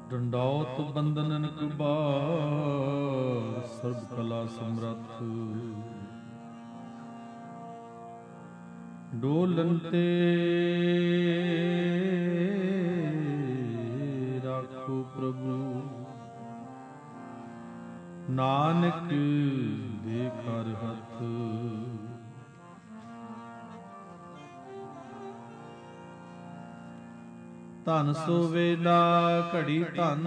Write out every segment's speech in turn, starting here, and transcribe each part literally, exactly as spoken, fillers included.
ਡੰਡੌਤ ਬੰਦਨ ਕੁਬਾਰ ਸਰਬ ਕਲਾ ਸਮਰੱਥ ਡੋਲਨ ਤੇ ਰਾਖੋ ਪ੍ਰਭੂ ਨਾਨਕ ਦੇ ਕਰ ਹੱਥ। ਧਨ ਸੋ ਵੇਲਾ ਘੜੀ ਧਨ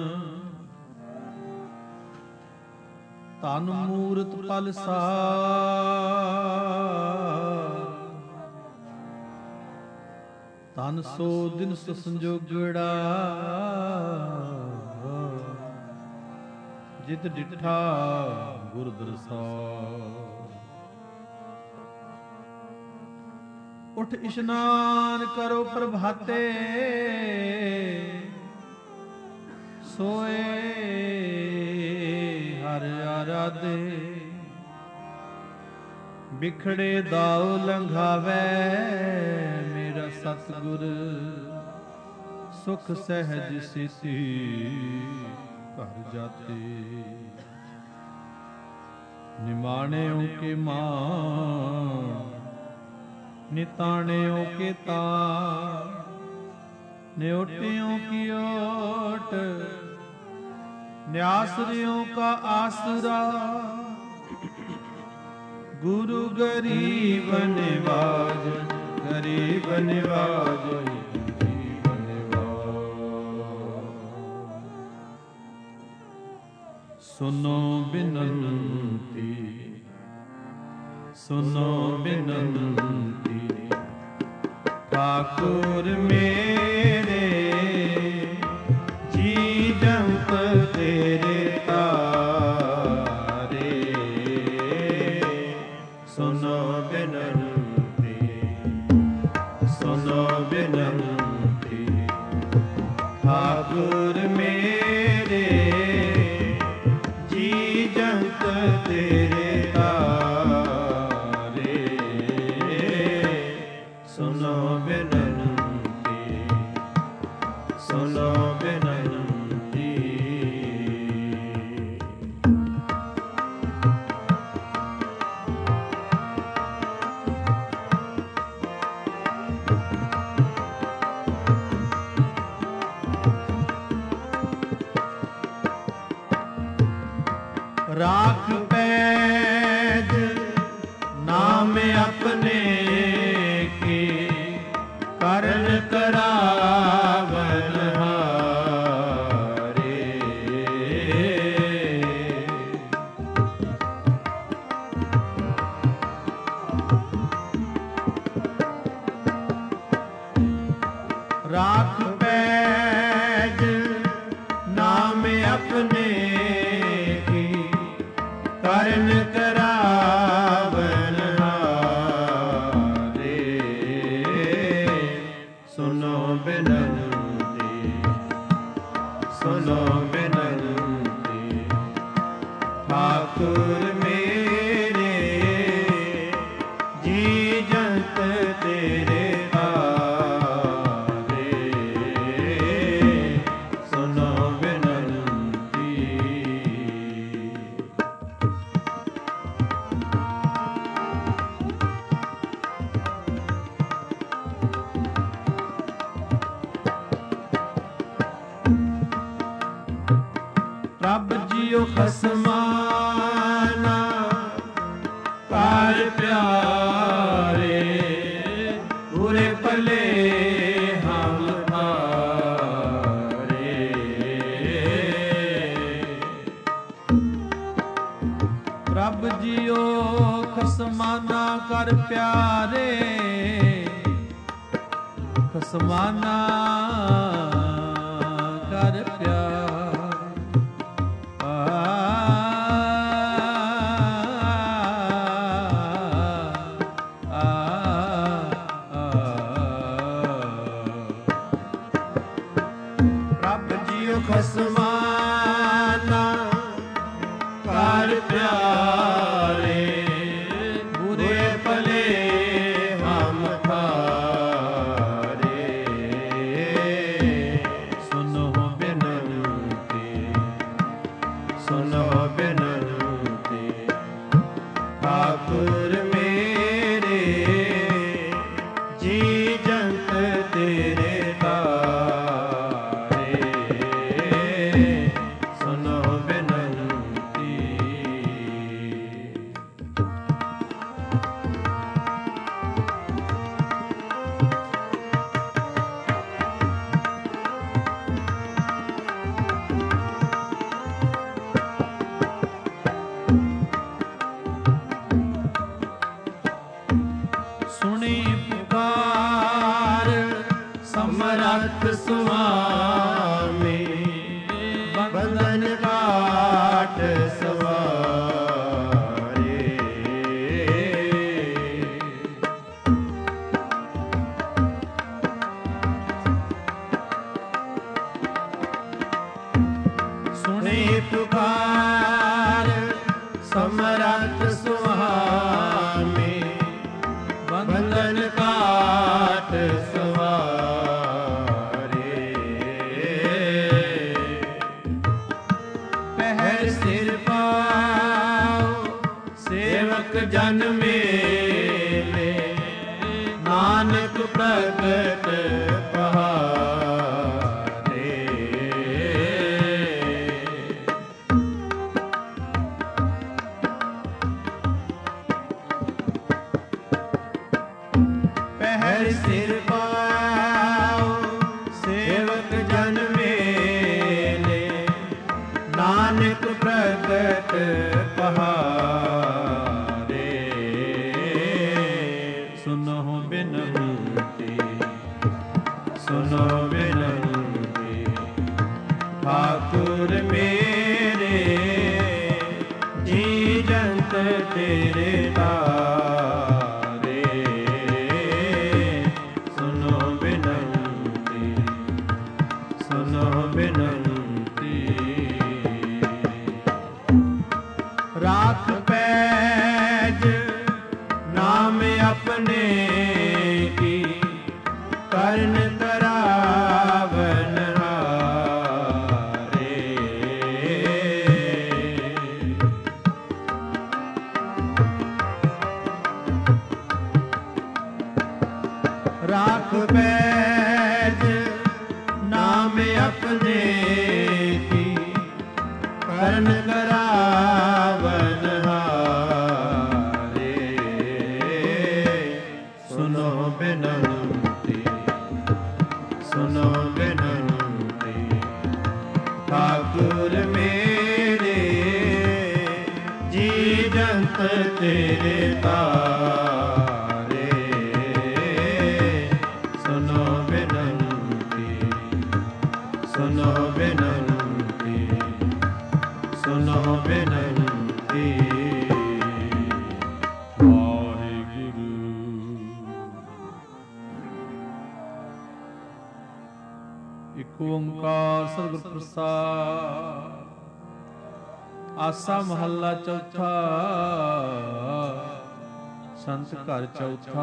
ਧਨ ਮੂਰਤ ਪਲ ਸਾਰ ਧਨ ਸੋ ਦਿਨ ਸੋ ਸੰਜੋਗੜਾ ਜਿਤ ਡਿਠਾ ਗੁਰ ਦਰਸਾਰ। ਉਠ ਇਸ਼ਨਾਨ ਕਰੋ ਪ੍ਰਭਾਤੇ ਸੋਏ ਹਰ ਆਰਾਧੇ ਬਿਖੜੇ ਦਾਉ ਲੰਘਾਵੇ ਮੇਰਾ ਸਤਿਗੁਰ ਸੁਖ ਸਹਿਜ ਸਿਤੀ ਘਰ ਜਾਤੇ। ਨਿਮਾਣਿਓ ਕੇ ਮਾਣ ਨਿਤਾਣਿਓ ਕੇ ਤਾਣ ਨਿਓਟਿਓ ਕੀ ਓਟ ਨਿਆਸਰਿਓ ਕਾ ਆਸਰਾ ਗੁਰੂ ਗਰੀਬ ਨਿਵਾਜ ਗਰੀਬ ਨਿਵਾਜ ਗਰੀਬ ਨਿਵਾਜ। ਸੁਨੋ ਬਿਨੰਤੀ ਸੁਨੋ ਬਿਨੰਤੀ ਠਾਕੁਰ ਮੇਰੇ ਜੀ ਜੰਤ ਤੇਰੇ ਤਾਰੇ। ਸੁਨੋ ਬਿਨੰਤੀ ਸੁਨੋ ਬਿਨੰਤੀ ਠਾਕੁਰ ਮੇਰੇ ਜੀ ਜੰਤ ਤੇਰੇ ਰਾਖ ਪੈਜ ਨਾਮ ਆਪਣੇ ਕੀ ਕਰਨ ਕਰਾਵਨ ਹਾਰੇ। ਰਾਖ ਪੈਜ ਨਾਮ ਆਪਣੇ ਕਰਨ ਕਰਾਵਨ ਹਾਰੇ। ਸੁਨੋ ਬਿਨੰਤੀ ਸੁਨੋ ਬਿਨੰਤੀ ਠਾਕੁਰ ਮੇਰੇ ਜੀ ਜੰਤ ਤੇਰੇ ਤਾਰੇ। ਸੁਨੋ ਬਿਨੰਤੀ ਰੱਬ ਜੀਓ ਖਸਮਾਨਾ ਕਰ ਪਿਆਰੇ ਬੁਰੇ ਭਲੇ ਹਮ ਹਾਰੇ। ਰੱਬ ਜੀਓ ਖਸਮਾਨਾ ਕਰ ਪਿਆਰੇ ਖਸਮਾਨਾ ਕਰ ਪਿਆਰੇ। ਖਸਮਾਨਾ ਕਰ ਪਿਆਰੇ ਬੁਰੇ ਭਲੇ ਹਮ ਖਾਰੇ। ਸੁਣੀ ਪੁਕਾਰ ਸਮਰੱਥ ਸੁਆਮੀ ਬੰਧਨ ਕਾਟ ਸਵਾਰੇ। ਸੁਣੀ ਪੁਕਾਰ ਸਮਰੱਥ ਸੁਆਮੀ ਬੰਧਨ ਕਾਟ ਸਵਾਰੇ। ਪਹਿਰ ਸਿਰ ਪਾਉ ਸੇਵਕ ਜਨ ਮੇਲੇ ਨਾਨਕ ਪ੍ਰਗਟ ਪਹਾਰੇ। ਪਹਿਰ ਸਿਰ ਪਾਉ ਸੇਵਕ ਜਨ ਮੇਲੇ ਨਾਨਕ ਪ੍ਰਗਟ ਪਹਾਰੇ। ਸੁਨੋ ਬਿਨਤੀ ਸੁਨੋ ਬਿਨਤੀ ਠਾਕੁਰ ਮੇਰੇ ਜੀ ਜੰਤ ਤੇਰੇ ਤਾਰੇ। ਸੁਨੋ ਬਿਨਤੀ ਸੁਨੋ ਬਿਨਤੀ ਰਾਖ ਪੈਜ ਨਾਮ ਆਪਣੇ ਕੀ ਕਰਨ ਤਰਾਵਨ ਹਾਰੇ। ਰਾਖ ਪੈਜ ਨਾਮ ਆਪਣੇ ਕੀ ਕਰਨ ਕਰਾਵਨ ਹਾਰੇ। ਸੁਨੋ ਬਿਨਤੀ ਸੁਨੋ ਬਿਨਤੀ ਠਾਕੁਰ ਮੇਰੇ ਜੀ ਜੰਤ ਤੇਰੇ ਤਾਰੇ। ਸੁਨੋ ਬਿਨਤੀ ਸੁਨੋ ਬਿਨਤੀ ਸੁਨੋ ਬਿਨਤੀ। ਵਾਹਿਗੁਰੂ। ਇਕ ਓੰਕਾਰ ਸਤਿਗੁਰ ਪ੍ਰਸਾਦ। ਆਸਾ ਮਹੱਲਾ ਚੌਥਾ। ਸੰਤ ਘਰ ਚੌਥਾ।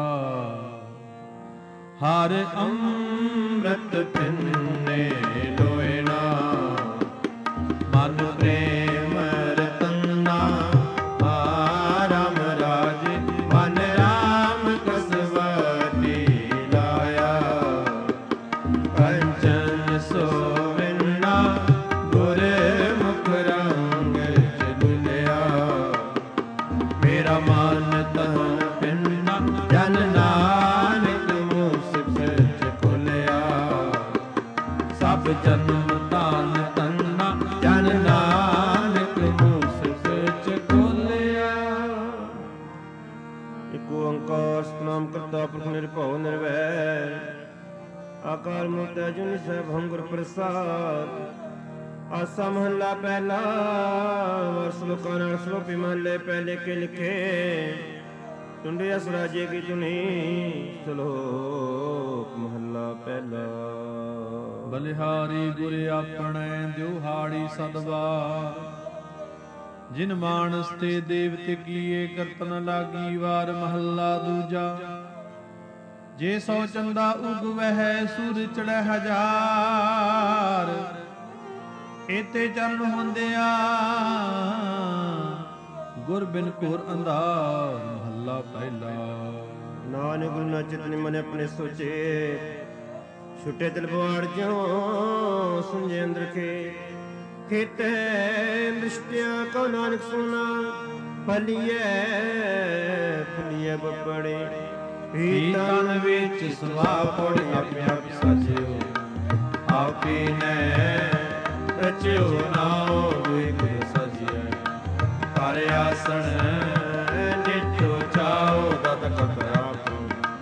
ਹਰ ਅੰਮ੍ਰਿਤ ਪਿੰਨੇ ਲੋਇਣਾ ਮਨ ਪ੍ਰੇਮ ਰਤਨਾ। ਰਾਮ ਰਾਜ ਮਨ ਰਾਮ ਕਸਵਤੀ ਲਾਇਆ। ਕੰਚਨ ਸੋਵਿਨਾ ਗੁਰ ਮੁਖ ਰੰਗ ਚਲੁਲਿਆ। ਮੇਰਾ ਮਨ ਤਨ ਪਿੰਨਾ ਜਨ ਨਾਨਕ ਮੁਸਿਕ ਚ ਖੁਲਿਆ। ਸਭ ਜਨਮ ਤਾਨ ਤੰਨਾ ਜਨ ਨਾਨਕ ਮੁਸਿਕ ਚ ਖੁਲਿਆ। ਇਕ ਓੰਕਾਰ ਸਤਿਨਾਮ ਕਰਤਾ ਪੁਰਖ ਨਿਰਭਉ ਨਿਰਵੈਰ ਆਕਾਰ ਮੂਰਤਿ ਅਜੂਨੀ ਸੈਭੰ ਗੁਰ ਪ੍ਰਸਾਦ। ਆਸਾ ਮਹੱਲਾ ਪਹਿਲਾ। ਵਰ ਸ਼ਲੋਕਾਂ ਨਾਲ ਸ਼ਲੋਪੀ ਮਹੱਲੇ ਪਹਿਲੇ ਕੇ ਲਿਖੇ। ਟੁੰਡੇ ਅਸ ਰਾਜੇ ਕੀ ਧੁਨੀ। ਸ਼ਲੋਕ ਮਹੱਲਾ ਪਹਿਲਾ। ਬਲਿਹਾਰੀ ਗੁਰ ਆਪਣੇ ਦਿਉਹਾੜੀ ਸਦਵਾਰ। ਜਿਨ ਮਾਨਸ ਤੇ ਦੇਵਤੇ ਕੀਏ ਕਰਤਨ ਲਾਗੀ ਵਾਰ। ਮਹੱਲਾ ਦੂਜਾ। ਜੇ ਸੋ ਚੰਦਾ ਉਗਵਹਿ ਸੂਰ ਚੜ੍ਹੈ ਹਜ਼ਾਰ। ਏਤੇ ਚਰਨ ਹੁੰਦਿਆ ਗੁਰ ਬਿਨ ਘੋਰ ਅੰਧਾਰ। ਮਹੱਲਾ ਪਹਿਲਾ। ਨਾਨਕ ਗੁਰੂ ਨਾ ਚਿਤਿ ਮਨ ਆਪਣੇ ਸੋਚੇ। ਛੁਟੇ ਦਿਲ ਬਵਾੜ ਜਿਉ ਸੁਝੇ ਅੰਦਰ ਕੇ। ਖੇਤੈ ਦ੍ਰਿਸ਼ਟਿਆ ਕਉ ਨਾਨਕ ਸੋਨਾ। ਫਲੀਐ ਫਲੀਐ ਬੱਪੜੇ। ਤਨ ਵਿੱਚ ਸਵਾ ਪੜ ਆਪੇ ਆਪ ਸਾਜਿਓ। ਆਪੇ ਨੇ ਰਚਿਓ ਨਾਉ ਗੁਰ ਸਜਿਆ। ਕਰ ਆਸਣ ਨਿਠੋ ਚਾਓ ਦਤ ਕਪਰਾ।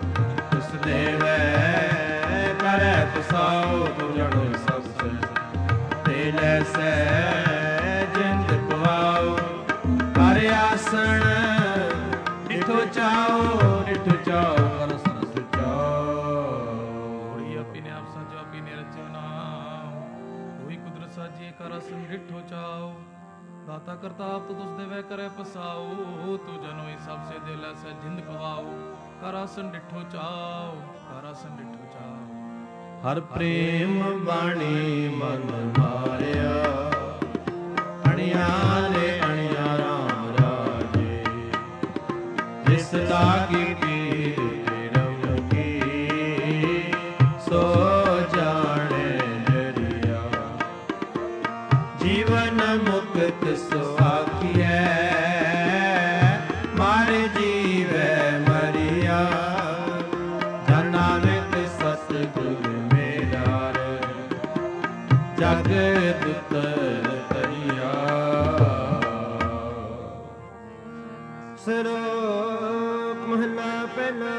ਡਿਠ ਚਾਉ ਕਰ ਸੰਤ ਚਾਉ। ਹੋੜੀ ਆਪੀ ਨੇ ਆਪ ਸਾਜੋ ਆਪੀ ਨੇ ਰਚਿਓ ਨਾਮ, ਹੋਈ ਕੁਦਰਤ ਸਾਜੀ ਕਰ ਅਸਨ ਡਿਠੋ ਚਾਉ। ਦਾਤਾ ਕਰਤਾ ਆਪ ਤੁਸ ਦੇਵੈ ਕਰੈ ਪਸਾਉ, ਤੂ ਜਨੋਈ ਸਭ ਸੇ ਦੇ ਲੈ ਸਹਿ ਜਿੰਦ ਗਵਾਉ। ਕਰ ਆਸਨ ਡਿਠੋ ਚਾਉ ਕਰ ਆਸਨ ਡਿਠੋ ਚਾਉ। ਹਰ ਪ੍ਰੇਮ ਬਾਣੀ ਮਨ ਮਾਰਿਆ, ਅਣਿਆ ਨੇ ਅਣਿਆ ਰਾਮ ਰਾਜੇ। ਜਿਸ ਲਾਗੀ ਪੀਰ ਪਿਰਮ ਕੀ, ਸੋ ਜਾਣੇ ਜਰੀਆ। ਜੀਵਨ ਮੁਕਤ ਸੁਆਖੀਐ, ਮਰ ਜੀਵੈ ਮਰਿਆ। ਜਨ ਨਾਨਕ ਸਤਿਗੁਰ ਮੇਰਾ, ਜਗ ਦੁਤਰ ਤਰੀਆ। ਸ਼ਲੋਕ ਮਹਲਾ ਪਹਿਲਾ।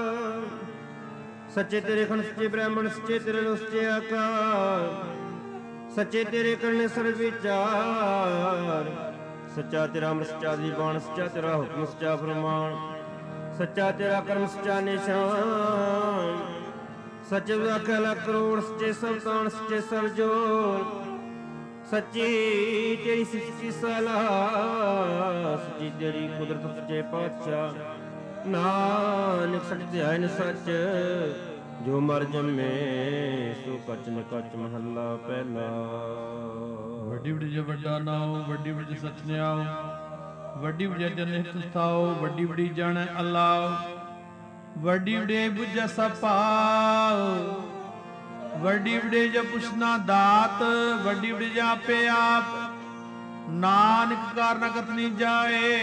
ਸੱਚੇ ਤੇਰੇ ਖੰਡ ਸੱਚੇ ਬ੍ਰਾਹਮਣ, ਸੱਚੇ ਤੇਰੇ ਲੋ ਸੱਚੇ ਆਕਾਰ। ਸੱਚੇ ਤੇਰੇ ਕਰਨੇ ਸਰਬ ਵਿਚਾਰ। ਸੱਚਾ ਤੇਰਾ ਅੰਮ੍ਰਿਤ, ਸੱਚਾ ਜੀਵਨ, ਸੱਚਾ ਤੇਰਾ ਹੁਕਮ, ਸੱਚਾ ਫਰਮਾਨ। ਸੱਚਾ ਤੇਰਾ ਕਰਮ, ਸੱਚਾ ਨਿਸ਼ਾਨ। ਸੱਚੇ ਲੱਖ ਲੱਖ ਕਰੋੜ, ਸੱਚੇ ਸਭ ਤਾਣ, ਸੱਚੇ ਸਭ ਜੋਰ। ਸੱਚੀ ਤੇਰੀ ਸੱਚੀ ਸਲਾਹ, ਸੱਚੀ ਤੇਰੀ ਕੁਦਰਤ, ਸੱਚੇ ਪਾਤਸ਼ਾਹ। ਨਾਨਕ ਸੱਚ ਧਿਆਇ ਸੱਚ, ਜੋ ਮਰ ਜੰਮੇ ਸੋ ਕਚ ਨ ਕਚ। ਮਹੱਲਾ ਪਹਿਲਾ। ਵੱਡੀ ਵੱਡੀ ਜੇ ਵੱਡਾ ਨਾਉ, ਵੱਡੀ ਵੱਡੀ ਸਚ ਨਿਆਉ। ਵੱਡੀ ਵੱਡੀ ਜਨ ਹਿਤ ਸਥਾਉ, ਵੱਡੀ ਵੱਡੀ ਜਾਣੈ ਅੱਲਾਹੁ। ਵੱਡੀ ਵੱਡੀ ਬੁਝੈ ਸਭ ਪਾਉ, ਵੱਡੀ ਵੱਡੀ ਜੇ ਪੁਛਨਾ ਦਾਤ। ਵੱਡੀ ਵੱਡੀ ਜੇ ਆਪੇ ਆਪ, ਨਾਨਕ ਕਾਰਨ ਕਤਨੀ ਜਾਏ।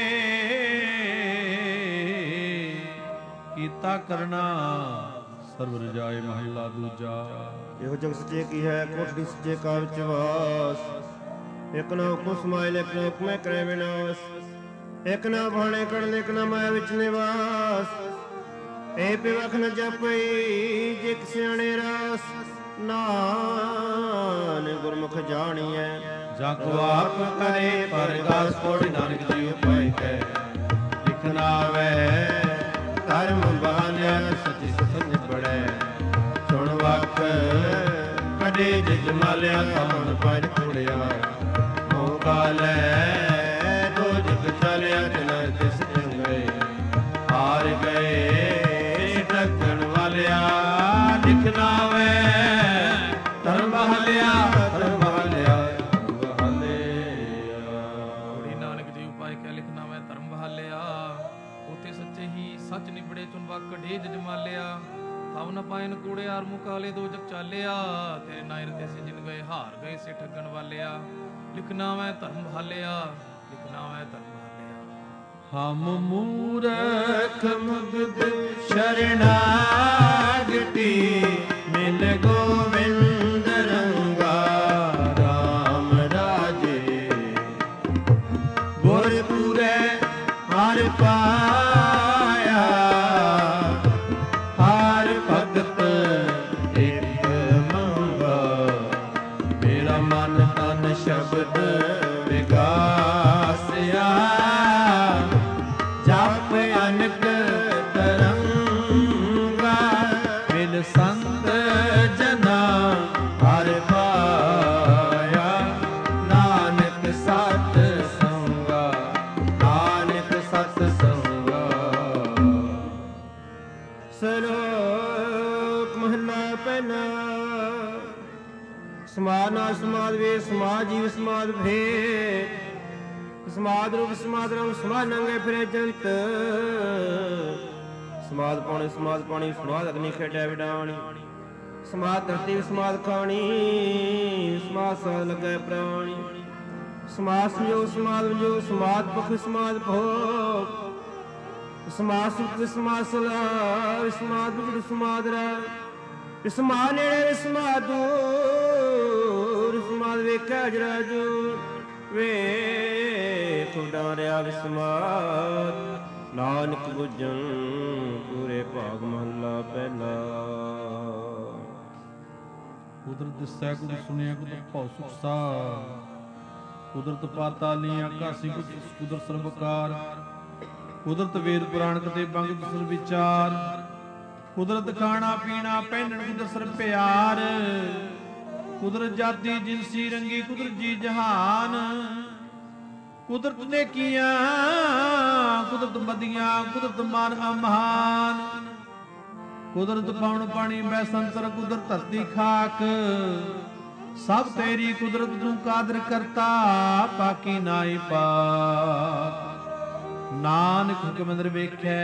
ਕੀਤਾ ਕਰਨਾ ਸਰਬ ਰਜਾਏ। ਮਹੱਲਾ ਦੂਜਾ। ਇਹੋ ਜਗ ਸੱਚੇ ਕੀ ਹੈ, ਕੋਠੜੀ ਸੱਚੇ ਕਾ ਵਿੱਚ ਵਾਸ। ਇਕ ਨਾ ਹੁਕਮ ਸਮਾਇਲ, ਇਕ ਨਾ ਹੁਕਮੈ ਕਰੇ ਵਿਨਾਸ਼। ਇਕ ਨਾ ਭਾਣੇ ਕੜਨ, ਇਕ ਨਾ ਮਾਇਆ ਵਿੱਚ ਨਿਵਾਸ। ਇਹ ਪਿਵਖ ਨ ਜਪਈ, ਜੇ ਸਿਆਣੇ ਰਾਸ। ਨਾਨਕ ਗੁਰਮੁਖ ਜਾਣੀਐ, ਜਾ ਕੋ ਆਪ ਕਰੇ ਪਰਗਾਸ। ਕੋੜਿ ਨਾਨਕ ਜੀ ਉਪਾਇ ਕੈ, ਲਿਖਨਾ ਵੈ ਧਰਮ ਬਹਾਨਿਆ। ਸਚਿ ਸਚ ਬੜੈ ਸੁਣ ਵਕ, ਕਡੇ ਜਿਜ ਮਾਲਿਆ। ਕਮਨ ਪਰ ਕੁੜਿਆ ਮੋਕਾ ਲੈ, ਦੋ ਜਗ ਚਲਿਆ। ਜਨ ਤਿਸ ਚੰਗੇ ਹਾਰ ਗਏ, ਢਕਣ ਵਾਲਿਆ। ਲਿਖਨਾ ਵੈ ਧਰਮ ਬਹਾਲਿਆ, ਧਰਮ ਬਹਾਲਿਆ, ਧਰਮ ਬਹਾਲਿਆ। ਹੋੜੀ ਨਾਨਕ ਜੀ ਉਪਾਇ ਕੈ, ਲਿਖਨਾ ਮੈਂ ਧਰਮ ਬਹਾਲਿਆ। ਉਤੇ ਸੱਚੇ ਹੀ ਸੱਚ ਨਿਬੜੇ, ਚੁਨ ਵਕ ਢੇ ਜਮਾਲਿਆ। ਤਵ ਨ ਪਾਇਨ ਕੂੜਿਆਰ ਮੁਕਾਲੇ, ਦੋ ਜਗ ਚਾਲਿਆ। ਤੇਰੇ ਨਾਇਰ ਤੇ ਸੇ ਜਿਨ ਗਏ, ਹਾਰ ਗਏ ਸੇ ਠੱਗਣ ਵਾਲਿਆ। ਲਿਖਨਾ ਮੈਂ ਧਰਮ ਬਹਾਲਿਆ, ਲਿਖਨਾ ਮੈਂ ਧਰਮ ਬਹਾਲਿਆ। ਹਮ ਮੂਰਖ ਮੁਗਧ ਸ਼ਰਣਾਗਤੀ, ਮਿਲ ਗੋਵਿੰਦ ਰੰਗਾ ਰਾਮ ਰਾਜੇ। ਗੁਰਪੁਰੈ ਹਰਿ ਪਾਇਆ, ਹਰਿ ਭਗਤ ਇਕ ਮੰਗਾ। ਮੇਰਾ ਮਨ ਤਨ ਸ਼ਬਦ ਵਿਗਾਸਿਆ, ਜਪ ਅਨਕ ਤਰੰਗਾ। ਮਿਲ ਸੰਤ ਜਨਾ ਹਰਿ ਪਾਇਆ, ਨਾਨਕ ਸਤ ਸੰਗਾ, ਨਾਨਕ ਸਤ ਸੰਗਾ। ਸ਼ਲੋਕ ਮਹਲਾ ਪਹਿਲਾ। ਸਮਾਦ ਨਾਲ ਸਮਾਦ ਵੇ, ਸਮਾਦ ਜੀਵ ਸਮਾਦ ਭੇਦ। ਸਮਾਦ ਰੂਪ ਸਮਾਦ ਰੰਗ, ਸਮਾਦ ਨੰਗੇ ਫਿਰੇ ਜੰਤ। ਸਮਾਦ ਪਾਣੀ ਸਮਾਦ ਪਾਣੀ, ਸਮਾਦ ਅਗਨੀ ਖੇਡੈ ਵਿਡਾਣੀ। ਸਮਾਦ ਧਰਤੀ ਸਮਾਦ ਖਾਣੀ, ਸਮਾਦ ਸਾਧ ਲੱਗੈ ਪ੍ਰਾਣੀ। ਸਮਾਦ ਸੰਜੋਗ ਸਮਾਦ ਵਿਜੋਗ, ਸਮਾਦ ਪਖ ਸਮਾਦ ਭੋਗ। ਸਮਾਦ ਸੁਖ ਸਮਾਦ ਸਲਾਹ, ਸਮਾਦ ਵਿਗੜ ਸਮਾਦ ਰਾਹ। ਸਮਾਦ ਨੇੜੇ ਸਮਾਦ ਦੂਰ, ਸਮਾਦ ਵੇਖਿਆ ਜਰਾਜੂ। ਵੇਖ ਉਡਾਰਿਆ ਵਿਸਮਾਦ, ਨਾਨਕ ਬੁੱਝਣ ਪੂਰੇ ਭਾਗ। ਮਹੱਲਾ ਪਹਿਲਾ। ਕੁਦਰਤ ਦਿਸੈ ਕੁਦ ਸੁਣਿਆ, ਕੁਦ ਭਉ ਸੁਖ ਸਾਰ। ਕੁਦਰਤ ਪਾਤਾਲੀ ਆਕਾਸੀ, ਕੁਦਰਤ ਸਰਬਕਾਰ। ਕੁਦਰਤ ਵੇਦ ਪੁਰਾਣ ਕਤੇ ਬੰਗ ਦਸਰ ਵਿਚਾਰ, ਕੁਦਰਤ ਖਾਣਾ ਪੀਣਾ ਪਹਿਨਣ ਕੀ ਦਸਰ ਪਿਆਰ, ਕੁਦਰਤ ਜਾਤੀ ਜਿਨਸੀ ਰੰਗੀ ਕੁਦਰਤ ਜੀ ਜਹਾਨ, ਕੁਦਰਤ ਨੇ ਕੀਆਂ ਕੁਦਰਤ ਮਦੀਆਂ ਕੁਦਰਤ ਮਾਨ ਅਮਹਾਨ, ਕੁਦਰਤ ਪਵਨ ਪਾਣੀ ਬੈ ਸੰਤਰ ਕੁਦਰਤ ਧਰਤੀ ਖਾਕ, ਸਭ ਤੇਰੀ ਕੁਦਰਤ ਤੂੰ ਕਾਦਰ ਕਰਤਾ ਪਾਕੀ ਨਾਈ ਪਾਕ, ਨਾਨਕ ਹੁਕਮ ਅੰਦਰ ਵੇਖੈ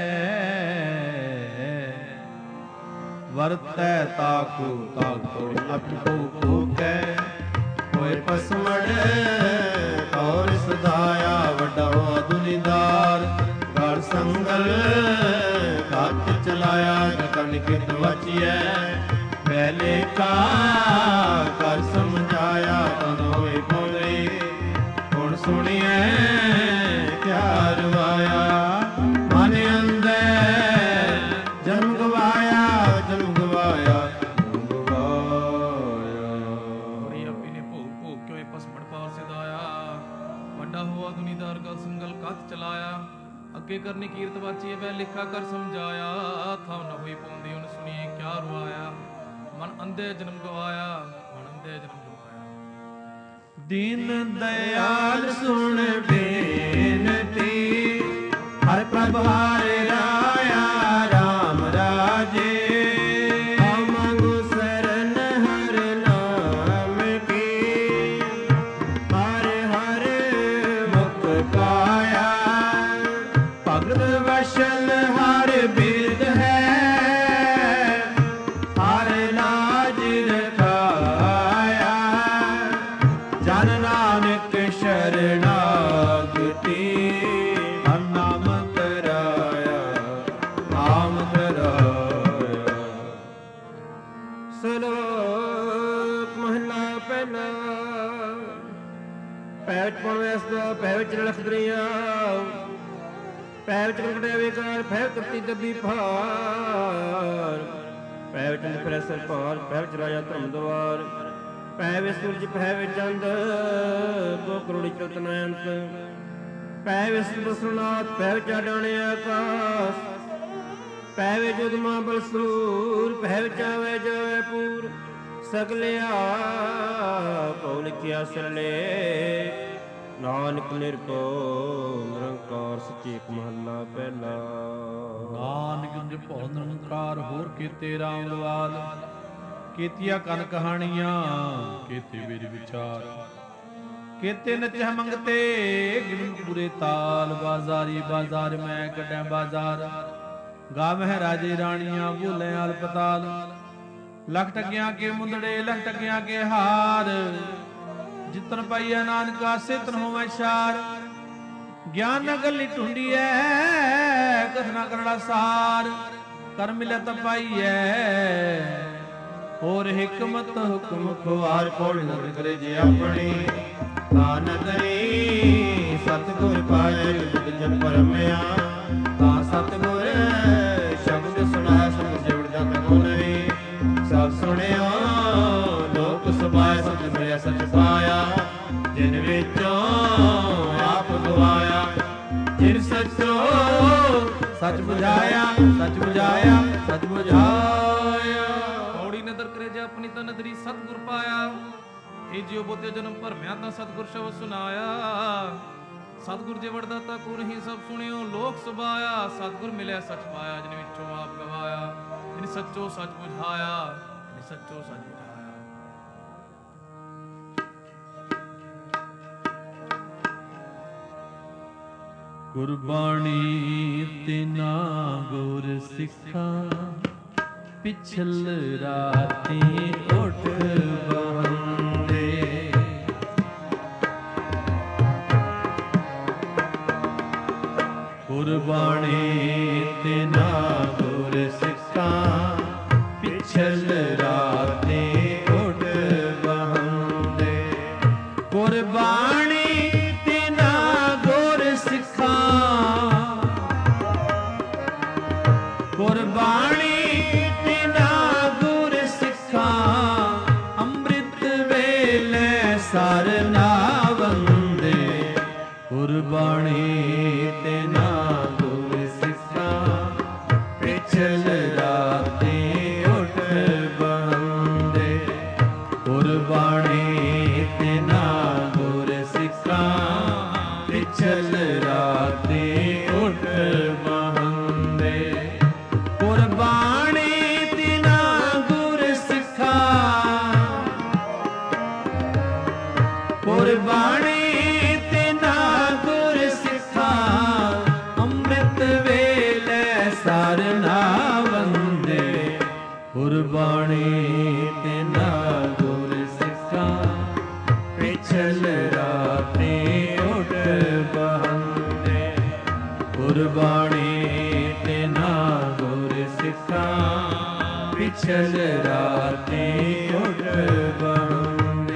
ਵਰਤੈ ਤਾਕੂ ਤਾਕੂ ਆਪੋ ਭੋਗੈ, ਹੋਏ ਪਸਮੜ ਔਰ ਸਦਾਇਆ ਵੱਡਾ ਹੋ ਦੁਨੀਦਾਰ, ਘਰ ਸੰਗਲ ਘਾਤ ਚਲਾਇਆ ਜਤਨ ਕਿਤ ਵਚੀਐ, ਪਹਿਲੇ ਕਾ ਕਰ ਸਮਝਾਇਆ ਤਨ ਹੋਏ ਪੌਰੇ, ਹੁਣ ਸੁਣੀਐ ਕਿਆ ਰਵਾਇਆ, ਮਨ ਅੰਦਰ ਜਨਮ ਗਵਾਇਆ ਜਨਮ ਗਵਾਇਆ ਜਨਮ ਗਵਾਇਆ, ਹੋਰੀ ਆਪੀ ਨੇ ਭੋਗ ਭੋਗ ਕੇ ਹੋਏ ਪਸਮੜ ਪਾਰ ਸਿਧਾਇਆ, ਵੱਡਾ ਹੋਆ ਦੁਨੀਦਾਰ ਗਲ ਸੰਗਲ ਕੱਤ ਚਲਾਇਆ, ਅੱਗੇ ਕਰਨੀ ਕੀਰਤ ਵਾਚੀਏ ਬੈ ਲਿਖਾ ਕਰ ਸਮਝਾਇਆ, ਥਾਉ ਨ ਹੋਈ ਪਾਉਂਦੀ ਉਹਨ ਸੁਣੀਏ ਕਿਆ ਰਵਾਇਆ, ਮਨ ਅੰਧੇ ਜਨਮ ਗਵਾਇਆ ਮਨ ਅੰਧੇ ਜਨਮ ਗਵਾਇਆ। ਦੀਨ ਦਇਆਲ ਸੁਣ ਬੇਨਤੀ, ਹਰਿ ਪ੍ਰਭ ਹਰਿ ਰਾਇਆ ਰਾਮ ਰਾਜੇ, ਮੰਗੋ ਸਰਨ ਹਰ ਨਾਮ ਕੀ, ਹਰ ਹਰ ਮੁਖ ਪਾਇਆ, ਭਗਤ ਵਸ਼ਲ ਹਰ ਬਿਰਧ ਹੈ, ਹਰ ਲਾਜ ਰਖਾਇਆ, ਜਨ ਨਾਨਕ ਸ਼ਰਨਾਗਤੀ, ਹਰ ਨਾਮ ਤਰਾਇਆ ਨਾਮ ਤਰਾਇਆ। ਸਲੋਕ ਮਹਲਾ ਪਹਿਲਾ। ਪੈ ਵਿੱਚ ਪਉਣ ਵੈਸਦਾ ਪੈ ਵਿੱਚ ਲਖ ਦਰਿਆ, ਪੈ ਵਿੱਚ ਰੁਕੜੇ ਵਿਕਾਰ ਪੈ ਤਪਤੀ ਦੱਬੀ ਭਾਰ, ਪੈ ਵਿੱਚ ਨਿਫਰੈ ਸਰ ਭਾਰ ਪੈ ਵਿੱਚ ਰਾਜਾ ਧਰਮ ਦਵਾਰ, ਪੈ ਵਿੱਚ ਸੂਰਜ ਪੈ ਵਿੱਚ ਚੰਦ ਦੋ ਕਰੋੜੀ ਚਲਤ ਨ ਅੰਤ, ਪੈ ਵਿੱਚ ਬਸਰਨਾਥ ਪੈ ਵਿੱਚ ਆਡਾਣੇ ਆਕਾਸ਼, ਪੈ ਵਿੱਚ ਉਦਮਾ ਬਲਸੂਰ ਪੈ ਵਿੱਚ ਆਵੇ ਜਾਵੇ ਪੂਰ, ਸਗਲਿਆ ਭਉ ਲਿਖਿਆ ਸੱਲੇ, ਨਾਨਕ ਨਿਰਭਉ ਨਿਰੰਕਾਰ ਸੱਚੇ ਇੱਕ ਮਹੱਲਾ ਪਹਿਲਾ। ਨਾਨਕ ਨਿਰਭਉ ਨਿਰੰਕਾਰ ਹੋਰ ਕੀਤੇ ਰਾਮ ਰਵਾਲ, ਕੀਤੀਆਂ ਕਨ ਕਹਾਣੀਆਂ ਕੀਤੇ ਵੇਦ ਵਿਚਾਰ, ਕੀਤੇ ਨਚਹਿ ਮੰਗਤੇ ਗਿਣ ਪੂਰੇ ਤਾਲ, ਬਾਜ਼ਾਰੀ ਬਾਜ਼ਾਰ ਮੈਂ ਕੱਢੈ ਬਾਜ਼ਾਰ, ਗਾਵਹਿ ਰਾਜੇ ਰਾਣੀਆਂ ਬੋਲੇ ਅਲਪਤਾਲ, ਲਖ ਟਕਿਆਂ ਕੇ ਮੁੰਦੜੇ ਲਖ ਟਕਿਆਂ ਕੇ ਹਾਰ, ਜਿਤਨ ਪਾਈਐ ਨਾਨਕਾ ਸਿਤਨ ਹੋਵੈ ਸ਼ਾਰ, ਗਿਆਨ ਨ ਗੱਲੀ ਢੂੰਡੀਐ ਕਥਨਾ ਕਰੜਾ ਸਾਰ, ਕਰ ਮਿਲੈ ਤ ਪਾਈਐ ਹੋਰ ਹਿਕਮਤ ਹੁਕਮ ਖੁਆਰ, ਕੋਲ ਨਦਰ ਕਰੇ ਜੇ ਆਪਣੀ ਤਾਂ ਨ ਕਰੀ, ਸਤਿਗੁਰ ਪਾਏ ਬੁੱਧ ਜਨ ਪਰਮਿਆ, ਤਾਂ ਸਤਿਗੁਰ ਸ਼ਬਦ ਸੁਣਾਇਆ ਸਭ ਜਿਵੜ ਜਤ ਗੁਣ ਰੇ, ਸਭ ਸੁਣਿਆ ਲੋਕ ਸਮਾਇ ਸਚ ਮਿਲਿਆ ਸਚ ਪਾਇਆ, ਜਿਨ ਵਿੱਚੋਂ ਆਪ ਗਵਾਇਆ, ਜਿਨ ਸਚੋ ਸਚ ਬੁਝਾਇਆ ਸਚ ਬੁਝਾਇਆ ਸਚ ਬੁਝਾਇਆ, ਔੜੀ ਨਦਰ ਕਰੇ ਜੇ ਆਪਣੀ ਤਾਂ ਨਦਰੀ ਸਤਿਗੁਰ ਪਾਇਆ, ਇਹ ਜਿਉ ਬੋਤੇ ਜਨਮ ਭਰਮਿਆ ਤਾਂ ਸਤਿਗੁਰ ਸ਼ਬਦ ਸੁਨਾਇਆ, ਸਤਿਗੁਰ ਜੇ ਵੜਦਾ ਤਾਂ ਕੁਰ ਹੀ ਸਭ ਸੁਣਿਓ ਲੋਕ ਸੁਭਾਇਆ, ਸਤਿਗੁਰ ਮਿਲਿਆ ਸਚ ਪਾਇਆ ਜਿਨ ਵਿੱਚੋਂ ਆਪ ਗਵਾਇਆ, ਜਿਨ ਸੱਚੋ ਸੱਚ ਬੁਝਾਇਆ ਜਿਨ ਸੱਚੋ ਸੱਚ ਬੁਝਾਇਆ। ਗੁਰਬਾਣੀ ਤਿਨਾ ਗੁਰ ਸਿੱਖਾਂ, ਪਿਛਲ ਰਾਤੀ ਉੱਠ ਬਹੰਦੇ, ਗੁਰਬਾਣੀ ਤਿਨਾ ਗੁਰ ਸਿੱਖਾਂ, ਪਿਛਲ ਰਾਤੀ ਉੱਠ ਬਹੰਦੇ, ਗੁਰਬਾਣੀ ਤਿਨਾ ਗੁਰ ਸਿੱਖਾਂ, ਗੁਰਬਾਣੀ ਤਿਨਾ ਗੁਰ ਸਿੱਖਾਂ, ਅੰਮ੍ਰਿਤ ਵੇਲੇ ਸਰ ਨਾਵੰਦੇ, ਗੁਰਬਾਣੀ ਤਿਨਾ ਨਾ ਵੰਦੇ, ਗੁਰਬਾਣੀ ਤੇ ਨਾ ਗੁਰ ਸਿੱਖਾਂ, ਪਿਛਲ ਰਾਤੀ ਉੱਠ ਬਹੰਦੇ, ਗੁਰਬਾਣੀ ਤੇ ਨਾ ਗੁਰ ਸਿੱਖਾਂ, ਪਿਛਲ ਰਾਤੀ ਉੱਠ ਬਹੰਦੇ।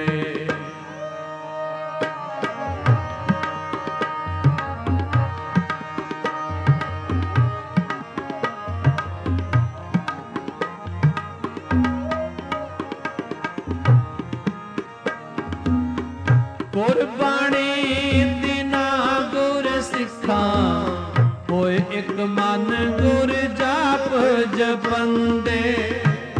ਗੁਰਬਾਣੀ ਤਿਨਾ ਗੁਰ ਸਿੱਖਾਂ, ਹੋਏ ਇੱਕ ਮਨ ਗੁਰ ਜਾਪ ਜਪੰਦੇ,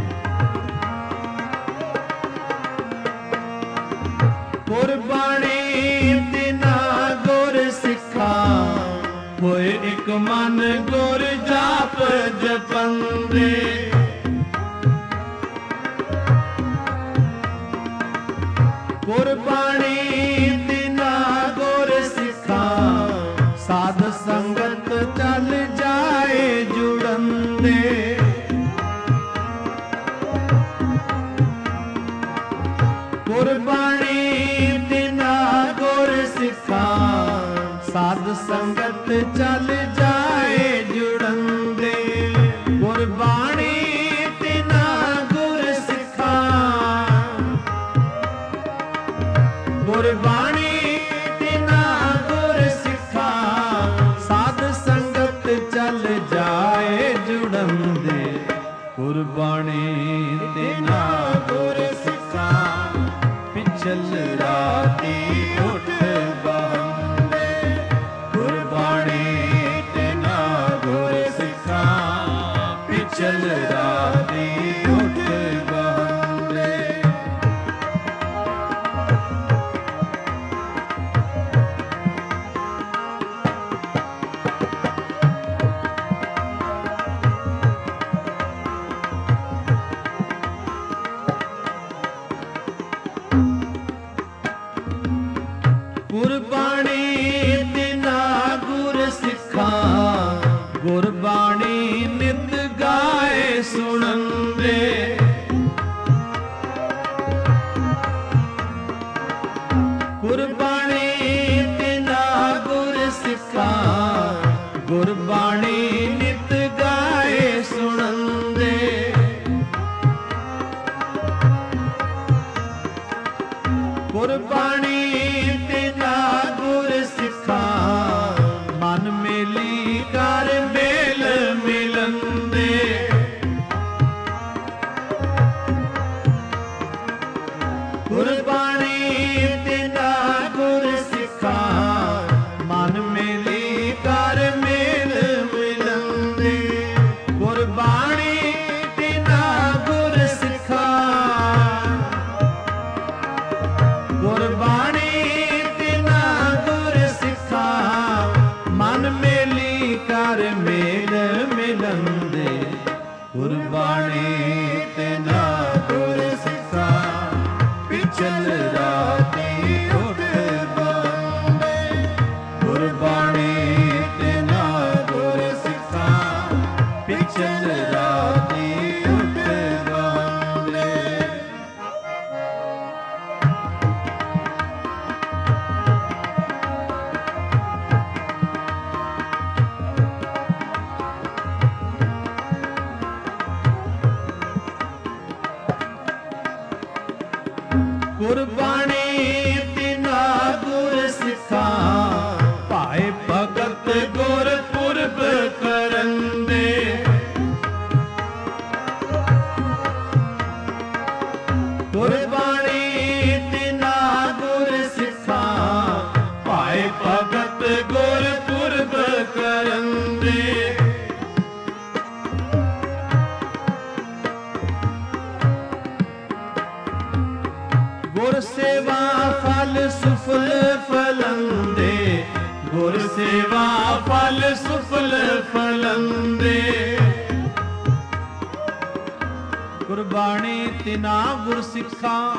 ਗੁਰਬਾਣੀ ਤਿਨਾ ਗੁਰ ਸਿੱਖਾਂ, ਹੋਏ ਇੱਕ ਮਨ ਗੁਰ ਜਾਪ ਜਪੰਦੇ, ਗੁਰਬਾਣੀ ਤਿਨਾ ਗੁਰ ਸਿੱਖਾਂ, ਸਾਧ ਸੰਗਤ ਚੱਲ ਜਾਏ ਜੁੜੰਦੇ, ਗੁਰਬਾਣੀ ਤਿਨਾ ਗੁਰ ਸਿੱਖਾਂ, ਸਾਧ ਸੰਗਤ ਚੱਲ ਜਾਏ ਜੁੜੰਦੇ, ਗੁਰਬਾਣੀ ਤਿਨਾ ਗੁਰ ਸਿੱਖਾਂ, ਗੁਰਬਾਣੀ ਤਿਨਾ ਗੁਰ ਸਿੱਖਾਂ, ਸਾਧ ਸੰਗਤ ਚੱਲ ਜਾਏ ਜੁੜੰਦੇ, ਗੁਰਬਾਣੀ ਤਿਨਾ ਗੁਰ ਸਿੱਖਾਂ, ਪਿਛਲ ਰਾਤੀ ਉੱਠ ਬਹੰਦੇ, ਗੁਰਬਾਣੀ ਤਿਨਾ ਗੁਰ ਸਿੱਖਾਂ, ਪਿਛਲ ਰਾਤੀ ਉੱਠ ਬਹੰਦੇ। ਗੁਰਬਾਣੀ ਤਿਨਾ ਗੁਰ ਸਿੱਖਾਂ, ਗੁਰਬਾਣੀ ਨਿਤ ਗਾਏ ਸੁਣੰਦੇ, ਗੁਰਬਾਣੀ ਤਿਨਾ ਗੁਰ ਸਿੱਖਾਂ, ਗੁਰਬਾਣੀ ਨਿਤ ਗਾਏ ਸੁਣੰਦੇ, ਗੁਰਬਾਣੀ ਤਿਨਾ ਗੁਰ ਸਿੱਖਾਂ, ਮਨ ਮੇਲੀ ਕਰ ਮੇਲ ਮਿਲੰਦੇ, ਗੁਰਬਾਣੀ ਤਿਨਾ ਗੁਰ ਸਿੱਖਾਂ, ਮਨ ਮੇਲੀ ਕਰ ਮੇਲ ਮਿਲੰਦੇ, ਗੁਰਬਾਣੀ ਤਿਨਾ ਗੁਰ ਸਿੱਖਾਂ, ਗੁਰਬਾਣੀ ਤਿਨਾ ਗੁਰ ਸਿੱਖਾਂ, ਮਨ ਮੇਲੀ ਕਰ ਮੇਲ ਮਿਲੰਦੇ, ਗੁਰਬਾਣੀ ਤਿਨਾ ਗੁਰ ਸਿੱਖਾਂ, ਪਿਛਲ ਰਾਤੀ ਉੱਠ ਬਹੰਦੇ, ਗੁਰਬਾਣੀ ਤਿਨਾ ਗੁਰ ਸਿੱਖਾਂ, ਪਿਛਲ ਰਾਤੀ ਉੱਠ ਬਹੰਦੇ। ਗੁਰਬਾਣੀ ਤਿਨਾ ਗੁਰ ਸਿੱਖਾਂ, ਭਾਏ ਭਗਤ ਗੁਰ ਪੁਰਬ ਕਰੰਦੇ, ਗੁਰਬਾਣੀ ਤਿਨਾ ਗੁਰ ਸਿੱਖਾਂ, ਭਾਏ ਭਗਤ ਗੁਰ ਪੁਰਬ ਕਰੰਦੇ, ਗੁਰ ਸੇਵਾ ਫਲ ਸੁਫਲ ਫਲੰਦੇ, ਗੁਰ ਸੇਵਾ ਫਲ ਸੁਫਲ ਫਲੰਦੇ, ਗੁਰਬਾਣੀ ਤਿਨਾ ਗੁਰ ਸਿੱਖਾਂ,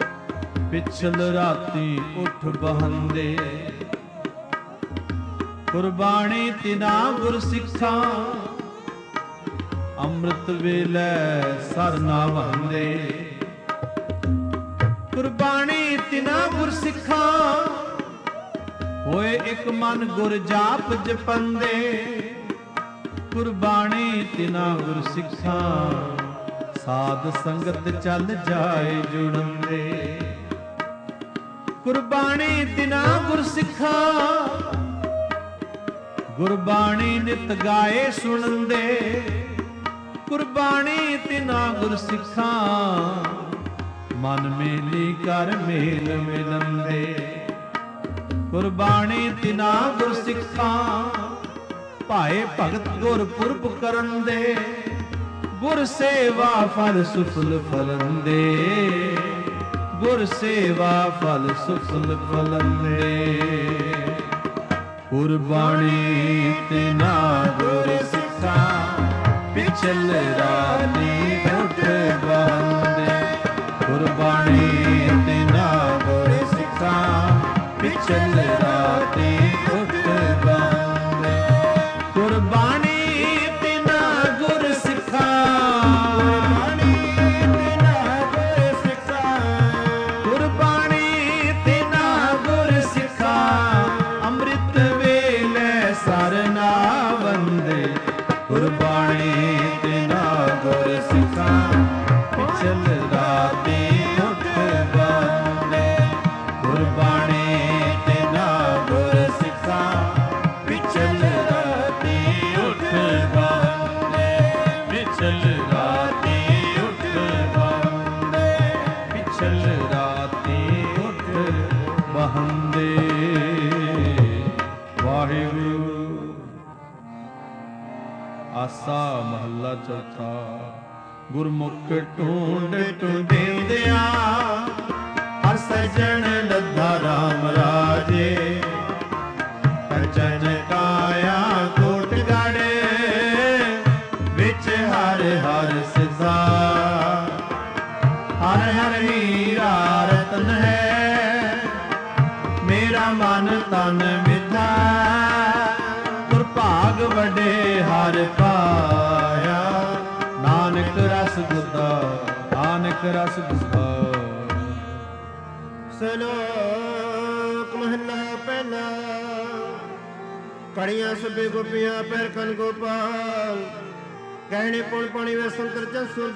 ਪਿਛਲ ਰਾਤੀ ਉੱਠ ਬਹੰਦੇ, ਕੁਰਬਾਨੀ ਤਿਨਾ ਗੁਰ ਸਿੱਖਾਂ ਅੰਮ੍ਰਿਤ ਵੇਲੇ ਸਰ ਨਾ ਵੰਦੇ ਕੁਰਬਾਨੀ ਤਿਨਾ ਗੁਰ ਸਿੱਖਾਂ ਹੋਏ ਇੱਕ ਮਨ ਗੁਰ ਜਾਪ ਜਪੰਦੇ ਕੁਰਬਾਨੀ ਤਿਨਾ ਗੁਰ ਸਿੱਖਾਂ ਸਾਧ ਸੰਗਤ ਚੱਲ ਜਾਏ ਜੁੜੰਦੇ ਕੁਰਬਾਨੀ ਤਿਨਾ ਗੁਰ ਸਿੱਖਾਂ ਗੁਰਬਾਣੀ ਨਿਤ ਗਾਏ ਸੁਣੰਦੇ ਕੁਰਬਾਣੀ ਤਿਨਾ ਗੁਰ ਸਿੱਖਾਂ ਮਨ ਮੇਲੀ ਕਰ ਮੇਲ ਮਿਲੰਦੇ ਕੁਰਬਾਣੀ ਤਿਨਾ ਗੁਰ ਸਿੱਖਾਂ ਭਾਏ ਭਗਤ ਗੁਰ ਪੁਰਬ ਕਰੰਦੇ ਗੁਰ ਸੇਵਾ ਫਲ ਸੁਫਲ ਫਲੰਦੇ ਗੁਰ ਸੇਵਾ ਫਲ ਸੁਫਲ ਫਲੰਦੇ ਕੁਰਬਾਨੀ ਤਿਨਾ ਗੁਰ ਸਿੱਖਾਂ ਪਿਛਲ ਰਾਤੀ ਉੱਠ ਬੰਦੇ ਕੁਰਬਾਨੀ ਤਿਨਾ ਗੁਰ ਸਿੱਖਾਂ ਪਿਛਲ ਰਾਤੀ ਉੱਠ ਬੰਦੇ ਕੁਰਬਾਨੀ ਤਿਨਾ ਗੁਰ ਸਿੱਖਾਂ ਕੁਰਬਾਨੀ ਤਿਨਾ ਗੁਰ ਸਿੱਖਾਂ ਅੰਮ੍ਰਿਤ ਵੇਲੇ ਸਰ ਨਾ ਵੰਦੇ ਕੁਰਬਾਨੀ ਤਿਨਾ ਗੁਰ ਸਿੱਖਾਂ ਪਿਛਲ ਰਾਤੀ ਉੱਠ ਬੰਦੇ ਕੁਰਬਾਨੀ ਤਿਨਾ ਗੁਰ ਸਿੱਖਾਂ ਪਿਛਲ ਰਾਤੀ ਉੱਠ ਬੰਦੇ ਪਿਛਲ ਰਾਤੀ ਉੱਠ ਬੰਦੇ ਪਿਛਲ ਰਾਤੀ ਉੱਠ ਬਹੰਦੇ ਵਾਹਿਗੁਰੂ। ਆਸਾ ਮਹੱਲਾ ਚੌਥਾ। ਗੁਰਮੁਖ ਢੂੰਡ ਢੂੰਡਿੰਦਿਆ ਹਰ ਸਜਣ ਲੱਧਾ ਰਾਮ ਰਾਜੇ ਕੰਚਨ ਕਾਇਆ ਕੋਟ ਗਾੜੇ ਵਿੱਚ ਹਰ ਹਰ ਸਿਧਾ ਹਰ ਹਰ ਹੀਰਾ ਰਤਨ ਹੈ ਮੇਰਾ ਮਨ ਤਨ ਵਿਧਾ ਗੁਰ ਭਾਗ ਵਡੇ ਹਰ ਪਾਇਆ ਨਾਨਕ ਰਸ ਗੁਦਾ ਨਾਨਕ ਰਸ ਗੁਦਾ। ਸ਼ਲੋਕ ਮਹਲਾ ਪਹਿਲਾ। ਕੜੀਆਂ ਸਭੇ ਗੋਪੀਆਂ ਪੈਰ ਕਨ ਗੋਪਾਲ ਕਹਿਣੇ ਪੁਣ ਪਾਣੀ ਵੇ ਸੰਤਰ ਜਨ ਸੂਰਜ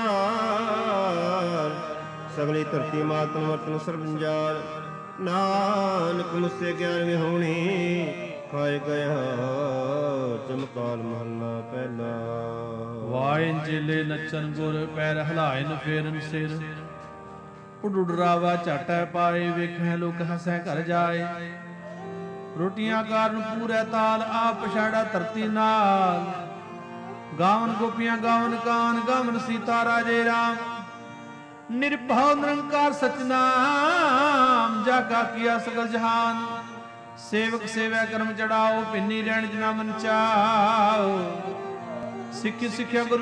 ਅਵਤਾਰ ਸਗਲੀ ਧਰਤੀ ਮਾਤਨ ਵਰਤਨ ਸਰਬੰਜਾਰ ਨਾਨਕ ਮੁਸੇ ਗਿਆਨ ਵਿਹੋਣੀ ਖਾਏ ਗਿਆ ਚਮਕਾਰ ਮਹਲਾ ਪਹਿਲਾ। ਵਾਇਨ ਜਿਲੇ ਨਚਨ ਗੁਰ ਪੈਰ ਹਲਾਇਨ ਫੇਰਨ ਸਿਰ ਉਡੁਡਰਾਵਾ ਝਾਟੈ ਪਾਏ ਵੇਖੈ ਲੋਕ ਹਸੈ ਘਰ ਜਾਏ ਰੋਟੀਆਂ ਕਾਰਨ ਪੂਰੇ ਤਾਲ ਆਪ ਪਛਾੜਾ ਧਰਤੀ ਨਾਲ ਗਾਵਨ ਗੋਪੀਆਂ ਗਾਵਨ ਕਾਨ ਗਾਵਨ ਸੀਤਾ ਰਾਜੇ ਰਾਮ ਨਿਰਭਉ ਨਿਰੰਕਾਰ ਸਚਨਾਮ ਜਾ ਕਾ ਕੀਆ ਸਗਲ ਜਹਾਨ ਸੇਵਕ ਸੇਵੈ ਕਰਮ ਚੜਾਓ ਪਿੰਨੀ ਰਹਿਣ ਜਨਾ ਮਨ ਚਾਓ ਸਿੱਖੀ ਸਿੱਖਿਆ ਗੁਰ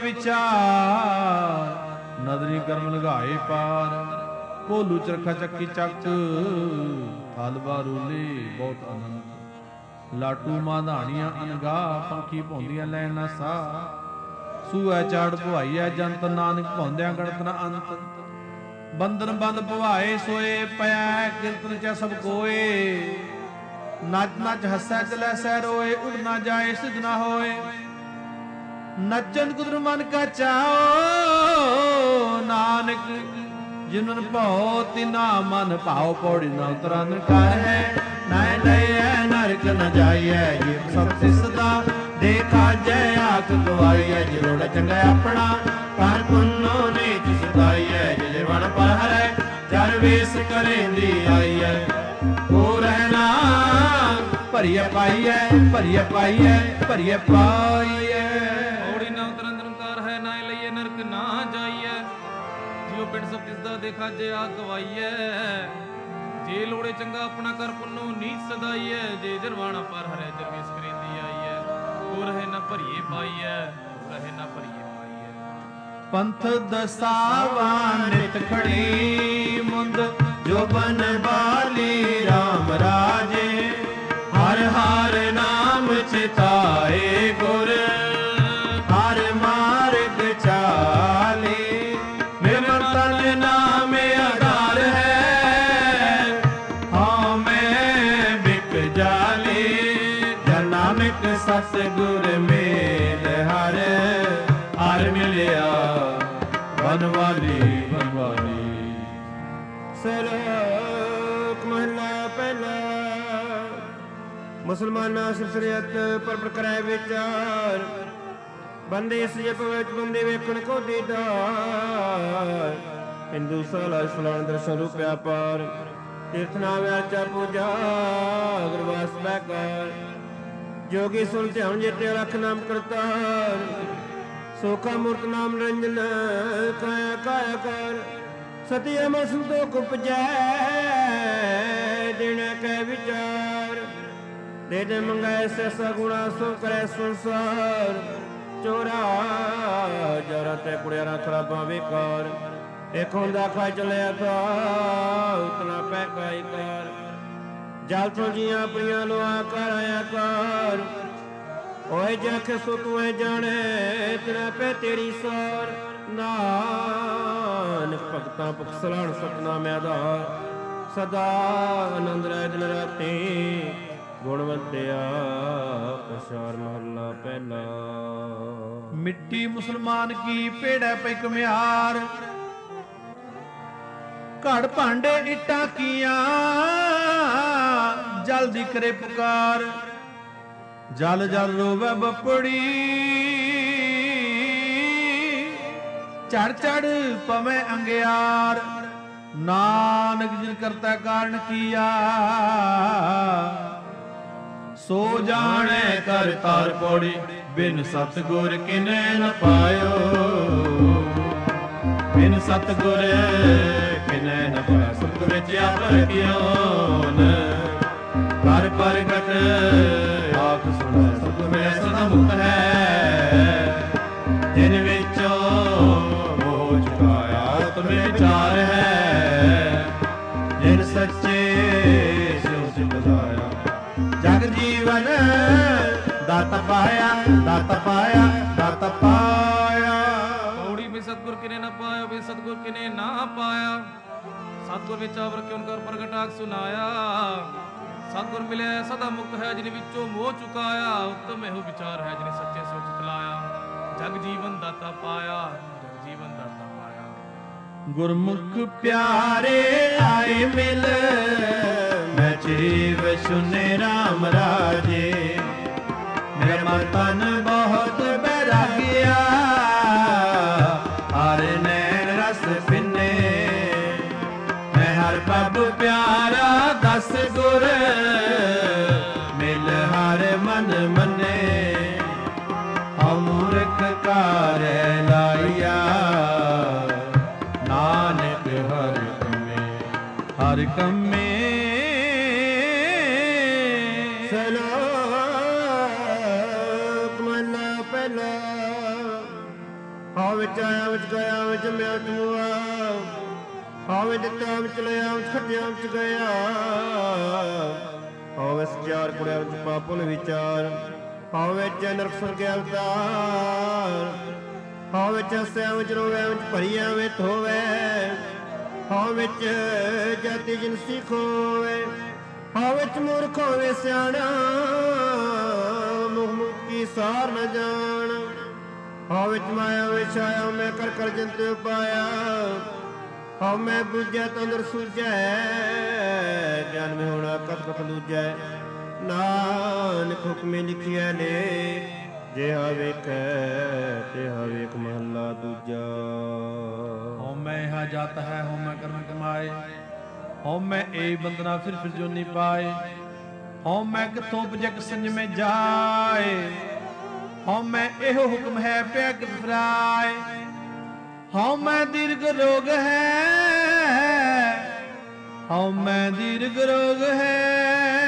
ਵਿਚਾਰ ਨਦਰੀ ਕਰਮ ਲਗਾਏ ਪਾਰ ਭੋਲੂ ਚਰਖਾ ਚੱਕੀ ਚੱਕ ਥਲ ਬਾਰੂਲੇ ਬਹੁਤ ਅਨੰਤ ਲਾਟੂ ਮਾਧਾਣੀਆਂ ਅਨਗਾ ਪੰਖੀ ਭੌਂਦੀਆਂ ਲੈਣ ਨਾ ਸਾ ਸੂਐ ਚਾੜ ਭਵਾਈਐ ਜੰਤ ਨਾਨਕ ਭੌਂਦਿਆਂ ਗਣਤ ਨਾ ਅੰਤ ਬੰਧਨ ਬੰਦ ਭਵਾਏ ਸੋਏ ਪਿਆ ਕੀਰਤਨ ਚ ਸਭ ਕੋਏ ਨੱਚ ਨੱਚ ਹੱਸੈ ਚਲੈ ਸਹਿ ਰੋਏ ਉਡ ਨਾ ਜਾਏ ਸਿਧ ਨਾ ਹੋਏ ਨੱਚਨ ਕੁਦਰ ਮਨ ਕਾ ਚਾਓ ਨਾਨਕ ਜਿਨਨ ਭਉ ਤਿਨਾ ਮਨ ਭਾਉ ਪੌੜੀ ਨਾ ਉਤਰਨ ਕਰ ਹੈ ਨਾ ਲਈਐ ਨਰਕ ਨ ਜਾਈਐ ਇਹ ਸਭ ਸਿਸਦਾ ਦੇਖਾ ਜੈ ਆਖ ਗਵਾਈਐ ਜਿਰੋੜ ਚੰਗਾ ਆਪਣਾ ਕਰ ਪੁੰਨੋ ਨੀਚ ਸੁਧਾਈਐ ਜਿਲੇ ਵਣ ਪਰ ਹਰੈ ਜਰ ਵੇਸ ਕਰੇਂਦੀ ਆਈਐ ਹੋ ਰਹਿਣਾ ਭਰੀਏ ਪਾਈਐ ਭਰੀਏ ਪਾਈਐ ਭਰੀਏ ਪਾਈਐ ਔੜੀ ਨਾ ਉਤਰਨ ਨਿਰੰਕਾਰ ਹੈ ਨਾ ਲਈਏ ਨਰਕ ਨਾ ਜਾਈਐ ਜਿਉ ਪਿੰਡ ਸਭ ਦਿਸਦਾ ਦੇਖਾ ਜੇ ਆ ਗਵਾਈਐ ਜੇ ਲੋੜੇ ਚੰਗਾ ਆਪਣਾ ਕਰ ਪੁੰਨੋ ਨੀਚ ਸਦਾਈਐ ਜੇ ਜਰਵਾਣਾ ਪਰ ਹਰੈ ਜਰਵੇਸ ਕਰੇਂਦੀ ਆਈਐ ਹੋ ਰਹੇ ਨਾ ਭਰੀਏ ਪਾਈਐ ਹੋ ਰਹੇ ਨਾ ਭਰੀਏ ਪੰਥ ਦਸਾਵਾ ਨਿਤ ਖੜੀ ਮੁੰਦ ਜੋ ਬਨ ਬਾਲੀ ਰਾਮ ਰਾਜੇ ਹਰ ਹਰ ਨਾਮ ਪਛਤਾਏ ਗੁਰ ਹਰ ਮਾਰਗ ਚਾਲੇ। ਮੇਰੇ ਤਨ ਨਾਮ ਆਧਾਰ ਹੈ ਹਉ ਮੈਂ ਬਿਕ ਜਾਲੇ। ਜਨ ਨਾਨਕ ਸਤਿਗੁਰ ਮੇਲ ਹਰ ਹਰ ਮਿਲਿਆ ਬਨਵਾਲੀ ਬਨਵਾਲੀ। ਸ਼ਲੋਕ ਮਹਲਾ ਪਹਿਲਾ। ਮੁਸਲਮਾਨਾਂ ਸਿਰਸਰੀਅਤ ਪਰ ਪਰ ਕਰੈ ਵਿਚਾਰ। ਬੰਦੇ ਇਸ ਜਪ ਵਿੱਚ ਬੰਦੇ ਵੇਖਣ ਕੋ ਦੀਦਾਰ। ਹਿੰਦੂ ਸਾਲਾ ਇਸਲਾਮ ਦਰਸ਼ਨ ਰੂਪ ਵਿਆਪਾਰ। ਤੀਰਥ ਨਾਮ ਆਚਾ ਪੂਜਾ ਗੁਰਵਾਸ ਬੈਕਾਰ। ਜੋਗੀ ਸੁਣ ਧਿਆਨ ਜੇਤੇ ਲੱਖ ਨਾਮ ਕਰਤਾਰ। ਸੋਖਾ ਮੂਰਤ ਨਾਮ ਰੰਜਨ ਕਾਇਆ ਕਾਇਆ ਕਰ। ਸਤਿ ਅਮਰ ਸੰਤੋਖ ਉਪਜੈ ਦਿਨ ਕੈ ਵਿਚਾਰ। ਦੇ ਦੇ ਮੰਗਾਏ ਸੈਸਾ ਗੁਣਾ ਸੋ ਕਰੈ ਸੰਸਾਰ। ਚੋਰਾ ਜਰਾ ਤੇ ਕੁੜਿਆਰਾ ਖਰਾਬਾਂ ਵੇਕਾਰ। ਇੱਕ ਹੁੰਦਾ ਖਾ ਚਲਿਆ ਤਾ ਉਤਨਾ ਪੈ ਕਾਈ ਕਾਰ। ਜਲ ਤੋਂ ਜੀਆਂ ਪ੍ਰੀਆਂ ਲੋਆ ਕਰ ਆਇਆ ਕਾਰ। ਓਏ ਜਖ ਸੋ ਤੂੰ ਜਾਣੇ ਤੇਰਾ ਪੈ ਤੇਰੀ ਸਾਰ। ਨਾਨਕ ਭਗਤਾਂ ਭੁਖ ਸਲਾਣ ਸਤਨਾਮ ਆਧਾਰ। ਸਦਾ ਆਨੰਦ ਰਹਿ ਦਿਨ ਰਾਤੀ ਗੁਣਵੰਤਿਆ ਪ੍ਰਸਾਰ ਮਹੱਲਾ ਪਹਿਲਾ। ਮਿੱਟੀ ਮੁਸਲਮਾਨ ਕੀ ਪੇੜੈ ਪੈ ਕਮਿਆਰ। ਘੜ ਭਾਂਡੇ ਇੱਟਾਂ ਕੀਆਂ ਜਲਦੀ ਕਰੇ ਪੁਕਾਰ। ਜਲ ਜਲ ਰੋਵੇ ਬਪੜੀ ਚੜ ਚੜ ਪਵੇਂ ਅੰਗਿਆਰ। ਨਾਨਕ ਜਿਨ ਕਰਤਾ ਕਾਰਨ ਕੀਆ ਸੋ ਜਾਣੈ ਕਰ ਤਾਰ ਪੌੜੀ। ਬਿਨ ਸਤਿਗੁਰ ਕਿਨੈ ਨ ਪਾਇਓ ਬਿਨ ਸਤਿਗੁਰ ਕਿਨੈ ਨ ਪਾਇਓ। ਸੁਖ ਵਿੱਚ ਆਪਰ ਕਿਉਨ ਕਰ ਪ੍ਰਗਟ ਆਖ ਸੁਣੈ। ਸੁਖ ਮੈਂ ਸਦਾ ਮੁਕਤ ਹੈ ਜਿਨ ਵਿੱਚੋਂ ਮੋਹ ਚੁਕਾਇਆ। ਤੁਮੇ ਵਿਚਾਰ ਹੈ ਜਿਨ ਸੱਚੇ ਸਿਉ ਸਿ ਬਧਾਇਆ। ਜਗ ਜੀਵਨ ਦਾਤਾ ਪਾਇਆ ਦਾਤਾ ਪਾਇਆ ਦਾਤਾ ਪਾਇਆ। ਪੌੜੀ ਵੀ ਸਤਿਗੁਰ ਕਿਨੇ ਨਾ ਪਾਇਆ ਵੀ ਸਤਿਗੁਰ ਕਿਨੇ ਨਾ ਪਾਇਆ। ਸਤਿਗੁਰ ਵਿੱਚ ਆਵਰ ਕਿਉਂ ਕਰ ਪ੍ਰਗਟ ਆਖ ਸੁਨਾਇਆ। ਸਤਿਗੁਰ ਮਿਲਿਆ ਸਦਾ ਮੁਕਤ ਹੈ ਜਿਨ ਵਿੱਚੋਂ ਮੋਹ ਚੁਕਾਇਆ। ਉੱਤਮ ਇਹੋ ਵਿਚਾਰ ਹੈ ਜਿਨ ਸੱਚੇ ਸੋਚ ਤਲਾਇਆ। ਜਗ ਜੀਵਨ ਦਾਤਾ ਪਾਇਆ ਜਗ ਜੀਵਨ ਦਾਤਾ ਪਾਇਆ। ਗੁਰਮੁਖ ਪਿਆਰੇ ਆਏ ਮਿਲ ਮੈਂ ਚੀਵ ਸੁਨੇ ਰਾਮ ਰਾਜੇ। ਮੇਰਾ ਮਨ ਤਨ ਬਹੁਤ ਬੈਰਾਗਿਆ ਹਰ ਨੈਣ ਰਸ ਪਿੰਨੇ। ਮੈਂ ਹਰ ਪਬ ਪਿਆਰਾ ਦਸ ਗੁਰ ਮਿਲ ਹਰ ਮਨ ਮੰਨੇ। ਅਮੁਰਖ ਕਾਰੈ ਲਾਇਆ ਨਾਨਕ ਹਰ ਕਮੇ ਹਰ ਕਮੇ। ਹਾਂ ਵਿੱਚ ਆਇਆ ਵਿੱਚ ਗਿਆ ਵਿੱਚ ਜੰਮਿਆ ਵਿੱਚ ਮੁਆ। ਹਾਂ ਵਿੱਚ ਦਿੱਤਾ ਵਿੱਚ ਲਿਆ ਵਿੱਚ ਖੱਟਿਆ ਵਿੱਚ ਗਿਆ। ਹਾਂ ਵਿੱਚ ਚਾਰ ਕੁੜਿਆਂ ਵਿੱਚ ਪਾਪੁਲ ਵਿਚਾਰ। ਹਾਂ ਵਿੱਚ ਨਰਕ ਸੁਰਗ ਅਵਤਾਰ। ਹਾਂ ਵਿੱਚ ਹੱਸਿਆ ਵਿੱਚ ਰੋਵਿਆ ਵਿੱਚ ਭਰੀਆ ਵਿੱਚ ਹੋਵੇ। ਹਾਂ ਵਿੱਚ ਜਾਤੀ ਜਿਨਸੀ ਖੋਵੇ। ਹਾਂ ਵਿੱਚ ਮੂਰਖ ਹੋਵੇ ਸਿਆਣਾ ਮੁਖ ਮੁਖ ਕੀ ਸਾਰ ਨ ਜਾਣ। ਹਾਂ ਵਿੱਚ ਮਾਇਆ ਵਿੱਚ ਆਇਆ ਮੈਂ ਕਰ ਕਰ ਜੰਤ ਪਾਇਆ। ਹਾਂ ਮੈਂ ਬੁੱਝਿਆ ਤੰਦਰ ਸੂਝੈ ਗਿਆਨ ਮੈਂ ਹੋਣਾ ਕਤ ਕਤ ਦੂਜੈ। ਨਾਨਕ ਹੁਕਮੇ ਲਿਖਿਆ ਨੇ ਜਿਹਾ ਵੇਖੈ ਤਿਹਾ ਵੇਖ ਮਹੱਲਾ ਦੂਜਾ। ਹਉ ਮੈਂ ਹਾ ਜਾਤ ਹੈ ਹਉ ਮੈਂ ਕਰਮ ਕਮਾਏ। ਹਉ ਮੈਂ ਏ ਬੰਦਨਾ ਫਿਰ ਫਿਰ ਜੋਨੀ ਪਾਏ। ਹਉ ਮੈਂ ਕਿਥੋਂ ਉਪਜਕ ਸੰਜਮੇ ਜਾਏ। ਹਉ ਮੈਂ ਇਹੋ ਹੁਕਮ ਹੈ ਪਿਆ ਕਿਤ ਫਰਾਏ। ਹਉ ਮੈਂ ਦੀਰਘ ਰੋਗ ਹੈ ਹਉ ਮੈਂ ਦੀਰਘ ਰੋਗ ਹੈ।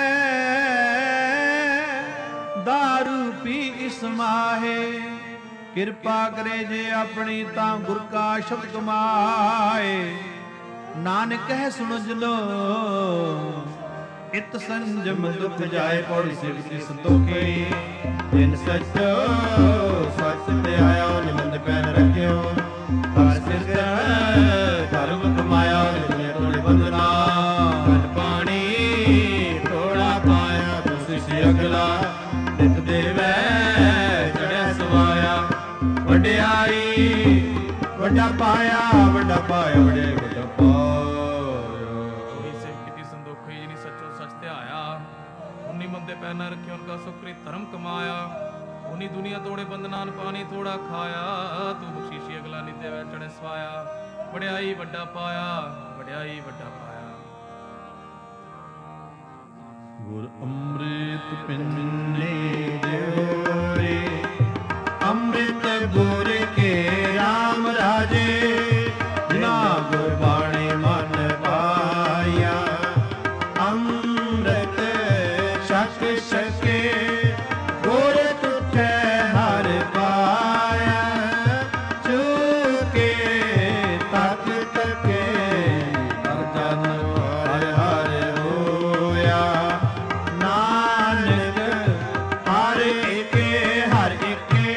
ਦਾਰੂ ਪੀ ਇਸ ਮਾਹੇ ਕਿਰਪਾ ਕਰੇ ਜੇ ਆਪਣੀ ਤਾਂ ਗੁਰ ਕਾ ਸ਼ਬਦ ਕਮਾਏ। ਨਾਨਕ ਹੈ ਸੁਣ ਜਲੋ ਇਤ ਸੰਜਮ ਦੁਖ ਜਾਏ ਪੌੜੀ ਸਿਵਤੀ ਸੰਤੋਖੀ ਜਿਨ ਸੱਚੋ ਸੱਚ ਤੇ ਆਇਆ ਨਿਮੰਦ ਪੈਨ ਰੱਖਿਓ ਹਰ ਸਿਰ ਧਰਮ ਕਮਾਇਆ ਨਿਮੇ ਤੋੜੇ ਬੰਦਨਾ ਮਨ ਪਾਣੀ ਥੋੜਾ ਪਾਇਆ ਤੁਸਿ ਅਗਲਾ ਨਿਤ ਦੇਵੈ ਚੜ੍ਹਿਆ ਸਵਾਇਆ ਵਡਿਆਈ ਵੱਡਾ ਪਾਇਆ ਵੱਡਾ ਪਾਇਆ ਵਡਿਆਈ ਵੱਡਾ ਪਾਇਆ ਸਿਵ ਕੀਤੀ ਸੰਦੋਖੀ ਜਿਨੀ ਸੱਚੋ ਸੱਚ ਤੇ ਆਇਆ ਉਨੀ ਮੰਦੇ ਪੈਨ ਰੱਖਿਓ ਉਨਕਾ ਸੁਖਰੀ ਧਰਮ ਕਮਾਇਆ ਉਨੀ ਦੁਨੀਆ ਤੋੜੇ ਬੰਦਨਾਨ ਪਾਣੀ ਥੋੜਾ ਖਾਇਆ ਤੂੰ ਬਖਸ਼ੀਸ਼ੀ ਅਗਲਾ ਨਿਤ ਦੇਵੈ ਚੜ੍ਹਿਆ ਸਵਾਇਆ ਵਡਿਆਈ ਵੱਡਾ ਪਾਇਆ ਵਡਿਆਈ ਵੱਡਾ ਪਾਇਆ ਗੁਰ ਅੰਮ੍ਰਿਤ ਪਿੰਨੇ ਦਿਓਰੇ ਅੰਮ੍ਰਿਤ ਗੁਰ ਕੇ ਰਾਮ ਰਾਜੇ ਜਿਨਾ ਗੁਰ ਬਾਣੀ ਮਨ ਪਾਇਆ ਅੰਮ੍ਰਿਤ ਛਕ ਛਕੇ ਗੁਰ ਤੁਠੈ ਹਰ ਪਾਇਆ ਚੁਕੇ ਤਕ ਤਕੇ ਹਰ ਜਨ ਹਰ ਹਰ ਹੋਇਆ ਨਾਨਕ ਹਰ ਏਕੇ ਹਰ ਏਕੇ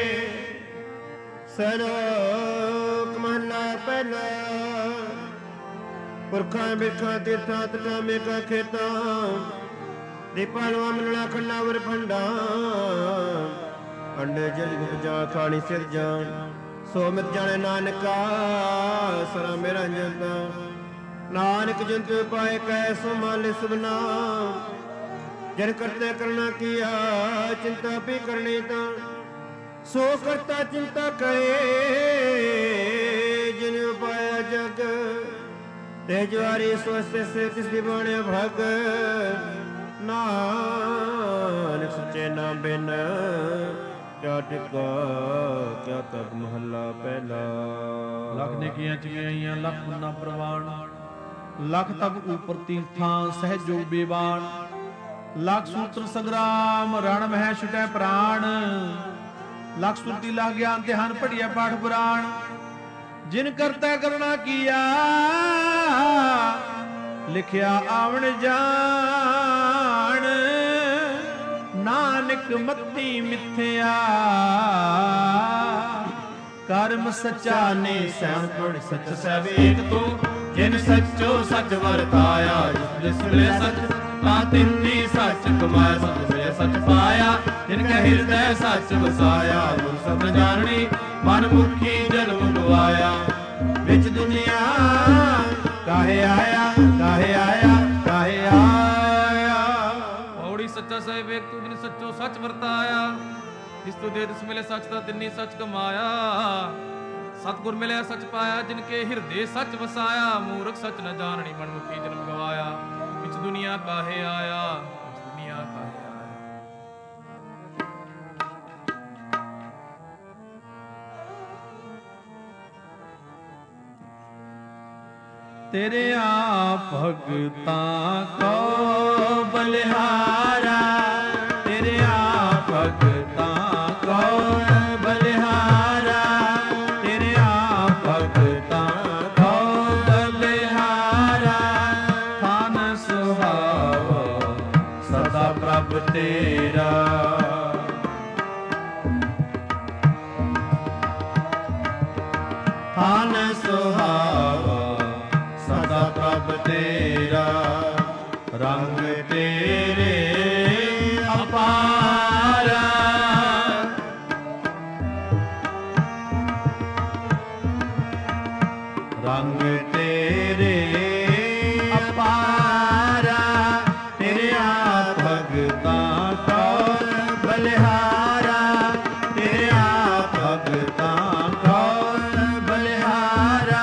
ਸਲੋਕ ਮਹਲਾ ਪਹਿਲਾ ਪੁਰਖਾਂ ਬਿਰਖਾਂ ਤੀਰਥਾਂ ਤਟਾਂ ਮੇਕਾ ਖੇਤਾਂ ਦੀਪਾਂ ਨੂੰ ਅਮਲਣਾ ਖੰਡਾ ਵਰ ਭੰਡਾ ਅੰਡੇ ਜਲ ਗੁਪਜਾ ਖਾਣੀ ਸਿਰ ਜਾਣ ਸੋ ਮਿਤ ਜਾਣੇ ਨਾਨਕਾ ਸਰਾ ਮੇਰਾ ਜੰਦਾ ਨਾਨਕ ਜੰਤ ਪਾਏ ਕੈ ਸੋ ਮਾਲਿ ਸੁਬਨਾ ਜਨ ਕਰਤੇ ਕਰਨਾ ਕੀਆ ਚਿੰਤਾ ਵੀ ਕਰਨੀ ਤਾਂ ਸੋ ਕਰਤਾ ਚਿੰਤਾ ਕਰੇ ਜਿਨ ਉਪਾਇਆ ਜਗ ਤੇ ਜਵਾਰੀ ਸਵਸਤੇ ਸੇ ਤਿਸ ਦੀ ਬਾਣਿਆ ਭਗ ਨਾਨਕ ਸੱਚੇ ਨਾਮ ਬਿਨ ਕਿਆ ਟਿਕਾ ਕਿਆ ਤਬ ਮਹੱਲਾ ਪਹਿਲਾ ਲੱਖ ਨੇ ਕੀਆਂ ਚਗਿਆਈਆਂ ਲੱਖ ਪੁੰਨਾ ਪ੍ਰਵਾਨ ਲੱਖ ਤਬ ਉਪਰ ਤੀਰਥਾਂ ਸਹਿਜੋ ਬੇਬਾਨ ਲੱਖ ਸੂਤਰ ਸੰਗਰਾਮ ਰਣ ਮਹਿ ਛੁਟੈ ਪ੍ਰਾਣ ਲੱਖ ਸੁਰਤੀ ਲੱਖ ਗਿਆਨ ਤੇ ਹਨ ਪੜੀਐ ਪਾਠ ਪੁਰਾਣ ਜਿਨ ਕਰਤਾ ਕਰਨਾ ਕੀਆ ਲਿਖਿਆ ਆਵਣ ਜਾਣ ਨਾਨਕ ਮੱਤੀ ਮਿਥਿਆ ਕਰਮ ਸੱਚਾ ਨੇ ਸੈਣ ਪੜ ਸੱਚ ਸਹਿ ਵੇਖ ਤੂੰ ਜਿਨ ਸੱਚੋ ਸੱਚ ਵਰਤਾਇਆ ਜਿਸ ਮਿਲੇ ਸੱਚ ਤਾਂ ਤਿੰਨੀ ਸੱਚ ਕਮਾਇਆ ਸੱਚ ਮਿਲੇ ਸੱਚ ਪਾਇਆ ਜਿਨ ਕੈ ਹਿਰਦੈ ਸੱਚ ਵਸਾਇਆ ਗੁਰ ਸਬਦ ਜਾਣਨੀ ਮਨ ਮੁਖੀ ਜਨਮ ਗਵਾਇਆ ਵਿੱਚ ਦੁਨੀਆ ਕਾਹੇ ਆਇਆ ਕਾਹੇ ਆਇਆ ਕਾਹੇ ਆਇਆ ਪੌੜੀ ਸੱਚਾ ਸਹਿ ਵੇਖ ਤੂੰ ਜਿਨ ਸੱਚੋ ਸੱਚ ਵਰਤਾਇਆ ਜਿਸ ਤੂੰ ਦੇ ਦਿਸ ਮਿਲੇ ਸੱਚ ਤਾਂ ਤਿੰਨੀ ਸੱਚ ਕਮਾਇਆ ਸਤਿਗੁਰ ਮਿਲਿਆ ਸੱਚ ਪਾਇਆ ਜਿਨ ਕੇ ਹਿਰਦੇ ਸੱਚ ਵਸਾਇਆ ਮੂਰਖ ਸੱਚ ਨ ਜਾਣਨੀ ਮਨ ਮੁਖੀ ਜਨਮ ਗਵਾਇਆ ਵਿੱਚ ਦੁਨੀਆ ਕਾਹੇ ਆਇਆ ਵਿੱਚ ਦੁਨੀਆ ਕਾਹੇ ਆਇਆ ਤੇਰੇ ਆਪ ਭਗਤਾਂ ਕੋ ਬਲਿਹਾਰਾ ਤੇਰੇ ਆਪ ਭਗਤਾਂ ਕੋ ਬਲਿਹਾਰਾ ਤੇਰੇ ਆਪ ਭਗਤਾਂ ਕੋ ਬਲਿਹਾਰਾ ਥਾਨ ਸੁਹਾਵਾ ਸਦਾ ਪ੍ਰਭ ਤੇਰਾ ਥਾਨ ਸੁਹਾਵਾ ਸਦਾ ਪ੍ਰਭ ਤੇਰਾ ਰੰਗ ਤੇਰੇ ਅਪਾਰਾ ਰੰਗ ਤੇਰੇ ਅਪਾਰਾ ਤੇਰੇ ਆਪ ਭਗਤਾਂ ਕੋ ਬਲਿਹਾਰਾ ਤੇਰੇ ਆਪ ਭਗਤਾਂ ਕੋ ਬਲਿਹਾਰਾ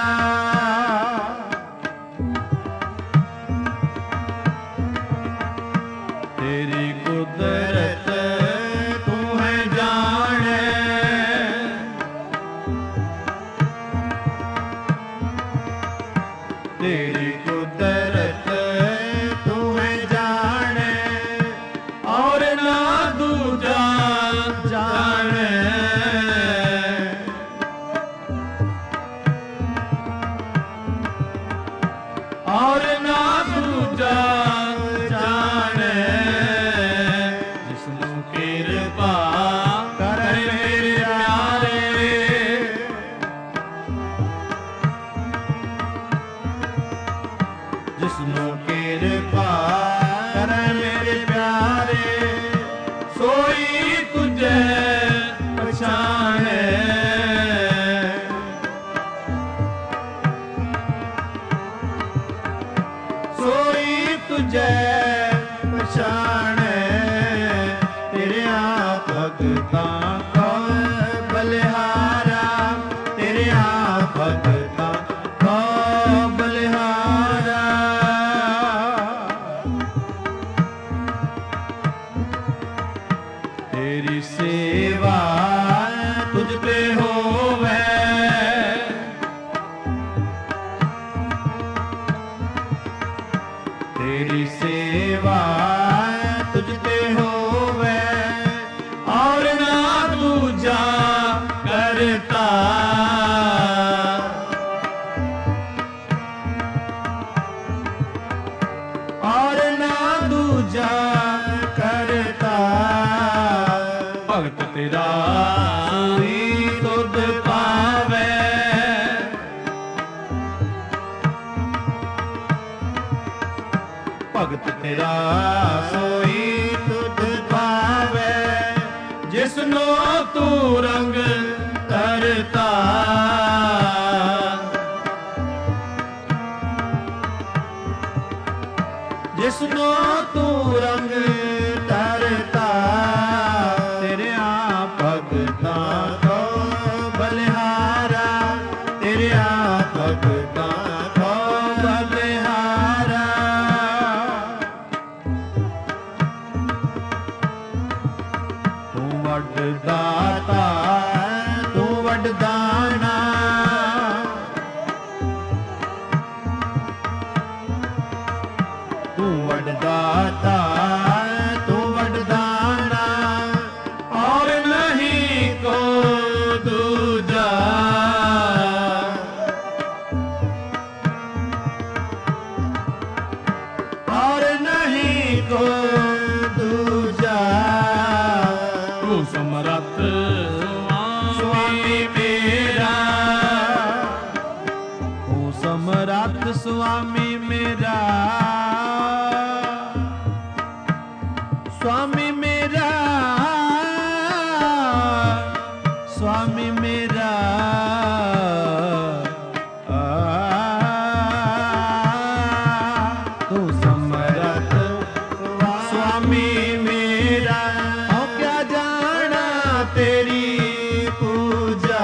ਤੇਰੀ ਕੁਦਰਤ ਤੂੰ ਹੈ ਜਾਣੇ ਤੂੰ ਰੰਗ ਧਰਤਾ, ਜਿਸਨੋ ਤੂੰ ਰੰਗ ਧਰਤਾ, ਤੇਰਿਆਂ ਭਗਤਾਂ ਕੋ ਬਲਿਹਾਰਾ, ਤੇਰਿਆਂ ਭਗਤਾਂ ਕੋ ਬਲਿਹਾਰਾ। ਤੂੰ ਵੱਡ ਦਾਤਾ, ਤੂੰ ਵੱਡ ਦਾਨਾ, ਤੂੰ ਵੱਡ ਦਾਤਾ, ਤੂੰ ਵੱਡ ਦਾਨਾ, ਔਰ ਨਹੀਂ ਕੋ ਦੂਜਾ। ਔਰ ਨਹੀਂ ਕੋ ਦੂਜਾ। ਤੂੰ ਸਮਰੱਥ ਸੁਆਮੀ ਮੇਰਾ, ਤੂੰ ਸਮਰੱਥ ਸੁਆਮੀ ਮੇਰਾ, ਸੁਆਮੀ ਮੇਰਾ, ਸੁਆਮੀ ਮੇਰਾ। ਤੂੰ ਸਮਰੱਥ ਸੁਆਮੀ ਮੇਰਾ, ਹਉ ਕਿਆ ਜਾਣਾ ਤੇਰੀ ਪੂਜਾ।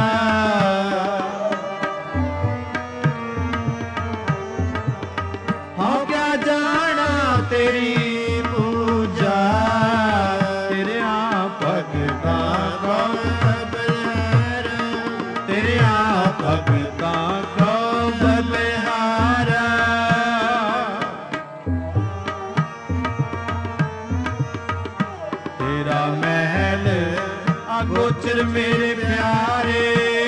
ਹਉ ਕਿਆ ਜਾਣਾ ਤੇਰੀ ਪੂਜਾ, ਤੇਰਿਆਂ ਭਗਤਾਂ ਕੋ ਬਲਿਹਾਰਾ, ਤੇਰਿਆਂ ਭਗਤਾਂ ਕੋ ਬਲਿਹਾਰਾ। ਤੇਰਾ ਮਹਿਲ ਅਗੋਚਰ ਮੇਰੇ ਪਿਆਰੇ,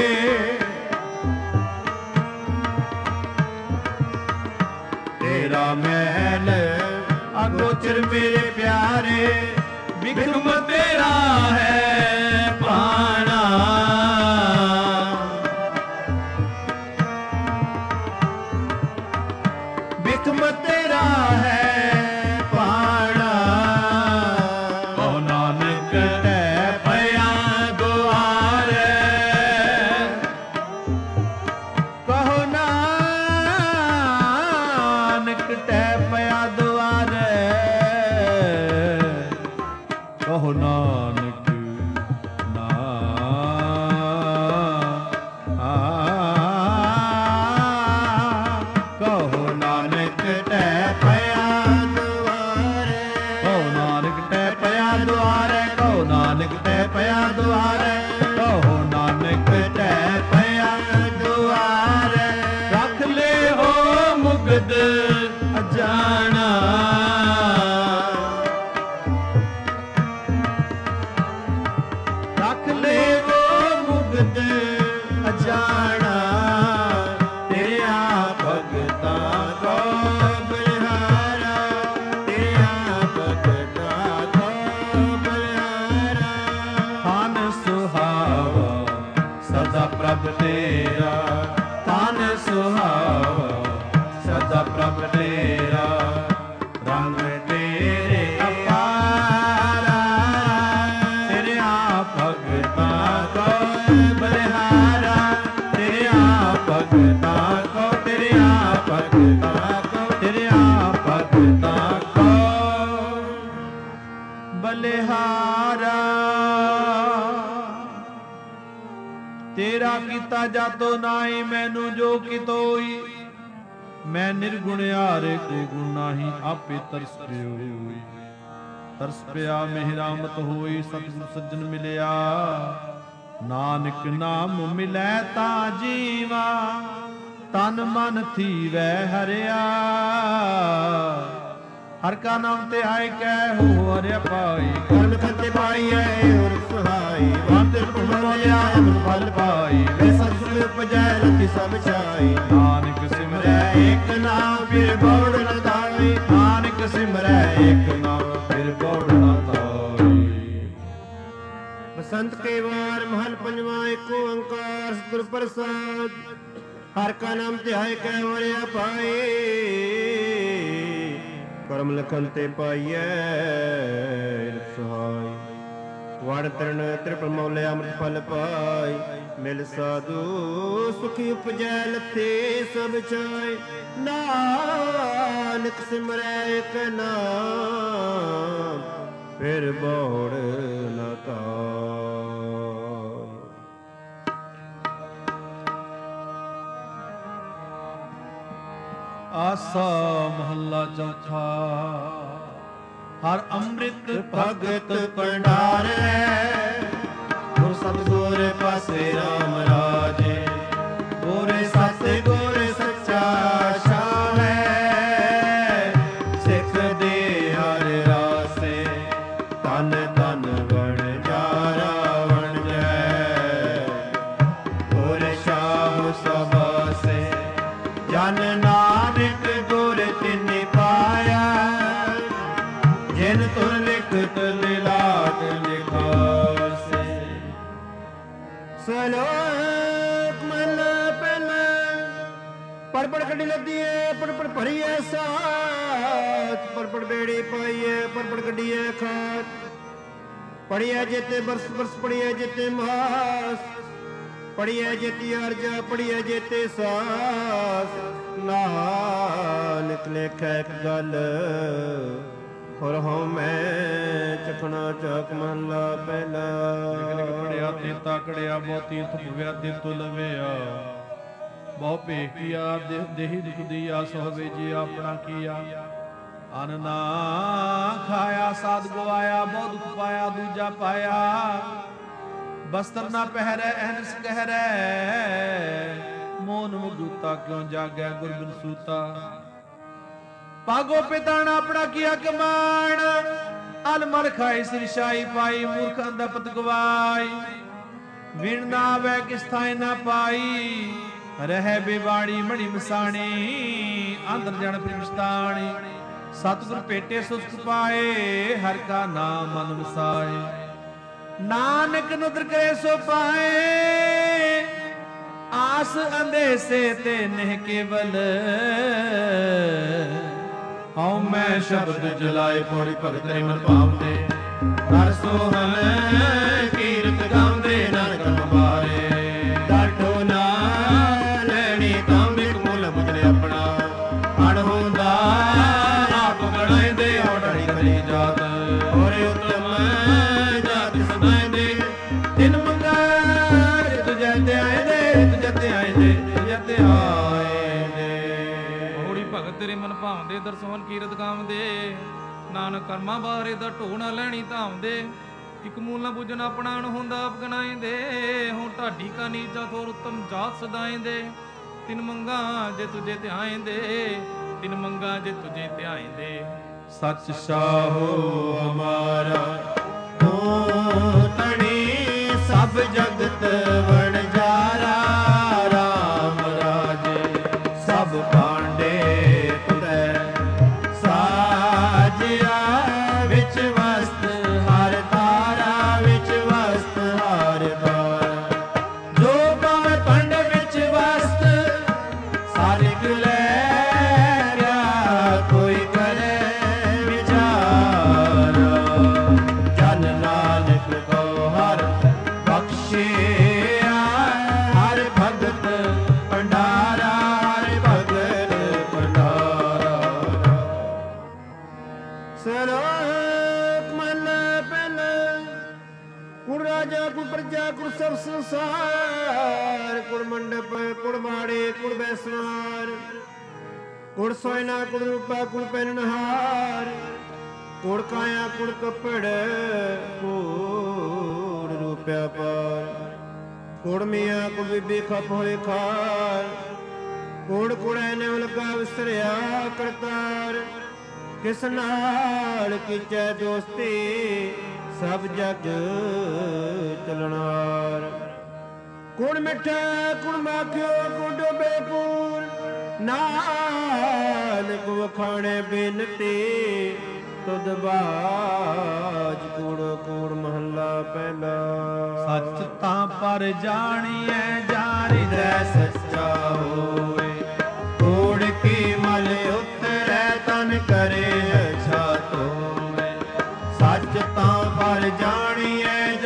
ਤੇਰਾ ਮਹਿਲ ਅਗੋਚਰ ਮੇਰੇ ਪਿਆਰੇ, ਬਿਕਮ ਤੇਰਾ ਹੈ ਪਾਣਾ। ਬਿਕਮ ਤੇਰਾ ਹੈ ਪਾਣਾ, ਕਹੋ ਨਾਨਕ ਟੈ ਪਿਆ ਦੁਆਰੇ, ਕਹੋ ਨਾਨਕ ਟੈ ਪਿਆ ਦੁਆਰੇ, ਕਹੋ ਨਾਨਕ ਨਾ ਆ, ਕਹੋ ਨਾਨਕ ਟੈ ਪਿਆ ਦੁਆਰੇ, ਕਹੋ ਨਾਨਕ ਟੈ ਪਿਆ ਦੁਆਰੇ, ਕਹੋ ਨਾਨਕ ਟੈ ਪਿਆ ਦੁਆਰੇ, ਕਹੋ ਨਾਨਕ ਟੈ ਪਿਆ ਦੁਆਰੇ। ਰੱਖ ਲੈ ਹੋ ਮੁਗਦ ਅਜਾਣਾ, ਰੱਖ ਲੈ ਹੋ ਮੁਗਦ ਅਜਾਣਾ, ਤੇਰਿਆਂ ਭਗਤਾਂ ਕੋ ਬਲਿਹਾਰਾ, ਤੇਰਿਆਂ ਭਗਤਾਂ ਕੋ ਬਲਿਹਾਰਾ। ਧਨ ਸੁਹਾਵਾ ਸਦਾ ਪ੍ਰਭ ਤੇਰਾ, ਧਨ ਸੁਹਾਵਾ ਸਦਾ ਪ੍ਰਭ ਤੇਰਾ, ਰੰਗ ਤੇਰੇ ਅਪਾਰਾ, ਤੇਰਿਆਂ ਭਗਤਾਂ ਕੋ ਬਲਿਹਾਰਾ, ਤੇਰਿਆਂ ਭਗਤਾਂ ਕੋ, ਤੇਰਿਆਂ ਭਗਤਾਂ ਕੋ, ਤੇਰਿਆਂ ਭਗਤਾਂ ਕੋ ਬਲਿਹਾਰਾ। ਤੇਰਾ ਕੀਤਾ ਜਾਤੋ ਨਾਹੀ, ਮੈਨੂੰ ਜੋ ਕਿਤੋਈ, ਮੈਂ ਨਿਰਗੁਣ ਹਾਰੇ ਕੋ ਗੁਣ ਨਾਹੀ, ਆਪੇ ਤਰਸ ਪਿਓ। ਤਰਸ ਪਿਆ ਮਿਹਰਾਮਤ ਹੋਈ, ਸਤਿਗੁਰ ਸੱਜਣ ਮਿਲਿਆ, ਨਾਨਕ ਨਾਮ ਮਿਲੈ ਤਾਂ ਜੀਵਾ, ਤਨ ਮਨ ਥੀਵੈ ਹਰਿਆ। ਹਰ ਕਾ ਨਾਮ ਤੇ ਆਏ ਕਹਿ ਹੋ ਹਰਿਆ ਪਾਈ, ਕਰਮ ਕਰਤੇ ਪਾਈਐ ਔਰ ਸੁਹਾਈ, ਵਾਤੇ ਤੁਮਲਿਆ ਅਮਨ ਫਲ ਪਾਈ, ਵੇ ਸਤਿਗੁਰ ਉਪਜੈ ਰਤੀ ਸਭ ਛਾਈ। ਨਾਨਕ ਸਿਮਰੈ ਏਕ ਨਾਮ ਫਿਰ ਬੌੜ ਨ ਤਾਈ, ਨਾਨਕ ਸਿਮਰੈ ਏਕ ਨਾਮ ਫਿਰ ਬੌੜ ਨ ਤਾਈ। ਬਸੰਤ ਕੇ ਵਾਰ ਮਹਲ ਪੰਜਵਾ ਏਕੋ ਓੰਕਾਰ ਸਤਿਗੁਰ ਪ੍ਰਸਾਦ, ਹਰ ਕਾ ਨਾਮ ਧਿਆਏ ਕਹਿ ਹਰਿਆ ਪਾਈ, ਕਰਮ ਲਖਨ ਤੇ ਪਾਈਐ ਸਹਾਈ। ਵੜ ਤਰਨ ਤ੍ਰਿਪਲ ਮੌਲੇ ਅੰਮ੍ਰਿਤ ਫਲ ਪਾਈ ਮਿਲ ਸਾਧੂ ਸੁਖੀ ਉਪਜੈ ਲੱਥੇ ਸਭ ਚਾਏ ਨਾਨਕ ਸਿਮਰੈ ਇਕ ਨਾਮ ਫਿਰ ਬੋੜ ਨਾ ਤਾਮ। ਆਸਾ ਮਹੱਲਾ ਚੌਥਾ। ਹਰ ਅੰਮ੍ਰਿਤ ਭਗਤ ਭੰਡਾਰੈ ਗੁਰ ਸਤਿਗੁਰ ਪਾਸੇ ਰਾਮ ਰਾਜੇ ਗੁਰ ਸਤਿਗੁਰ ਸੱਚਾ ਸ਼ਾਹੈ ਸਿੱਖ ਦੇ ਹਰ ਰਾਸੇ ਤਨ ਤਨ ਵਣ ਜਾਰਾ ਵਣ ਜੈ ਗੁਰ ਸ਼ਾਹ ਸਭਾਸੇ ਜਨ ਨਾਨਕ ਗੁਰ ਤਿਨਿ ਪਾਇਆ ਜਿਨ ਤੁਰ ਲਿਖਤ ਲਿਲਾਟ ਲਿਖਾਸੇ। ਸਲੋਕ ਮਹਲਾ ਪਹਿਲਾ। ਪੜ ਪੜ ਕੱਢੀ ਲੱਦੀ ਏ ਪੜ ਪੜ ਭਰੀਏ ਸਾਥ ਪੜ ਪੜ ਬੇੜੀ ਪਾਈਏ ਪੜ ਪੜ ਕੱਢੀਏ ਖਾਤ ਪੜੀਏ ਜਿਤੇ ਬਰਸ ਬਰਸ ਪੜੀਏ ਜਿਤੇ ਮਾਸ ਪੜੀਏ ਜਿਤੇ ਅਰਜਾ ਪੜੀਏ ਜਿਤੇ ਸਾਸ ਨਾਨਕ ਲੇਖੈ ਇੱਕ ਗੱਲ ਹੋਰ ਹਉ ਮੈਂ ਚਖਣਾ ਚਾਕ ਮਹਲਾ ਪਹਿਲਾ। ਪੜਿਆ ਤੇ ਤਾਕੜਿਆ ਬਹੁ ਤੀਰਥ ਭਵਿਆ ਤੇ ਤੁਲ ਵਿਆ ਬਹੁ ਭੇਖੀਆ ਦੇਹੀ ਦੁਖ ਦੀਆ ਸੋ ਹੋਵੇ ਜੀ ਆਪਣਾ ਕੀਆ ਅਨ ਨਾ ਖਾਇਆ ਸਾਧ ਗਵਾਇਆ ਬਹੁ ਦੁਖ ਪਾਇਆ ਦੂਜਾ ਪਾਇਆ ਬਸਤਰ ਨਾ ਪਹਿਰੈ ਅਹਨਸ ਕਹਿਰੈ ਮੋਨ ਮੁਦੂਤਾ ਕਿਉ ਜਾਗੈ ਗੁਰ ਬਿਨ ਸੂਤਾ ਪਾਗੋ ਪਿਤਾਣ ਆਪਣਾ ਕੀਆ ਕਮਾਣ ਅਲ ਮਲ ਖਾਈ ਸਿਰ ਸ਼ਾਈ ਪਾਈ ਮੂਰਖ ਅੰਧਪਤ ਗਵਾਈ ਵਿਣ ਨਾ ਆਵੈ ਕਿਸ ਥਾਇ ਨਾ ਪਾਈ ਰਹਿ ਬੇਵਾੜੀ ਮਣੀ ਮਸਾਣੀ ਅੰਦਰ ਜਣ ਪ੍ਰਿਮਸਤਾਣੀ ਸਤਿਗੁਰ ਭੇਟੇ ਸੁਖ ਪਾਏ ਹਰ ਕਾ ਨਾਮ ਮਨ ਵਸਾਏ ਨਾਨਕ ਨਦਰ ਕਰੇ ਸੋ ਪਾਏ ਆਸ ਅੰਦੇਸੇ ਤੇ ਨਹਿ ਕੇਵਲ ਹਉ ਮੈਂ ਸ਼ਬਦ ਜਲਾਏ ਪੌੜੀ ਭਗਤ ਰੇ ਮਨ ਭਾਵਦੇ ਹਰ ਸੋਹਣ ਕੀਰਤ ਗਾਉਂਦੇ ਨਾਨਕ ਬਾਰੇ ਡਾਢੋ ਨਾ ਲੈਣੀ ਕਾਮਿਕ ਮੁੱਲ ਮੁਝਲੇ ਆਪਣਾ ਅਣ ਹੁੰਦਾ ਆਪ ਗਣਾਇਂਦੇ ਔੜਾਈ ਕਰੀ ਜਾਤ ਹੋਰ ਉਤਮ ਜਾਤ ਸਦਾਇਂਦੇ ਤਿਨ ਮੰਗਾ ਤੁਝੇ ਤੇ ਆਇਂਦੇ ਤੁਝੇ ਤੇ ਆਇਂਦੇ ਤੁਝੇ ਤੇ ਆਇਂਦੇ ਔੜੀ ਭਗਤ ਤੇਰੇ ਮਨ ਭਾਉਂਦੇ ਦਰਸੋਨ ਕੀਰਤ ਗਾਉਂਦੇ ਨਾਨਕ ਕਰਮਾਂ ਬਾਰੇ ਦਾ ਢੋ ਨਾ ਲੈਣੀ ਧਾਮਦੇ ਇਕ ਮੂਲ ਨਾ ਬੁੱਝਣ ਆਪਣਾ ਅਣ ਹੁੰਦਾ ਆਪ ਗਣਾਇਂਦੇ ਹੁਣ ਢਾਡੀ ਕਾ ਨੀਚਾ ਥੋਰ ਉਤਮ ਜਾਤ ਸਦਾਇਂਦੇ ਤਿਨ ਮੰਗਾ ਜੇ ਤੁਝੇ ਧਿਆਇਂਦੇ ਤਿਨ ਮੰਗਾ ਜੇ ਤੁਝੇ ਧਿਆਇਂਦੇ ਸੱਚ ਸਾਹੋ ਹਮਾਰਾ ਤੂੰ ਤਣੀ ਸਭ ਜਗਤ ਵਣ ਜਾਰਾ ਰਾਮ ਰਾਜੇ ਸਭ ਭਾਂਡੇ ਤੁਧੈ ਸਾਜਿਆ ਵਿੱਚ ਵਸਤ ਹਰ ਤਾਰਾ ਵਿੱਚ ਵਸਤ ਹਰ ਤਾਰਾ ਜੋ ਭਾਵੇਂ ਪੰਡ ਵਿੱਚ ਵਸਤ ਸਾਰੇ ਲੈ ਕੋਈ ਕਰੇ ਵਿਚਾਰ ਜਨ ਨਾਨਕ ਕੋ ਹਰ ਬਖਸ਼ਿਆ ਹਰ ਭਗਤ ਭੰਡਾਰਾ ਹਰ ਭਗਤ ਭੰਡਾਰਾ। ਸਲੋਕ ਮਹਲਾ ਪਹਿਲਾ। ਕੁੜ ਰਾਜਾ ਕੁੜ ਪ੍ਰਜਾ ਕੁੜ ਸਭ ਸੰਸਾਰ ਕੁੜ ਮੰਡਪ ਕੁੜ ਮਾੜੇ ਕੁੜ ਬੈਸਵਾਰ ਕੁੜ ਸੋਇਨਾ ਕੁੜ ਰੂਪਾ ਕੁੜ ਪਹਿਨਹਾਰ ਕੁੜ ਕਾਇਆ ਕੁੜ ਕੱਪੜ ਕੁੜ ਰੂਪਿਆ ਪਾਰ ਕੁੜ ਮੀਆਂ ਕੁੜ ਬੀਬੀ ਖਪ ਹੋਏ ਖਾਰ ਕੁੜ ਕੁੜੈ ਨੇ ਲਗਾ ਵਿਸਰਿਆ ਕਰਤਾਰ ਕਿਸ ਨਾਲ ਕੀਚੈ ਦੋਸਤੀ ਸਭ ਜਗ ਚਲਣਾਰ ਕੁੜ ਮਿੱਠਾ ਕੁੜ ਮਾਖਿਓ ਕੁੜ ਡੋਬੇ ਪੂਰ ਨਾਨਕ ਵਖਾਣੇ ਬੇਨਤੀ ਤੁਧ ਬਾਜ ਕੂੜ ਕੂੜ ਮਹੱਲਾ ਪਹਿਲਾ। ਸੱਚ ਤਾਂ ਪਰ ਜਾਣੀਐ ਜਾਣੀਦੈ ਸੱਚਾ ਹੋਏ ਕੂੜ ਕੀ ਮਲ ਉਤਰੈ ਤਨ ਕਰੇ ਅੱਛਾ ਤੋਏ ਸੱਚ ਤਾਂ ਪਰ ਜਾਣੀਐ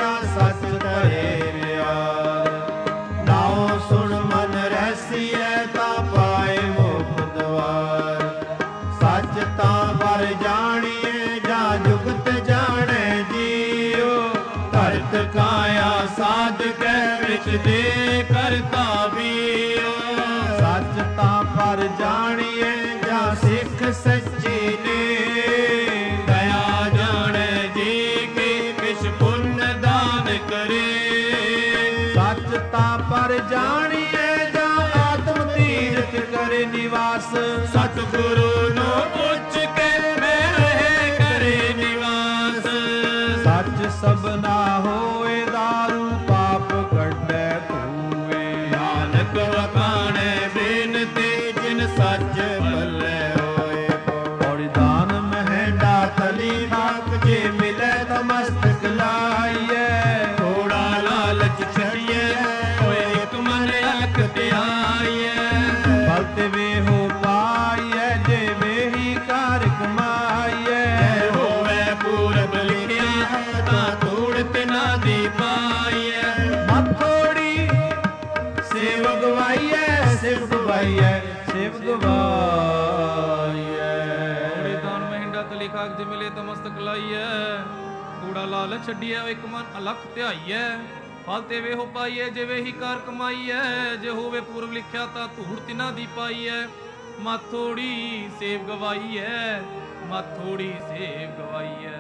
ਸਾਧ ਕੈ ਵਿੱਚ ਦੇ ਕਰਤਾ ਵੀਓ। ਸੱਚ ਤਾਂ ਪਰ ਜਾਣੀਏ ਜਾਂ ਸਿੱਖ ਸੱਚੇ ਨੇ, ਦਇਆ ਜਾਣੈ ਜੀ ਕੀ ਕਿਛ ਪੁੰਨ ਦਾਨ ਕਰੇ। ਸੱਚ ਤਾਂ ਪਰ ਜਾਣੀਏ ਜਾਂ ਆਤਮ ਤੀਰਥ ਕਰੇ ਨਿਵਾਸ। ਸਤਿਗੁਰੂ ਨੂੰ ਪੁੱਛ ਕੇ ਮੈਂ ਰਹੇ ਕਰੇ ਨਿਵਾਸ। ਸੱਚ ਸਭਨਾ ਹੋਏ ਦਾਰੂ ਪਾਪ ਕੱਢੈ ਧੂਏ। ਨਾਨਕ ਵਖਾਣੈ ਬੇਨਤੀ ਜਿਨ ਸੱਚ ਭਲੇ ਹੋਏ। ਔਰ ਦਾਨ ਮਹਿੰਡਾ ਤਲੀ ਖਾਕ ਜੇ ਮਿਲੇ ਤਾਂ ਮਸਤਕ ਲਾਈਐ। ਥੋੜਾ ਲਾਲਚ ਛੜੀਏ ਹੋਏ ਇੱਕ ਮਨ ਅੱਖ ਧਿਆਈਐ। ਬਲ ਤੇ ਵੇਹੋ ਪਾਈਐ ਜੇ ਵੇਹੀ ਕਾਰ ਕਮਾਈਐ। ਹੋਵੇ ਪੂਰਬ ਲਿਖਿਆ ਤਾਂ ਧੂੜ ਤਿਨਾ ਦੀ ਪਾਈਐ। ਮਥੋੜੀ ਸੇਵ ਗਵਾਈਐ ਸਿਵ ਗਵਾਈਐ ਸਿਵ ਗਵਾਈਐ। ਔੜੇ ਦਾਨ ਮਹਿੰਡਾ ਤਲੀ ਖਾਕ ਜੇ ਮਿਲੇ ਤਾਂ ਮਸਤਕ ਲਾਈਐ। ਕੂੜਾ ਲਾਲ ਛੱਡੀਐ ਇੱਕ ਮਨ ਅਲਖ ਧਿਆਈਐ। ਫਲ ਤੇ ਵੇਹੋ ਪਾਈਐ ਜੇ ਵੇਹੀ ਕਾਰ ਕਮਾਈਐ। ਜੇ ਹੋਵੇ ਪੂਰਬ ਲਿਖਿਆ ਤਾਂ ਧੂੜ ਤਿਨਾ ਦੀ ਪਾਈਐ। ਮਾਥੋੜੀ ਸੇਵ ਗਵਾਈਐ ਮਾਥੋੜੀ ਸੇਵ ਗਵਾਈਐ।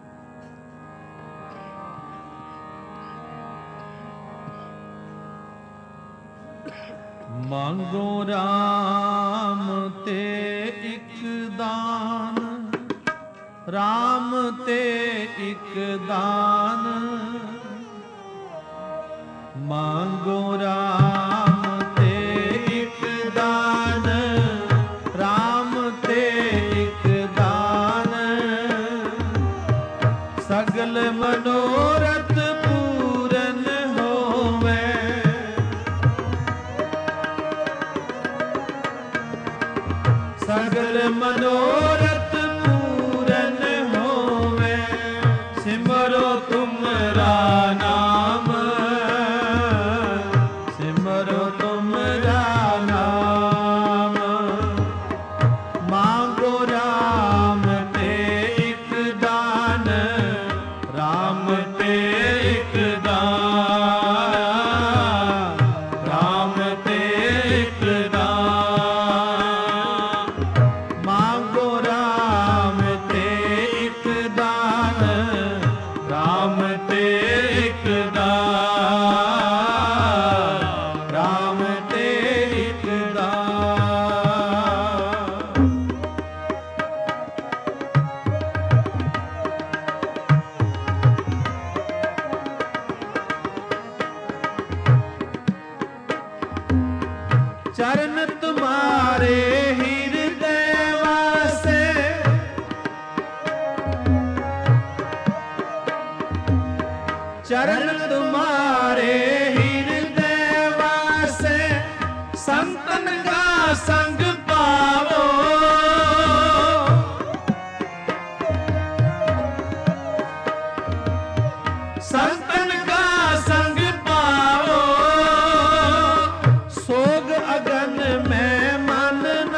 ਮੰਗੋ ਰਾਮ ਤੇ ਇੱਕ ਦਾਨ, ਰਾਮ ਤੇ ਇੱਕ ਦਾਨ। ਮੰਗੋ ਰਾਮ ਤੇ ਇੱਕ ਦਾਨ, ਰਾਮ ਤੇ ਇੱਕ ਦਾਨ। ਸਗਲ ਮਨੋਰਥ ਪੂਰਨ ਹੋਵੇ। ਸਗਲ ਮਨੋਰਥ ਪੂਰਨ ਹੋਵੇ। ਸਿਮਰੋ ਤੁਮਰਾ ਨਾਮ, ਸਿਮਰੋ ਤੁਮਰਾ ਨਾਮ। ਮੰਗੋ ਰਾਮ ਤੇ ਇੱਕ ਦਾਨ, ਰਾਮ ਤੇ ਇੱਕ ਦਾਨ, ਰਾਮ ਤੇ ਇੱਕ ਦਾਨ। ਮੰਗੋ ਰਾਮ ਤੇ ਇੱਕ ਦਾਨ, ਰਾਮ ਤੇ ਇੱਕ ਦਾਨ, ਰਾਮ ਤੇ ਇੱਕ ਦਾਨ। ਚਰਨ ਤੁਮਾਰੇ ਹਿਰਦੈ ਵਾਸੇ। ਚਰਨ ਤੁਮਾਰੇ ਹਿਰਦੈ ਵਾਸੇ। ਸੰਤਨ ਕਾ ਸੰਗ ਪਾਵੋ। ਸੰਤਨ ਕਾ ਸੰਗ ਪਾਵੋ। ਸੋਗ ਅਗਨ ਮੈਂ ਮਨ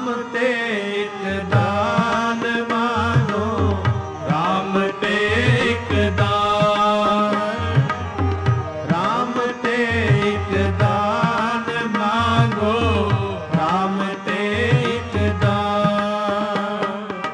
ਤੇ ਇੱਕ ਦਾਨ ਮਾਂਗੋ, ਰਾਮ ਤੇ ਇੱਕ ਦਾਨ, ਰਾਮ ਤੇ ਇੱਕ ਦਾਨ ਮਾਂਗੋ, ਰਾਮ ਤੇ ਇੱਕ ਦਾਨ।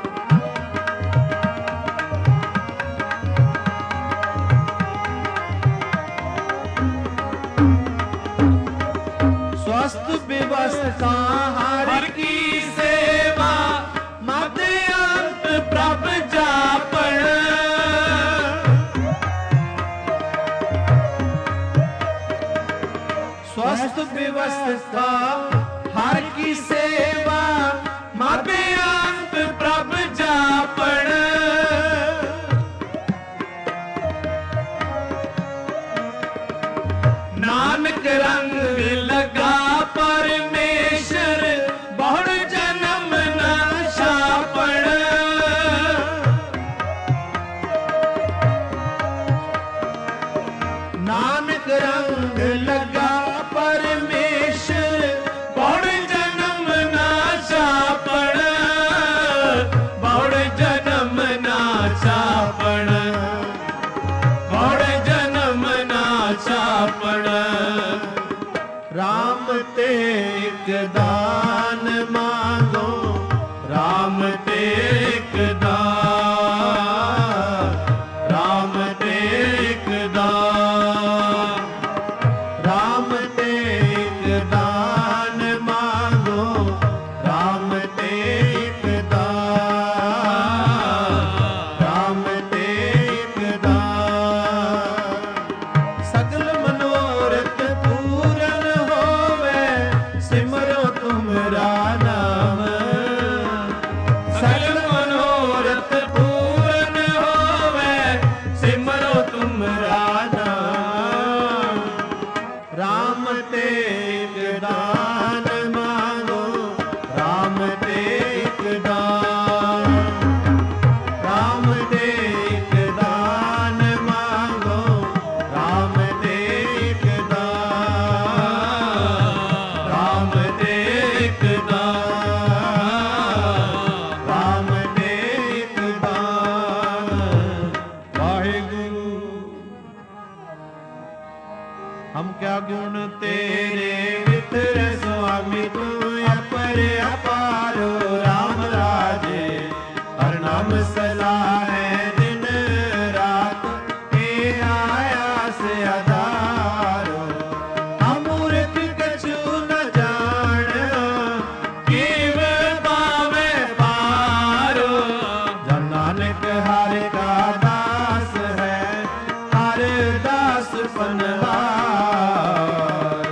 स्वस्थ विवस्था हर की सेवा, मद अंत प्रभ जापण। स्वस्थ विवस्था हर की सेवा, मद अंत प्रभ जापण। नानक रंग लगा परमेश्वर, बहुड़ जन्म न छापण। नानक रंग लगा परमेश्वर, बहुड़ जन्म न छापण, बहुड़ जन्म न छापण, बहुड़ जन्म न छापण। राम ते एक दान मांगो, राम ते एक दान, राम ते एक दान, राम ते एक दान मांगो, राम ते एक दान, राम ते एक दान। सगल मनोरथ पूरन होवे, सिमरो तुमरा नाम। सगल मनोरथ पूरन होवे, सिमरो तुमरा नाम। राम ते एक दान मांगो, राम ते एक दान, राम ते एक दान मांगो, राम ते एक दान, राम ते एक दान, राम ते एक दान। वाहिगुरु हम क्या गुण तेरे मित्र स्वामी, तू अपर अपारो राम राजे। हर नाम सलाहे दिन रात, हे आया से आधारो। हम मूर्ख कछु न जान, कीव पावे पारो। जन नानक हर का दास है, हर दास पनवारो।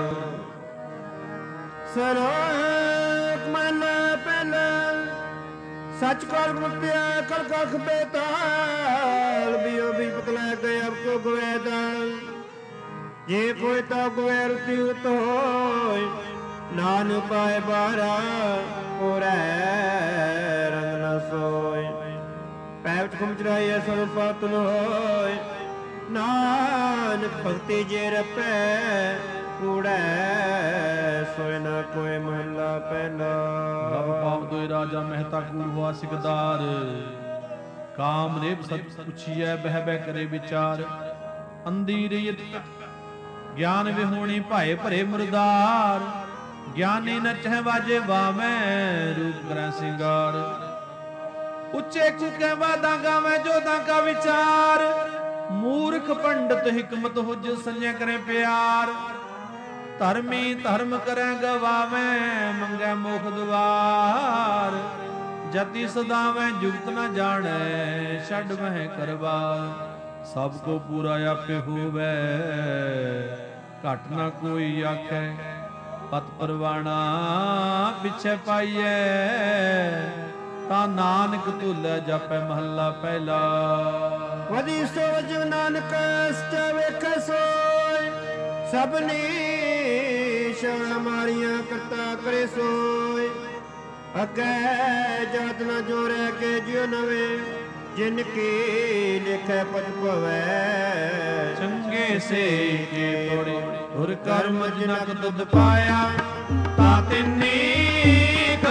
सरोक मन पहला, सच कर मुक्तिया कर कख बेताल। बियो भी पतला गए अब को गोवेदाल, जे कोई तो गोवे रुति उत होय। नान पाए बारा ओरै रंग न सोय। पैवट खुम चढ़ाइए सब पातन होय। नानक भक्ति जे रपै, कूड़ै सोय न कोई महला पहला। ਲਵ ਪਾਵ ਦੋਇ ਰਾਜਾ ਮਹਿਤਾ ਕੂੜਵਾ ਸਿਕਦਾਰ। ਕਾਮ ਰੇਪ ਸਤ ਪੁੱਛੀਐ, ਬਹਿ ਬਹਿ ਕਰੇ ਵਿਚਾਰ। ਅੰਧੀ ਰਹੀਤ ਗਿਆਨ ਵਿਹੋਣੀ, ਭਾਏ ਭਰੇ ਮੁਰਦਾਰ। ਗਿਆਨੀ ਨਚਹਿ ਵਾਜੇ ਵਾਮੈ, ਰੂਪ ਕਰੈ ਸਿੰਗਾਰ। ਉੱਚੇ ਕੂਕੈ ਵਾਦਾਂ ਗਾਵੈ, ਜੋਦਾਂ ਕਾ ਵਿਚਾਰ। ਮੂਰਖ ਪੰਡਤ ਹਿਕਮਤ ਹੁਜ, ਸੰਜੈ ਕਰੇ ਪਿਆਰ। ਧਰਮੀ ਧਰਮ ਕਰੈ ਗਵਾਵੈ, ਮੰਗੈ ਮੋਖ ਦੁਆਰ। ਜਤੀ ਸਦਾਵੈ ਜੁਗਤ ਨ ਜਾਣੈ, ਛੱਡ ਮਹਿ ਕਰਵਾ। ਸਭ ਕੋ ਪੂਰਾ ਆਪੇ ਹੋਵੈ, ਘਟ ਨ ਕੋਈ ਆਖੈ। ਪਤ ਪਰਵਾਣਾ ਪਿਛੈ ਪਾਈਐ, ਤਾਂ ਨਾਨਕ ਤੁਲੈ ਜਾਪੈ ਮਹੱਲਾ ਪਹਿਲਾ। ਵਦੀ ਸੋਜ ਨਾਨਕ ਸਚ ਵੇਖੈ ਸੋਇ, ਸਭਨੀ ਸ਼ਰਨ ਮਾਰੀਆਂ ਕਰਤਾ ਕਰੇ ਸੋਇ। ਅਗੈ ਜਾਤ ਨ ਜੋਰੈ ਕੇ ਜਿਉ ਨਵੇ, ਜਿਨ ਕੀ ਲਿਖੈ ਪਦ ਭਵੈ। ਚੰਗੇ ਸੇ ਕੇ ਪੜੀ ਹੁਰ ਕਰਮ ਜਨਕ ਤੁਧ ਪਾਇਆ, ਤਾਂ ਤਿੰਨੀ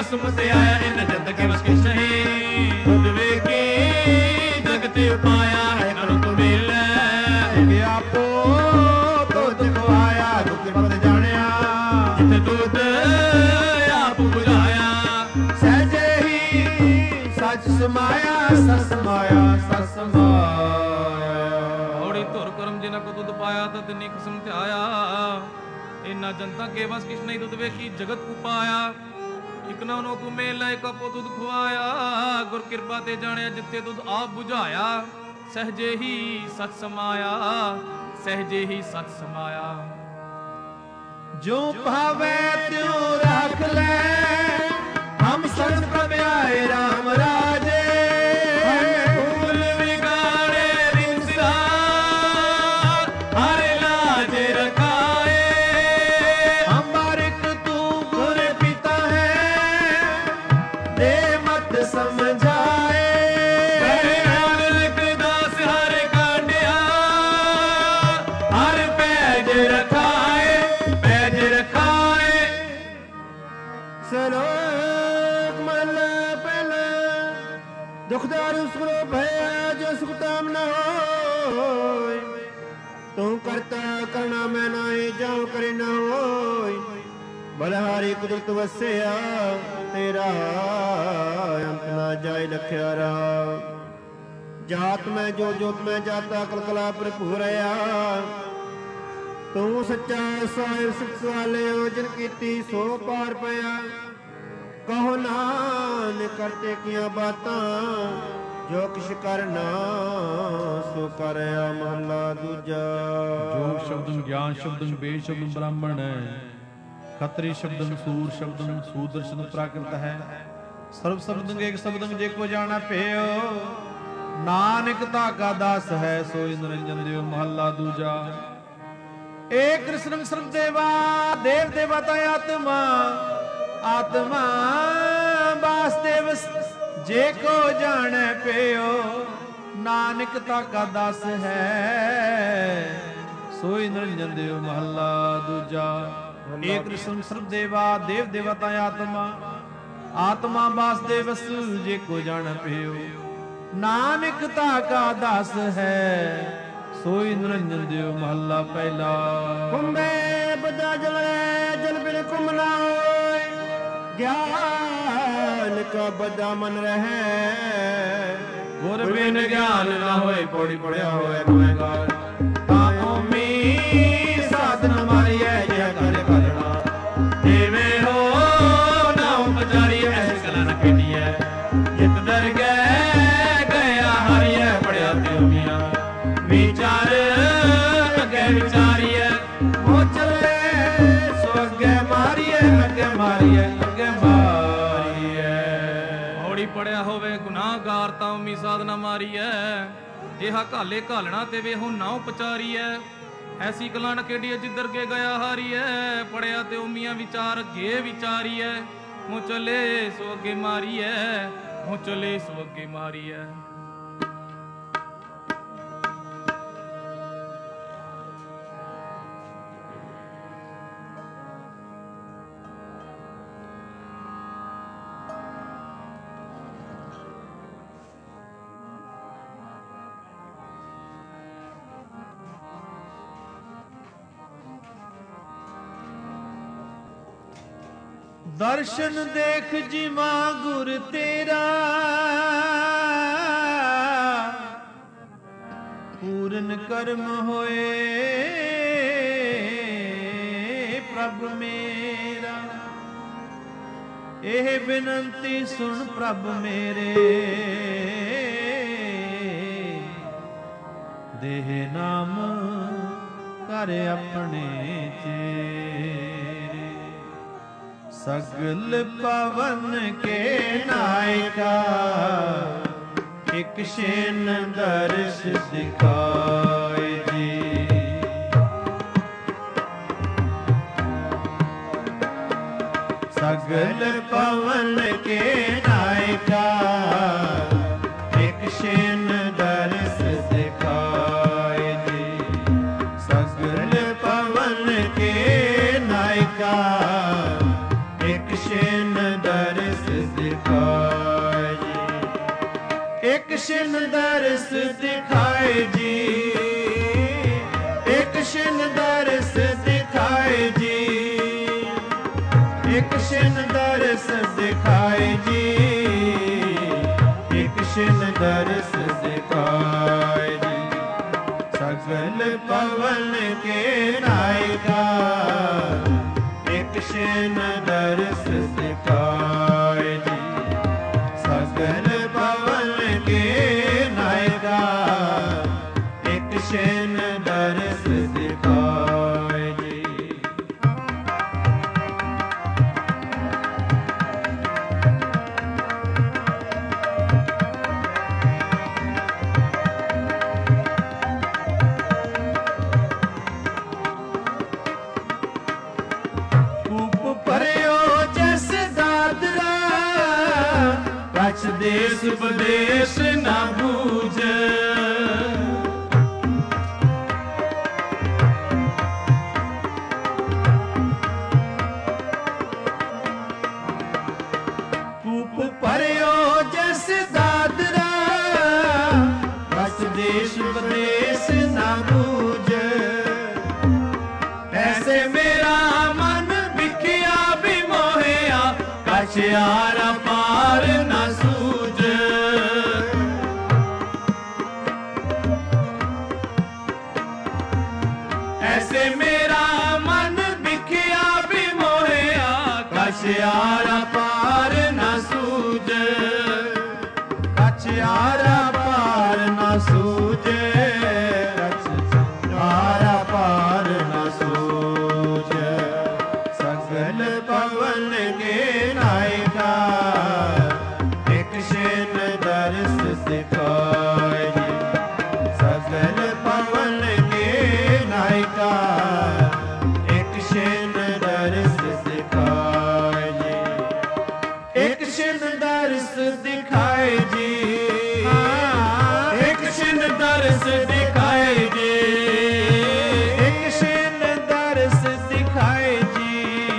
भस्म ते आया इन जंत के बस किछ नहीं तुद वेखी जगत पाया है करो तू मेले कि आपो तो दुख आया दुख पत जानिया जिथे दूध आप बुझाया सहजे ही सच समाया सच समाया सच समाया हौड़ी धुर करम जिना को दुध पाया तो तिनी किस्म ते आया इन्ना जनता के बस किछ नहीं दुध वेखी जगत को पाया इक ना नो तू मेला एक आपो दुध खुआया गुर कृपा ते जाने जिथे दुध आप बुझाया सहजे ही सच समाया सहजे ही सच समाया जो भावे त्यों राख ले हम संत प्रभ आए राम राजे फूल बिगाड़े रिंसा हर लाज रखाए हम बारिक तू गुर पिता है दे मत समझाए दास हर काटिया हर पैज रखाए पैज रखाए सलोक मल पहला दुखदार उसको भया जो सुखताम न होय तू करता करना मैं नाई जाऊं करे न होय बलहारी कुदरत वਸਿया तेरा अंत ना जाए लख्या रहा जात में जो जोत में जाता कलकला भरपूर आया तू सच्चा साहिब सिख वाले जिन कीती सो पार पया कहो नान करते किया बातां जो किश करना सो करया महला दूजा योग शब्दम ज्ञान शब्दम वेद शब्दम ब्राह्मण खत्री शब्दम सूर शब्दम सूदर्शन प्राकृत है सर्व शब्दं एक शब्दं जे को जाना पेयो नानक ताका दास है सोई निरंजन देव महला दूजा एक कृष्ण सर्व देवा देव देवता आत्मा आत्मा वासुदेव जे को जाने पेयो नानक ताका दास है सोई निरंजन देव महला दूजा एक कृष्ण सर्व देवा देव देवता आत्मा आत्मा वासुदेव जे को जाने पेयो नानक ताका दास है सोई निरंजन देव महला पहला कुंभे बदा जल जल बिन कुंभ ना होय ज्ञान का बदा मन रहे गुर बिन ज्ञान ना होए पौड़ी पड़िया होए गुनहगार ताओ में साधन मारी है जय कर करना देवे हो ना उपचारी ऐसे कला न खेटी है जित दर गए गया हरि है पड़िया देव मिया विचार अगे विचारिए वो चले सो अगे मारिए अगे मारिए अगे मारिए ਹੌੜੀ ਪੜਿਆ ਹੋਵੇ ਗੁਨਾਹਗਾਰ ਤਾਂ ਉਮੀ ਸਾਧਨਾ ਮਾਰੀ ਐ ਜਿਹਾ ਘਾਲੇ ਘਾਲਣਾ ਤੇ ਵੇਹੋ ਨਾ ਉਪਚਾਰੀ ਐ ਐਸੀ ਕਲਾ ਨ ਖੇਡੀ ਜਿੱਧਰ ਕੇ ਗਿਆ ਹਾਰੀ ਐ ਪੜਿਆ ਤੇ ਉਮੀਆਂ ਵਿਚਾਰ ਅੱਗੇ ਵਿਚਾਰੀ ਐ ਮੂੰ ਚਲੇ ਸੋ ਅੱਗੇ ਮਾਰੀ ਐ ਮੂੰ ਚਲੇ ਸੋ ਅੱਗੇ ਮਾਰੀ ਐ दर्शन देख जीवा गुर तेरा पूरन कर्म होए प्रभ मेरा एह बिनंती सुन प्रभ मेरे देह नाम कर अपने चेरे सगल पवन के नायका एक शेन दर्श दिखाए जी सगल पवन के नायका एक शेन दर्श दिखाए जी सगल पवन के नायका एक शेन दर्श दर्श दिखाए जी, एक शिन दर्श दिखाए जी, एक शिन दर्श दिखाए जी, एक शिन दर्श दिखाए जी। सगल पवन के नायका एक शिन दर्श दिखाए जी, सगल पवन के नायका एक शिन दर्श दिखाए जी। देश उपदेश न बूझ, कूप पर्यो जस दादरा, बस देश उपदेश न बूझ। ऐसे मेरा मन बिखिया भी मोहिया, कछ यारा पार न सूझ। ऐसे मेरा मन बिखिया भी मोहिया, कछ यारा पार न सूझ, कछ यारा पार न सूझ, कछ यारा पार न सूझ। सगल पवन के नायका एक शिन दर्श दिखाए जी, सगल पवन के नायका एक शिन दर्श दिखाए जी, एक शिन दर्श दिखाए जी, एक शिन दर्श दिखाए जी, एक शिन दर्श दिखाए जी,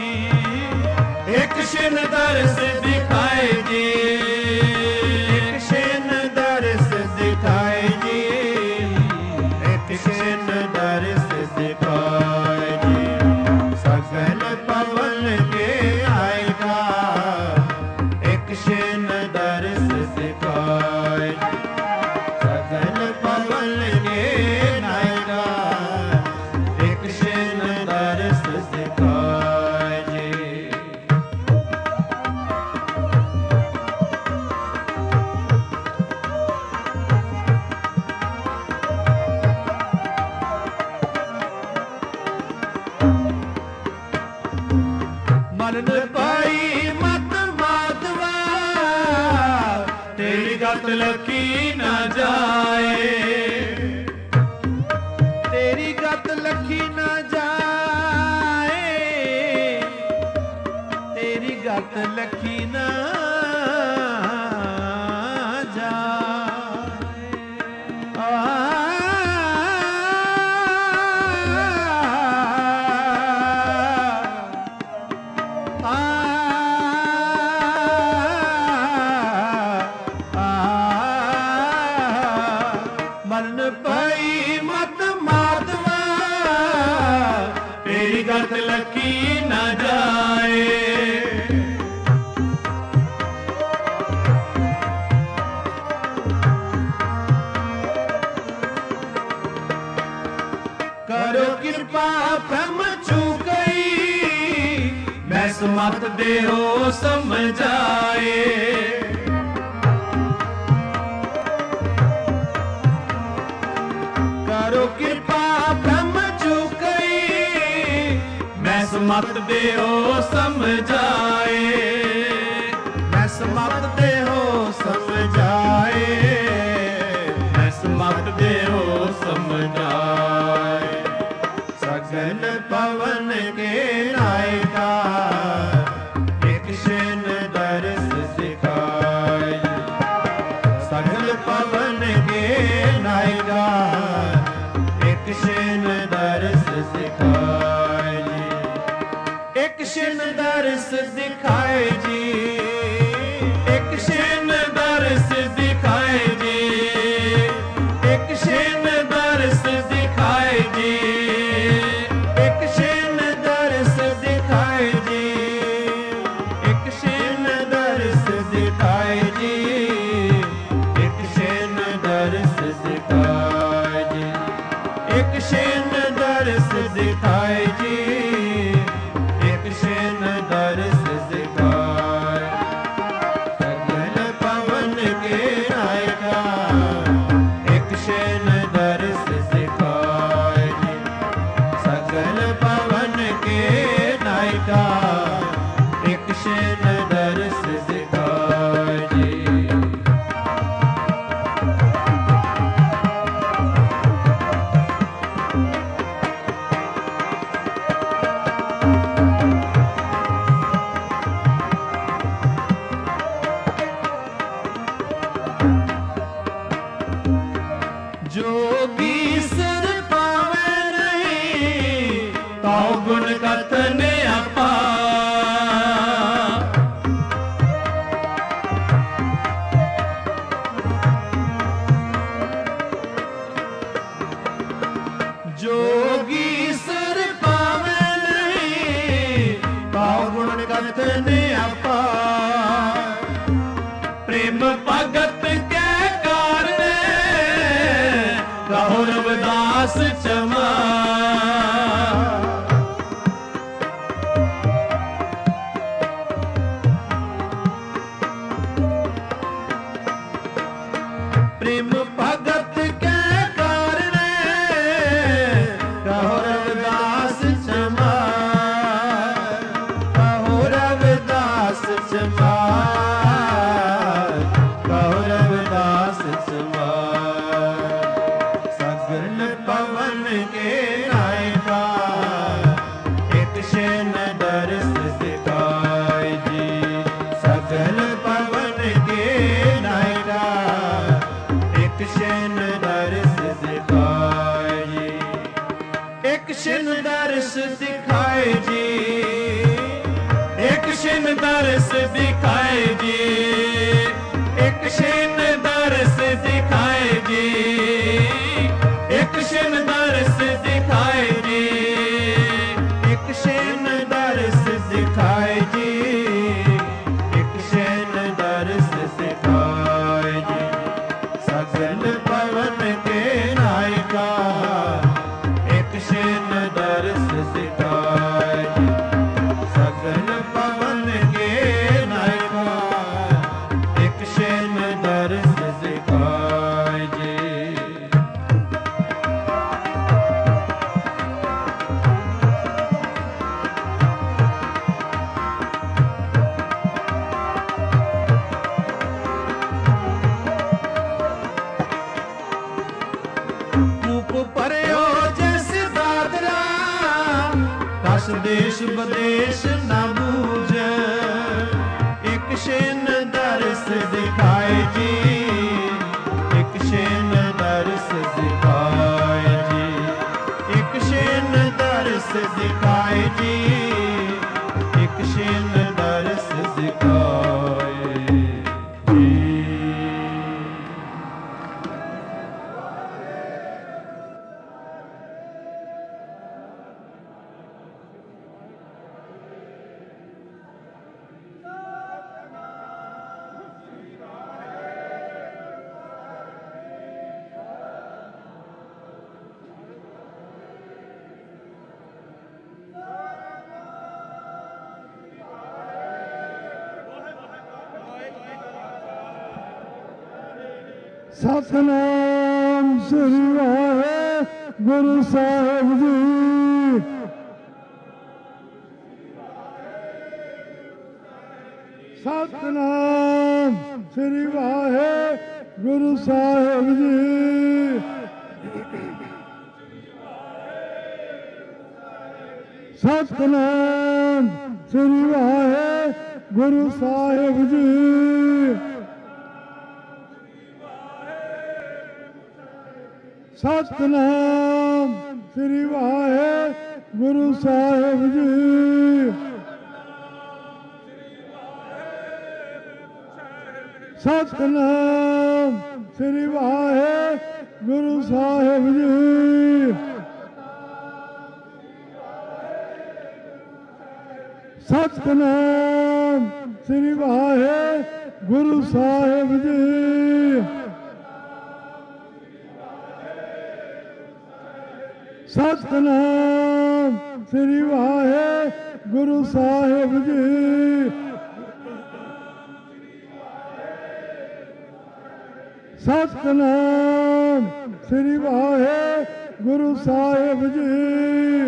एक शिन दर्श दिखाए जी, एक शिन दर्श दिखाए जी, एक शिन दर्श दिखाए जी। सगल पवन के आएगा एक शिन दर्श दिखाए जी, सगल पवन के आएगा एक शिन दर्श दिखाए जी। मन न पाई मत माधवा, तेरी गत लकी न जाए, तेरी गत लकी न जाए, तेरी गत लकी न जाए। आ मन पाई मत माधवा, तेरी गत लकी न जाए। करो कृपा ब्रह्म चूकई, मैं सुमत देहो समझाए। करो कृपा ब्रह्म चूकई, मैं समत देहो समझाए, मैं समत देहो समझाए, मैं समत देहो समझाए। सगल पवन के नायका एक शिन दर्श दिखाए, सगल पवन के नायका एक शिन दर्श दिखाए जी, एक शिन दर्श दिखाए जी, एक शिन सिखाए जी, एक शेन दर्श सिखाए। सगल पवन के नायका, एक शेन दर्श सिखाए जी, सगल पवन के नायका, एक शेन दर्श सिखाए जी। जोगी सिर पावे नहीं, तो गुण कथन अपा। जोगी सिर पावे नहीं, तो गुण कथन अपा। प्रेम भगत के कारण कहो रविदास चमा। प्रेम भगत के कारण कहो रविदास चमा, कहो रविदास चमा, कहो रविदास चमा। सगल पवन के नायका, एक शेन दर्श सिखाए जी, सगल पवन के नायका, एक शेन दर्श सिखाए जी, एक शेन दर्श दिखाए जी, एक शेन दर्श दिखाए जी, एक शेन दर्श दिखाए जी, एक शेन दर्श दिखाए जी, एक शेन दर्श दिखाए जी, एक शेन दर्श सिखाए जी। सगल पवन के नायका, एक शेन दर्श सिखाए जी, सगल पवन के नायका, एक शेन दर्श सिखाए जी। कूप पर्यो जैसे दादरा, कस देश बदेश न बूझ। एक शेन दर्श दिखाए जी, एक शेन दर्श दिखाए जी, एक शेन दर्श दिखाए जी, एक शेन दर्श दिखाए जी। सतनाम श्री वाहेगुरु साहिब जी। सतनाम श्री वाहेगुरु साहिब जी। सतनाम श्री वाहेगुरु साहिब जी। सतनाम श्री वाहेगुरु साहिब जी। सतनाम श्री वाहेगुरु साहिब जी। सतनाम श्री वाहेगुरु साहिब जी। सतनाम ਸਤਨਾਮ ਸ੍ਰੀ ਵਾਹਿਗੁਰੂ ਸਾਹਿਬ ਜੀ। ਸਤਨਾਮ ਸ੍ਰੀ ਵਾਹਿਗੁਰੂ ਸਾਹਿਬ ਜੀ।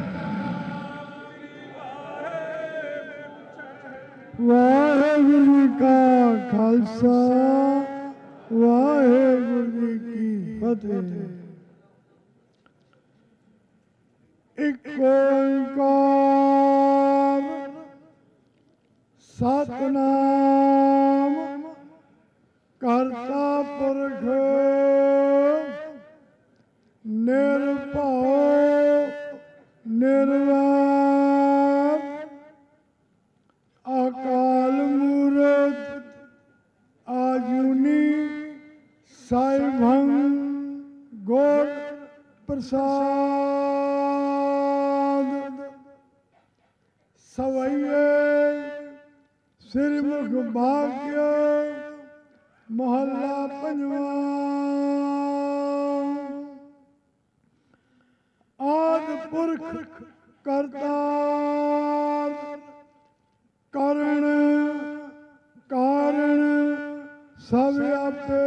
ਵਾਹਿਗੁਰੂ ਜੀ ਕਾ ਖਾਲਸਾ ਵਾਹਿਗੁਰੂ ਜੀ ਕੀ ਫਤਿਹ। ਇਕ ਓੰਕਾਰ ਸਤਨਾਮ ਕਰਤਾ ਪੁਰਖ ਨਿਰਭਉ ਨਿਰਵੈਰ ਅਕਾਲ ਮੂਰਤ ਆਜੂਨੀ ਸਾਈਭੰ ਗੁਰ ਪ੍ਰਸਾਦ। ਸਵਈਏ ਸ੍ਰੀ ਮੁਖ ਭਾਗਯ ਮਹੱਲਾ ਪੰਜਵਾਂ। ਆਦਿ ਪੁਰਖ ਕਰਤਾਰ ਕਰਨ ਕਾਰਨ ਸਭ ਆਪੇ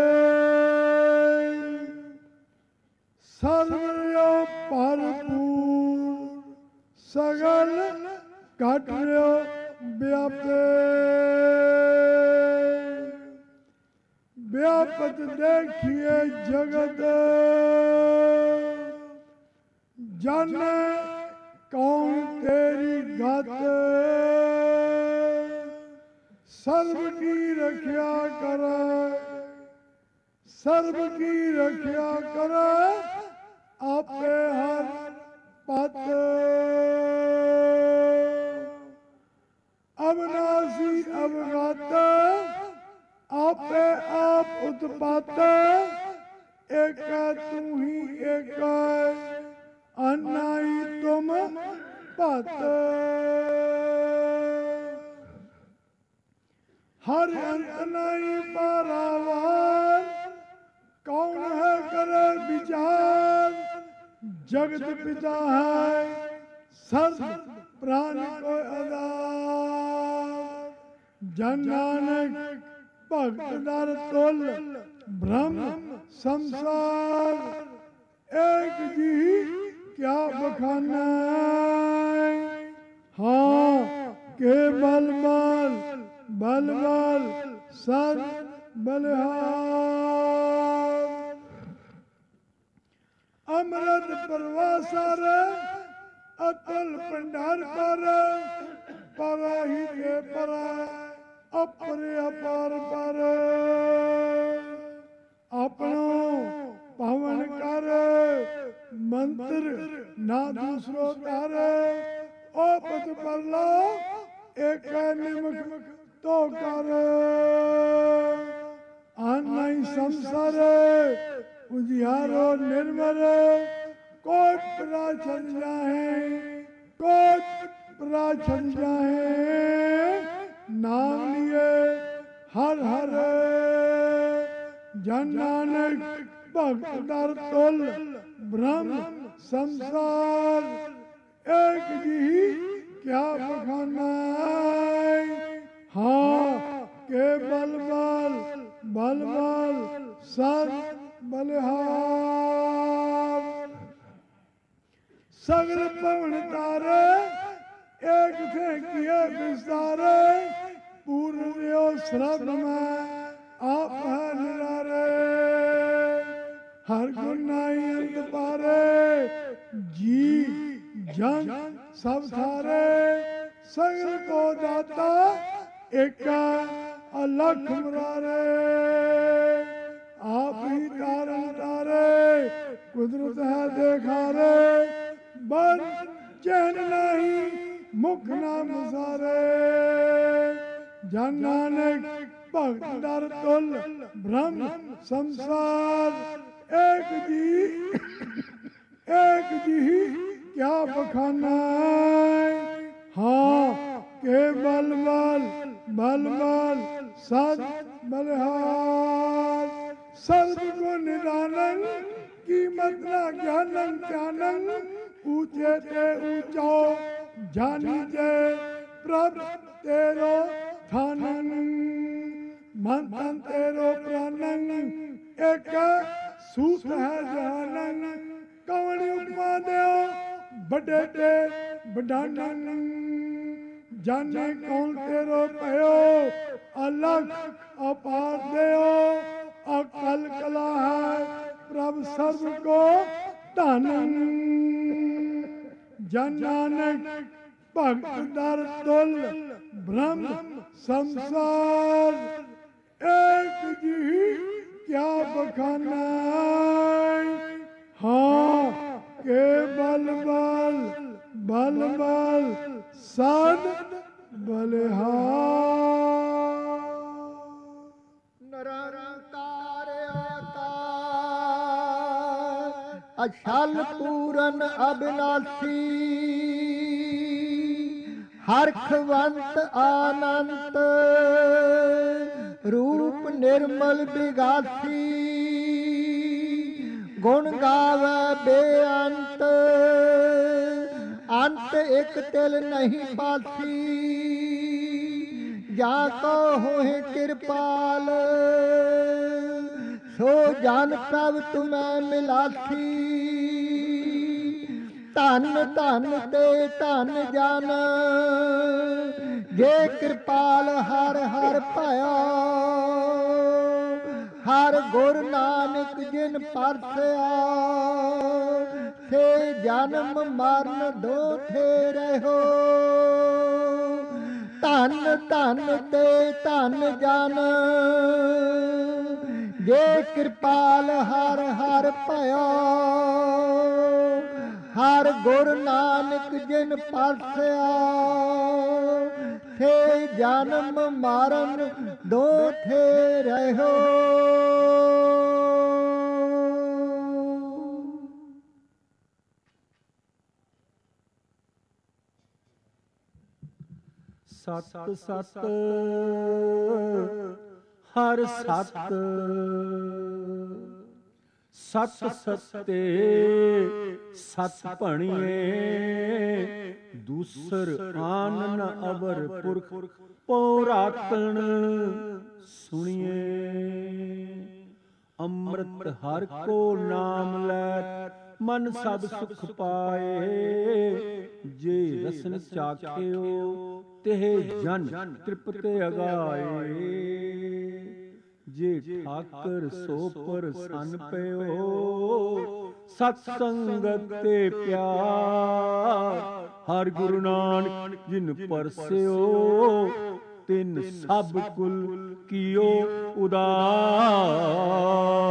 ਸਰਵਿਓ ਭਰਪੂਰ ਸਗਲ ਘਟ ਰਿਓ ਵਿਆਪੇ। ਵਿਆਪਤ ਦੇਖੀਏ ਜਗਤ ਜਾਣੇ ਕੌਣ ਤੇਰੀ ਗਤ। ਸਰਬ ਕੀ ਰਖਿਆ ਕਰੇ ਸਰਬ ਕੀ ਰਖਿਆ ਕਰੇ ਆਪੇ ਹਰ ਪਤ। ਅਬਨਾਸੀ ਅਵਗਤ ਆਪੇ ਆਪ ਉਤਪਾਤ। ਏਕ ਤੂੰ ਹੀ ਏਕ ਅਨਾਈ ਤੁਮ ਭਤ। हर अंत नहीं पारावार कौन है करे विचार। जगत पिता है सर्व प्राणी को आधार। जन नानक भक्त दर तुल ब्रह्म संसार। एक जी क्या बखाना हाँ के बल बल बल बल सद बलिहार। अमृत परवासर अतुल भंडार पर परहि के पर अपरे अपार पर। अपनो पवन कर मंत्र ना दूसरो तार। ओ पद पर लो एक निमक तो कर आनाई संसार उजियारो निर्मल। कोट परा छन जाए कोट परा छन जाए नाम लिए हर हर। जन नानक भक्त दर तुल ब्रह्म संसार। एक जी क्या बखाना हाँ के बल बल बल बल सद बलिहार। सगल पवन तारे एक थे किए विस्तारे। पूर्व श्रभ में आप है निरारे। हर गुण नाई अंत पारे जी जन सब थारे। सगल को दाता एक अलख मुरारे। आप ही तारन तारे कुदरत है देखारे। बन चैन नहीं मुख ना मुसारे। जन नानक भक्त दर तुल ब्रह्म संसार। एक जी एक जी क्या बखाना हाँ के बल बल बल बल सद बलिहार। सर्व को निदानन कीमत ना ज्ञानन ज्ञानन। ऊंचे ते ऊंचो जानी जे प्रभ तेरो थानन मन तन तेरो प्राणन एक सूत है जहानन कवनी उपमा देओ बड़े ते बड़ानन जाने कौन तेरो भयो अलग अपार देओ अकल कला है प्रभ सर्व को धनन जन नानक भक्त दर तुल ब्रह्म संसार एक जी क्या बखाना हाँ के बल बल बल बल सद बलिहार निरंकार अछल पूरन अविनाशी हरखवंत आनंत रूप निर्मल बिगासी गुण गावे बेअंत अंत एक तिल नहीं पासी जा को होए कृपाल सो जान प्रभ तुम्हें मिलासी धन धन ते धन जान जे कृपाल हर हर पाया हर गुर नानक जिन परसया से जन्म मरण दो थे रहो धन धन ते धन जान जे कृपाल हर हर पाया हर गुर नानक जिन परसया थे जन्म मरण दो थे रहो सत सत हर सत सत सते सत भणिए दूसर आन न अवर पुरख पौरातन सुनिए अमृत हर को नाम लै मन सब सुख पाए जे रसन चाख्यो तेह जन तृप्त अगाए जे ठाकर सो पर सन पयो सत संगत ते प्यार हर गुरु नानक जिन परस्यो तिन सब कुल कियो उदार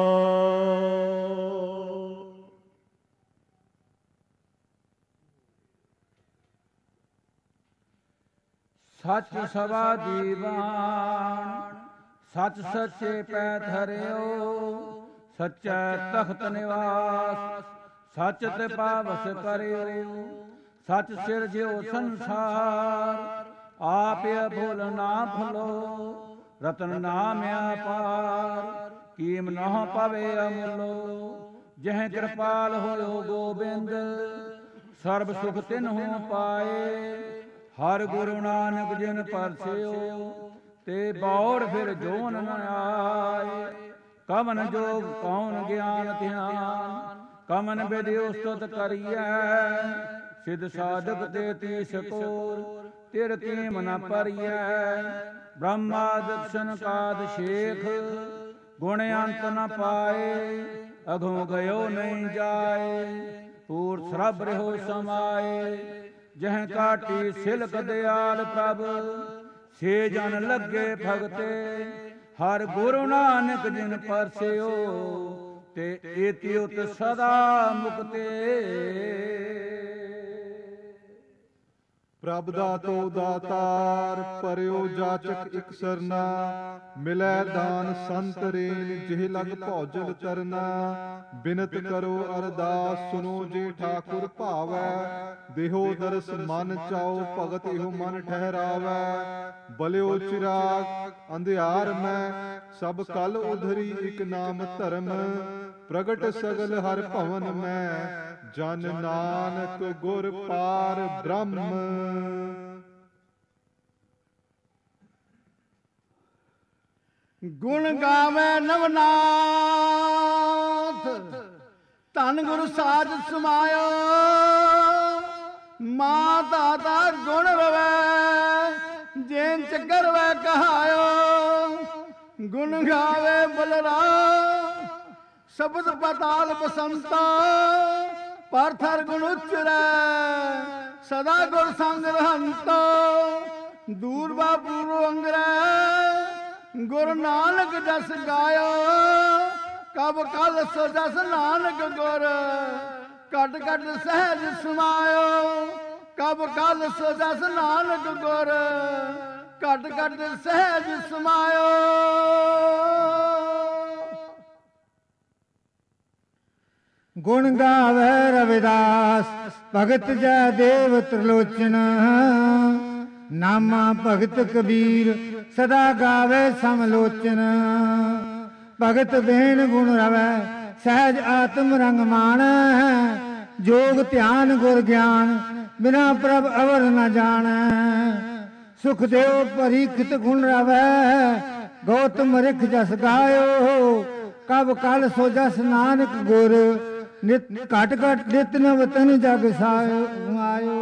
सच सवा दीवान सच सच्चे पै धरियो सच्चा तख्त निवास सच ते पावस करियो सच सिर जियो संसार आप भूल ना भलो रतन नाम अपार कीम नह पवे अमुलो जह कृपाल होयो गोबिंद सर्ब सुख तिन्हु पाए हर गुरु नानक जिन परस्यो ते बौड़ फिर जोन न आए कमन जोग कौन ज्ञान ध्यान कमन विधि उस्तुत करिए सिद्ध साधक ते तीस कोर तिर कीम न परिए ब्रह्मा दक्षन काद शेख गुण अंत न पाए अघों गयो नहीं जाए पूर सरब रहो समाए जह काटी सिलक दयाल प्रभ से जन लगे भगते हर गुरु नानक जिन परस्यो ते एति उत सदा मुक्ते प्रभ दातो दातार परियो जाचक इक सरना मिलै दान संत रेन जिह लग भौजल तरना बिनत करो अरदास सुनो जे ठाकुर भावै देहो दरस मन चाओ भगत इहो मन ठहरावै बलियो चिराग अंधियार में सब कल उधरी इक नाम धर्म प्रगट सगल हर भवन में ਜਨ ਨਾਨਕ ਗੁਰ ਪਾਰ ਬ੍ਰਹਮ। ਗੁਣ ਗਾਵੇ ਨਵਨਾਥ ਧੰਨ ਗੁਰੂ ਸਾਜ ਸਮਾਇਓ। ਮਾਂ ਦਾਤਾ ਗੁਣ ਰਵੇ ਜੇਨ ਚੱਕਰ ਵੇ ਕਹਾਇਓ। ਗੁਣ ਗਾਵੇ ਬਲਰਾਮ ਸ਼ਬਦ ਪਤਾਲ ਬਸੰਤਾ। ਪਰਥਰ ਗੁਣ ਉਚਰੈ ਸਦਾ ਗੁਰ ਸੰਗ ਰਹੰਤਾ। ਦੂਰ ਬਾਪੂਰ ਅੰਗਰੈ ਗੁਰ ਨਾਨਕ ਜਸ ਗਾਇਓ। ਕਬ ਕਲ ਸੋ ਜਸ ਨਾਨਕ ਗੁਰ ਘਟ ਘਟ ਸਹਿਜ ਸਮਾਇਓ। ਕਬ ਕਲ ਸੋ ਜਸ ਨਾਨਕ ਗੁਰ ਘਟ ਘਟ ਸਹਿਜ ਸਮਾਇਓ। ਗੁਣ ਗਾਵੇ ਰਵਿਦਾਸ ਭਗਤ ਜੈ ਦੇਵ ਤ੍ਰਿਲੋਚਨ। ਨਾਮਾ ਭਗਤ ਕਬੀਰ ਸਦਾ ਗਾਵੇ ਸਮਲੋਚਨ। ਭਗਤ ਬੇਨ ਗੁਣ ਰਵੈ ਸਹਿਜ ਆਤਮ ਰੰਗ ਮਾਣ। ਜੋਗ ਧਿਆਨ ਗੁਰ ਗਿਆਨ ਬਿਨਾ ਪ੍ਰਭ ਅਵਰ ਨ ਜਾਣ। ਸੁਖਦੇਵ ਪਰੀਖਿਤ ਗੁਣ ਰਵੈ ਗੌਤਮ ਰਿਖ ਜਸ ਗਾਇਓ। ਕਬ ਕਲ ਸੋ ਜਸ ਨਾਨਕ ਗੁਰ ਨਿਤ ਘਟ ਘਟ ਨਿਤ ਨਵਤਨ ਜਗ ਸਾਇਓ।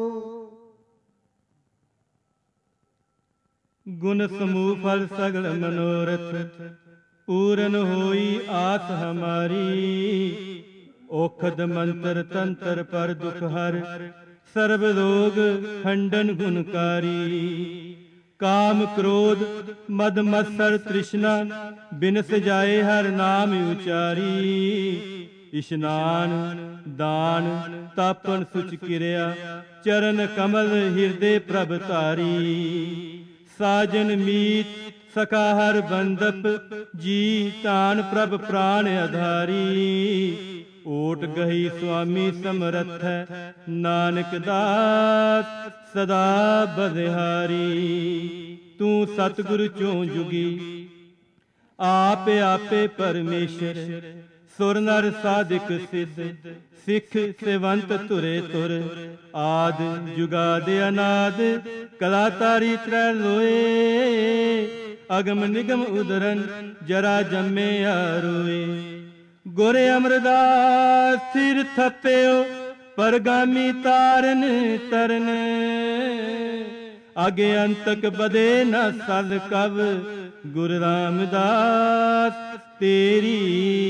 ਗੁਣ ਸਮੂਹ ਫਲ ਸਗਲ ਮਨੋਰਥ ਪੂਰਨ ਹੋਈ ਆਸ ਹਮਾਰੀ। ਔਖਦ ਮੰਤਰ ਤੰਤਰ ਪਰ ਦੁਖ ਹਰ ਸਰਬ ਰੋਗ ਖੰਡਨ ਗੁਣਕਾਰੀ। ਕਾਮ ਕ੍ਰੋਧ ਮਦ ਮਤਸਰ ਤ੍ਰਿਸ਼ਨਾ ਬਿਨਸ ਜਾਏ ਹਰ ਨਾਮ ਉਚਾਰੀ। ਇਸ਼ਨਾਨ ਦਾਨ ਤਾਪਨ ਸੁਚ ਕਿਰਿਆ ਚਰਨ ਕਮਲ ਹਿਰਦੇ ਪ੍ਰਭ ਧਾਰੀ। ਸਾਜਨ ਮੀਤ ਸਕਾ ਹਰ ਬੰਦਪ ਜੀ ਧਾਨ ਪ੍ਰਭ ਪ੍ਰਾਣ ਆਧਾਰੀ। ਓਟ ਗਹੀ ਸੁਆਮੀ ਸਮਰਥ ਹੈ ਨਾਨਕ ਦਾਸ ਸਦਾ ਬਲਿਹਾਰੀ। ਤੂੰ ਸਤਿਗੁਰ ਚੋਂ ਜੁਗੀ ਆਪ ਆਪੇ ਪਰਮੇਸ਼ਰ। ਸੁਰ ਨਰ ਸਾਧਿਕ ਸਿੱਧ ਸਿੱਖ ਸੇਵੰਤ ਧੁਰੇ ਧੁਰ। ਆਦ ਜੁਗਾਦ ਅਨਾਦ ਕਲਾ ਤਾਰੀ ਤ੍ਰੈ ਲੋਏ। ਅਗਮ ਨਿਗਮ ਉਦਰਨ ਜਰਾ ਜੰਮੇ ਆਰੋਏ। ਗੁਰ ਅਮਰਦਾਸ ਸਿਰ ਥਪਿਓ ਪਰਗਾਮੀ ਤਾਰਨ ਤਰਨ। ਅਗੇ ਅੰਤਕ ਬਦੇ ਨ ਸਦ ਕਬ ਗੁਰ ਰਾਮਦਾਸ ਤੇਰੀ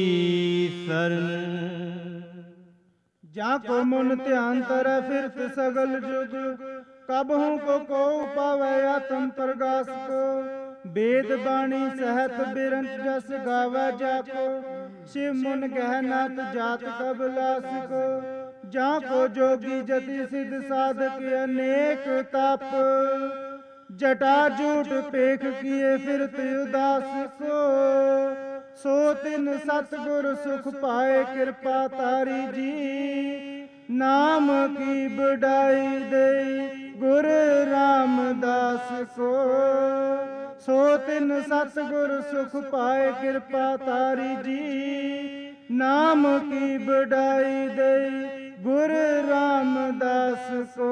ਸਰਨ। ਜਾ ਕੋ ਮਨ ਧਿਆਨ ਤਰੈ ਫਿਰਤ ਸਗਲ ਜੁਗ। ਕਬਹੂ ਕੋ ਕੋ ਪਾਵੈ ਆਤਮ ਪ੍ਰਗਾਸ ਕੋ। वेद बाणी सहत बिरंत जस गावा जाको, शिव मुन गहनात जात कबलास को, जाको जोगी जति सिद्ध साधक अनेक ताप, जटा जूट पेख किए फिरत उदास को, सो तिन सतगुर सुख पाए कृपा तारी जी, नाम की बड़ाई दे गुर रामदास को, सो तिन सतगुर सुख पाए कृपा तारी जी, नाम की बड़ाई दे गुर रामदास को।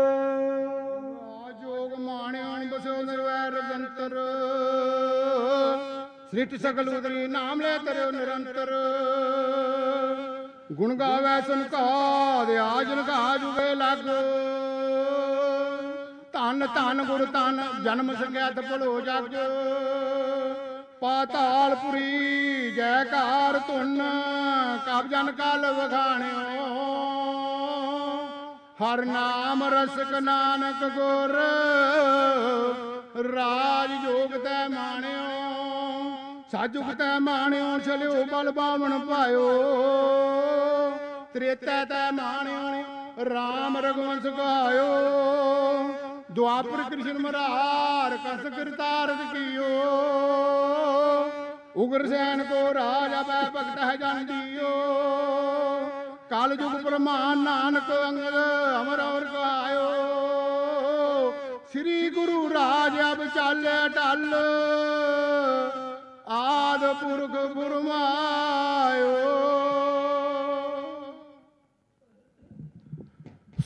जोग माण्यो बसो निर्वैर जंतर, सृष्टि सकल उदरी नाम ले तरो निरंतर, गुण गावै सुनकार आजन का जुगे लग, धन धन गुर धन जन्म संगैत भलो जग, पातालपुरी जयकार धुन कब जन कल वखाणियो, हर नाम रसक नानक गुर राज योग तै माणियो, साजुग तै माणियो चलियो बल बावन पायो, त्रेता तै माणियो राम रघुवंश गायो, द्वापर कृष्ण मरार कस कृतारथ कियो, उग्रसैन को राजा वै भगत है जन दियो, काल युग प्रमाण नानक अंगद अमर और गायो, श्री गुरु राज अब चल टल, आद पुरख फुरमायो।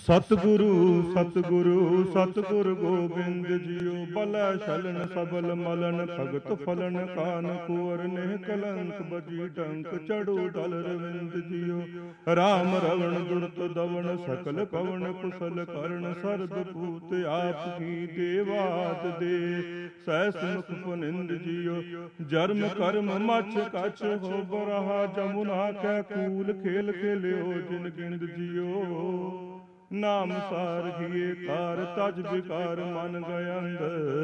ਸਤਿਗੁਰੂ ਸਤਿਗੁਰੂ ਸਤਿਗੁਰ ਗੋਬਿੰਦ ਜੀਓ ਬਲੈ ਛਲਨ ਸਬਲ ਮਲਨ ਭਗਤ ਫਲਨ ਕਾਨ ਕੁਵਰ ਨੇਹ ਕਲੰਕ ਬਜੀ ਡੰਕ ਚੜੂ ਦਲ ਰਵਿੰਦ ਜੀਓ ਰਾਮ ਰਵਣ ਦੁਰਤ ਦਵਣ ਸਕਲ ਪਵਨ ਕੁਸਲ ਕਰਨ ਸਰਬ ਭੂਤ ਆਪ ਕੀ ਦੇਵਾਦ ਦੇ ਸਹਿਸ ਮੁਖ ਪੁਨਿੰਦ ਜੀਓ ਜਰਮ ਕਰਮ ਮਛ ਕਛ ਹੋ ਬਰਹਾ ਜਮੁਨਾ ਕੈ ਕੂਲ ਖੇਲ ਖੇਲਿਓ ਜਿਨ ਗਿੰਦ ਜੀਓ ਨਾਮ ਸਾਰ ਕੀਏ ਕਾਰ ਤਜ ਵਿਕਾਰ ਮਨ ਗਇੰਦ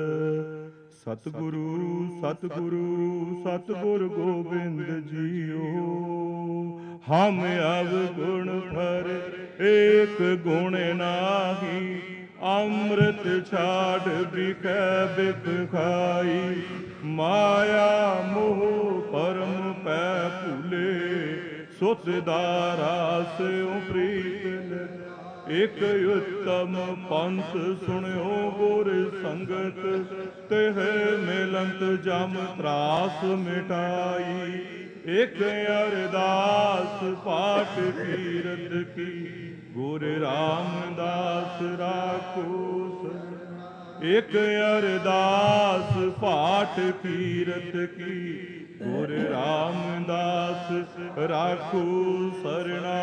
ਸਤਿਗੁਰੂ ਸਤਿਗੁਰੂ ਸਤਿਗੁਰ ਗੋਬਿੰਦ ਜੀਓ ਹਮ ਅਵ ਗੁਣ ਭਰ ਏਕ ਗੁਣ ਨਾਹੀ ਅੰਮ੍ਰਿਤ ਛਾੜ ਬਿਖੈ ਬਿਖ ਖਾਈ ਮਾਇਆ ਮੋਹ ਪਰਮ ਪੈ ਭੂਲੇ ਸੁਤ ਦਾਰਾਸ ਪ੍ਰੀਤ ਇਕ ਉਤਮ ਪੰਥ ਸੁਣਿਓ ਗੁਰ ਸੰਗਤ ਤਿਹ ਮਿਲੰਤ ਜਮ ਤਰਾਸ ਮਿਟਾਈ ਇਕ ਅਰਦਾਸ ਪਾਠ ਕੀਰਤ ਕੀ ਗੁਰ ਰਾਮਦਾਸ ਰਾਖੋ ਇਕ ਅਰਦਾਸ ਪਾਠ ਕੀਰਤ ਕੀ ਗੁਰ ਰਾਮਦਾਸ ਰਾਖੋ ਸਰਣਾ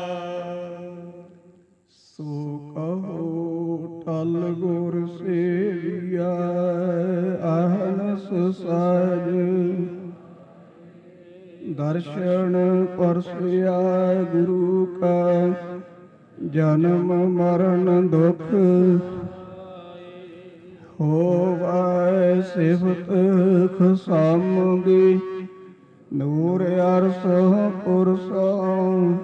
ਸੋ ਕਹੋ ਟਲ ਗੁਰ ਸੇਵੀਆ ਅਹਨਸ ਸਾਜ ਦਰਸ਼ਨ ਪਰਸਿਆ ਗੁਰੂ ਕਾ ਜਨਮ ਮਰਨ ਦੁਖ ਹੋਵੈ ਸਿਫਤ ਖਸਮਗੀ ਨੂਰ ਅਰਸ ਪੁਰਸੋਂ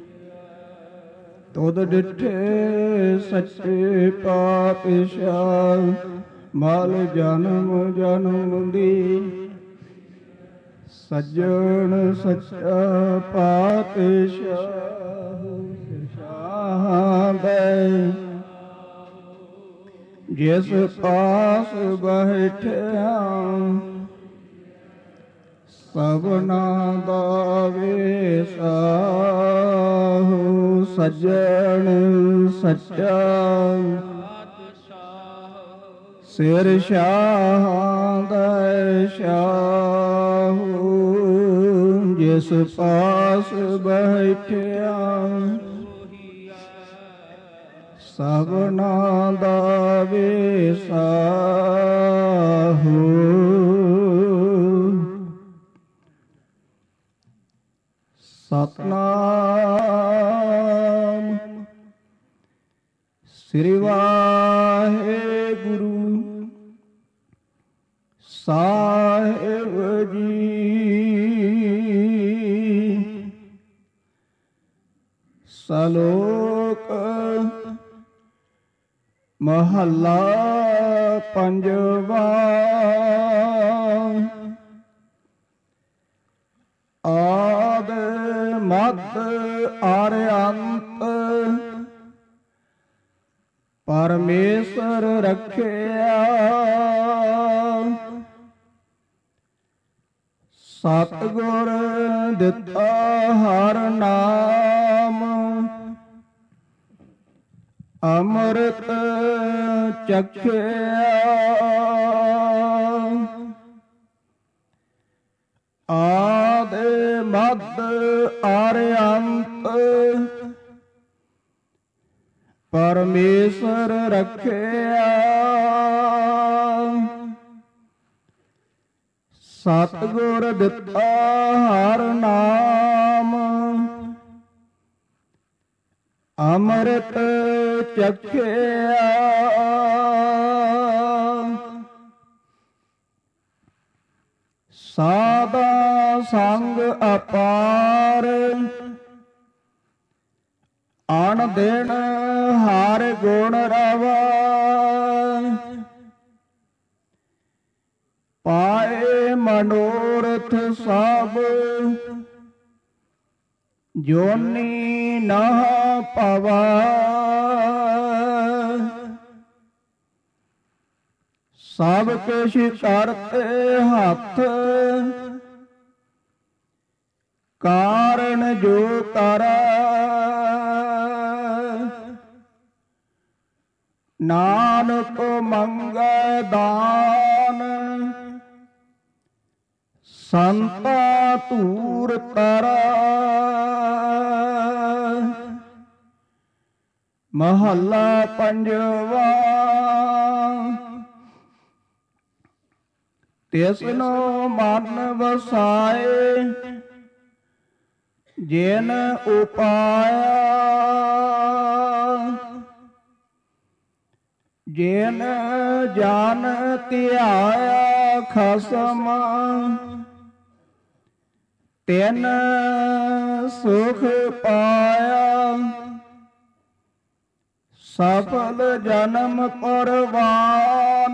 ਤੁਧ ਡਿਠੇ ਸੱਚੇ ਪਾਤਸ਼ਾਹ ਮਲ ਜਨਮ ਜਨਮ ਦੀ ਸੱਜਣ ਸੱਚਾ ਪਾਤਸ਼ਾਹ ਸ਼ਾਹ ਦੇ ਜਿਸ ਪਾਸ ਬੈਠਿਆ ਸਭਨਾ ਦਾ ਵੇਸਾਹੁ ਸੱਜਣ ਸੱਚਾ ਸਿਰ ਸ਼ਾਹ ਦਾ ਸ਼ਾਹੁ ਜਿਸ ਪਾਸ ਬੈਠਿਆ ਸਭਨਾ ਦਾ ਵੇਸਾਹੁ ਸਤਨਾਮ ਸ੍ਰੀ ਵਾਹਿਗੁਰੂ ਸਾਹਿਬ ਜੀ ਸਲੋਕ ਮਹੱਲਾ ਪੰਜਵਾ ਆਦ ਮਦ ਅਰੰਤ ਪਰਮੇਸ਼ਰ ਰੱਖਿਆ ਸਤਿਗੁਰ ਦਿੱਤਾ ਹਰ ਨਾਮ ਅੰਮ੍ਰਿਤ ਚਖਿਆ ਆਦ ਮਦ ਅਰੰਤ ਪਰਮੇਸ਼ਰ ਰੱਖਿਆ ਸਤਿਗੁਰ ਦਿੱਤਾ ਹਰ ਨਾਮ ਅੰਮ੍ਰਿਤ ਚਖਿਆ ਸਾਦਾ ਸੰਗ ਅਪਾਰ ਆਣ ਦੇਣ ਹਰ ਗੁਣ ਰਵਾ ਪਾਏ ਮਨੋਰਥ ਸਭ ਜੋਨੀ ਨਾ ਪਵਾ ਸਭ ਕੁਛ ਕਰਤੇ ਹੱਥ ਕਾਰਨ ਜੋ ਕਰ ਨਾਨਕ ਮੰਗੈ ਦਾਨ ਸੰਤਾ ਧੂਰ ਤਰਾ। ਮਹੱਲਾ ਪੰਜਵਾ। ਤਿਸਨੋ ਮਨ ਵਸਾਏ ਜਿਨ ਉਪਾਇਆ। ਜਿਨ ਜਨ ਧਿਆਇਆ ਖਸਮ ਤਿਨ ਸੁਖ ਪਾਇਆ। ਸਫਲ ਜਨਮ ਪਰਵਾਨ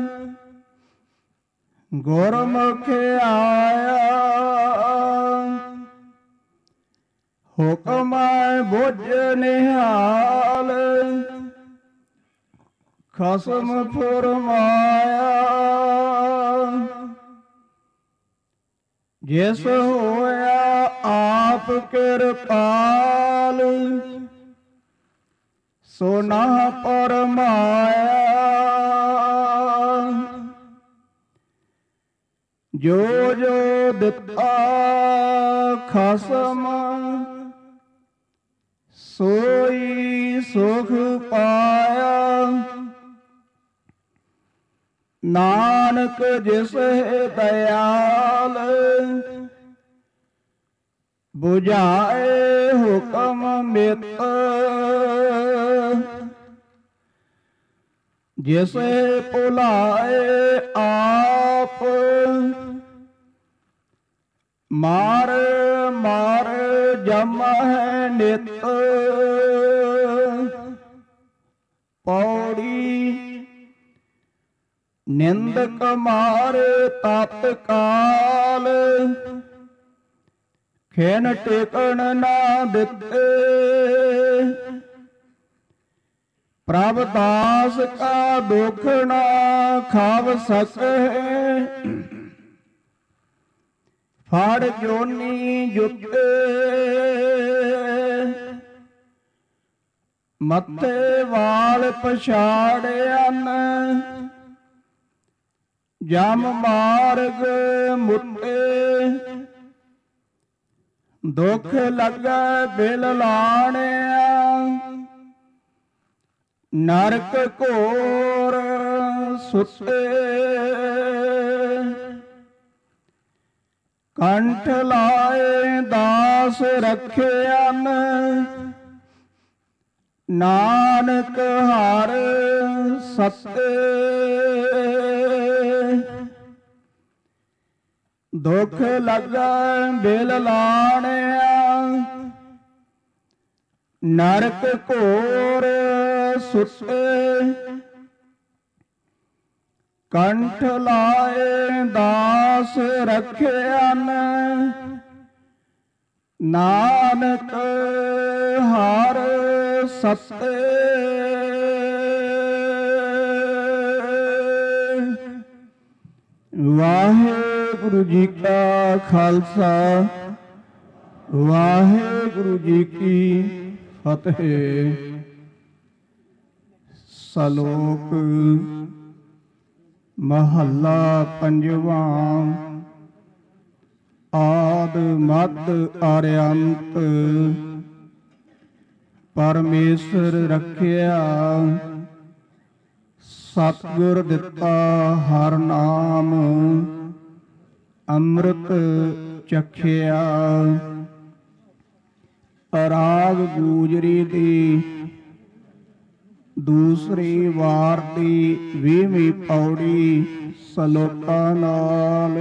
ਗੁਰਮੁਖ ਆਇਆ। ਹੁਕਮ ਬੁਝ ਨਿਹਾਲ ਖਸਮ ਫਰਮਾਇਆ। ਜਿਸ ਹੋਇਆ ਆਪ ਕਿਰਪਾਲ ਸੋ ਨਾ ਪਰਮਾਇਆ। ਜੋ ਜੋ ਦਿੱਤਾ ਖਸਮ ਸੋਈ ਸੁਖ ਪਾਇਆ। ਨਾਨਕ ਜਿਸ ਦਇਆਲ ਬੁਝਾਏ ਹੁਕਮ ਮਿਤ। ਜਿਸੇ ਭੁਲਾਏ ਆਪ ਮਾਰ ਮਾਰ ਜਮਹਿ ਨਿਤ। ਪੌੜੀ ਨਿੰਦਕ ਮਾਰ ਤਤਕਾਲ ਖਿਨ ਟਿਕਣ ਨਾ ਦਿੱਤੇ। ਪ੍ਰਭ ਦਾਸ ਕਾ ਦੁਖ ਨਾ ਖਾਵ ਸਕੈ। ਫੜ ਜੋਨੀ ਜੁਤੇ ਮੱਥੇ ਵਾਲ ਪਛਾੜਿਆਨ। ਜਮ ਮਾਰਗ ਮੁੱਤੇ ਦੁਖ ਲੱਗੈ ਬਿਲ ਲਾਣਿਆ। ਨਰਕ ਘੋਰ ਸੁੱਤੇ ਕੰਠ ਲਾਏ ਦਾਸ ਰੱਖਿਆਨ। ਨਾਨਕ ਹਰ ਸਤੇ ਦੁਖ ਲੱਗੈ ਬਿਲ ਲਾਣਿਆ। ਨਰਕ ਘੋਰ ਸੁੱਤੇ ਕੰਠ ਲਾਏ ਦਾਸ ਰੱਖਿਆਨ। ਨਾਨਕ ਹਰ ਸਤੇ ਵਾਹਿਗੁਰੂ ਜੀ ਕਾ ਖਾਲਸਾ ਵਾਹਿਗੁਰੂ ਜੀ ਕੀ ਫਤਿਹ। ਸ਼ਲੋਕ ਮਹੱਲਾ ਪੰਜਵਾਂ। ਆਦਿ ਮੱਧ ਅਰਿਅੰਤ ਪਰਮੇਸ਼ਰ ਰੱਖਿਆ। ਸਤਿਗੁਰ ਦਿੱਤਾ ਹਰ ਨਾਮ ਅੰਮ੍ਰਿਤ ਚਖਿਆ। ਰਾਗ ਗੂਜਰੀ ਦੀ ਦੂਸਰੀ ਵਾਰ ਦੀ ਵੀਹਵੀਂ ਪੌੜੀ ਸਲੋਕਾਂ ਨਾਲ।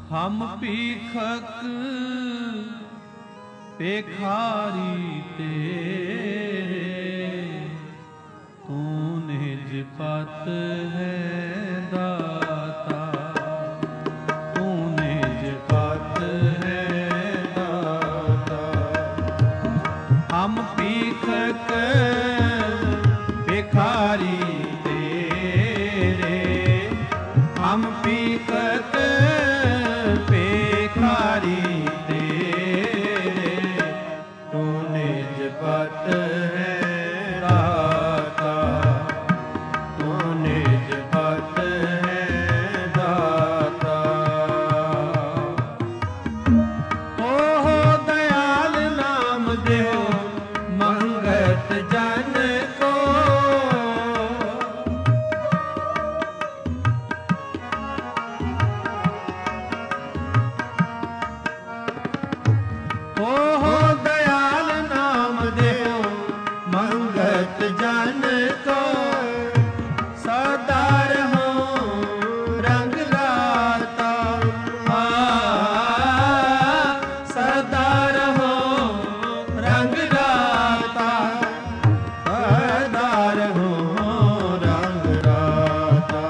ਹਮ ਭੀਖਕ ਭਿਖਾਰੀ ਤੇਰੇ, ਤੂੰ ਨਿਜ ਪਤ ਹੈ ਦਾਤਾ, ਤੂੰ ਨਿਜ ਪਤ ਹੈ ਦਾਤਾ। ਹਮ ਭੀਖਕ ਭਿਖਾਰੀ ਤੇਰੇ, ਹਮ ਭੀਖਕ ਭਿਖਾਰੀ ਤੇਰੇ, ਤੂੰ ਨਿਜ ਪਤ ਹੈ ਦਾਤਾ, ਤੂੰ ਨਿਜ ਪਤ ਹੈ ਦਾਤਾ। ਓਹ ਦਇਆਲ ਨਾਮ ਦਿਓ ਮੰਗਤ ਜਨ ਕੋ, ਓਹ ਦਇਆਲ ਨਾਮ ਦਿਓ ਮੰਗਤ ਜਨ ਕੋ, ਸਦਾ ਰਹੋ ਰੰਗ ਲਾਤਾ, ਸਦਾ ਰਹੋ ਰੰਗ ਲਾਤਾ, ਸਦਾ ਰਹੋ ਰੰਗ ਲਾਤਾ,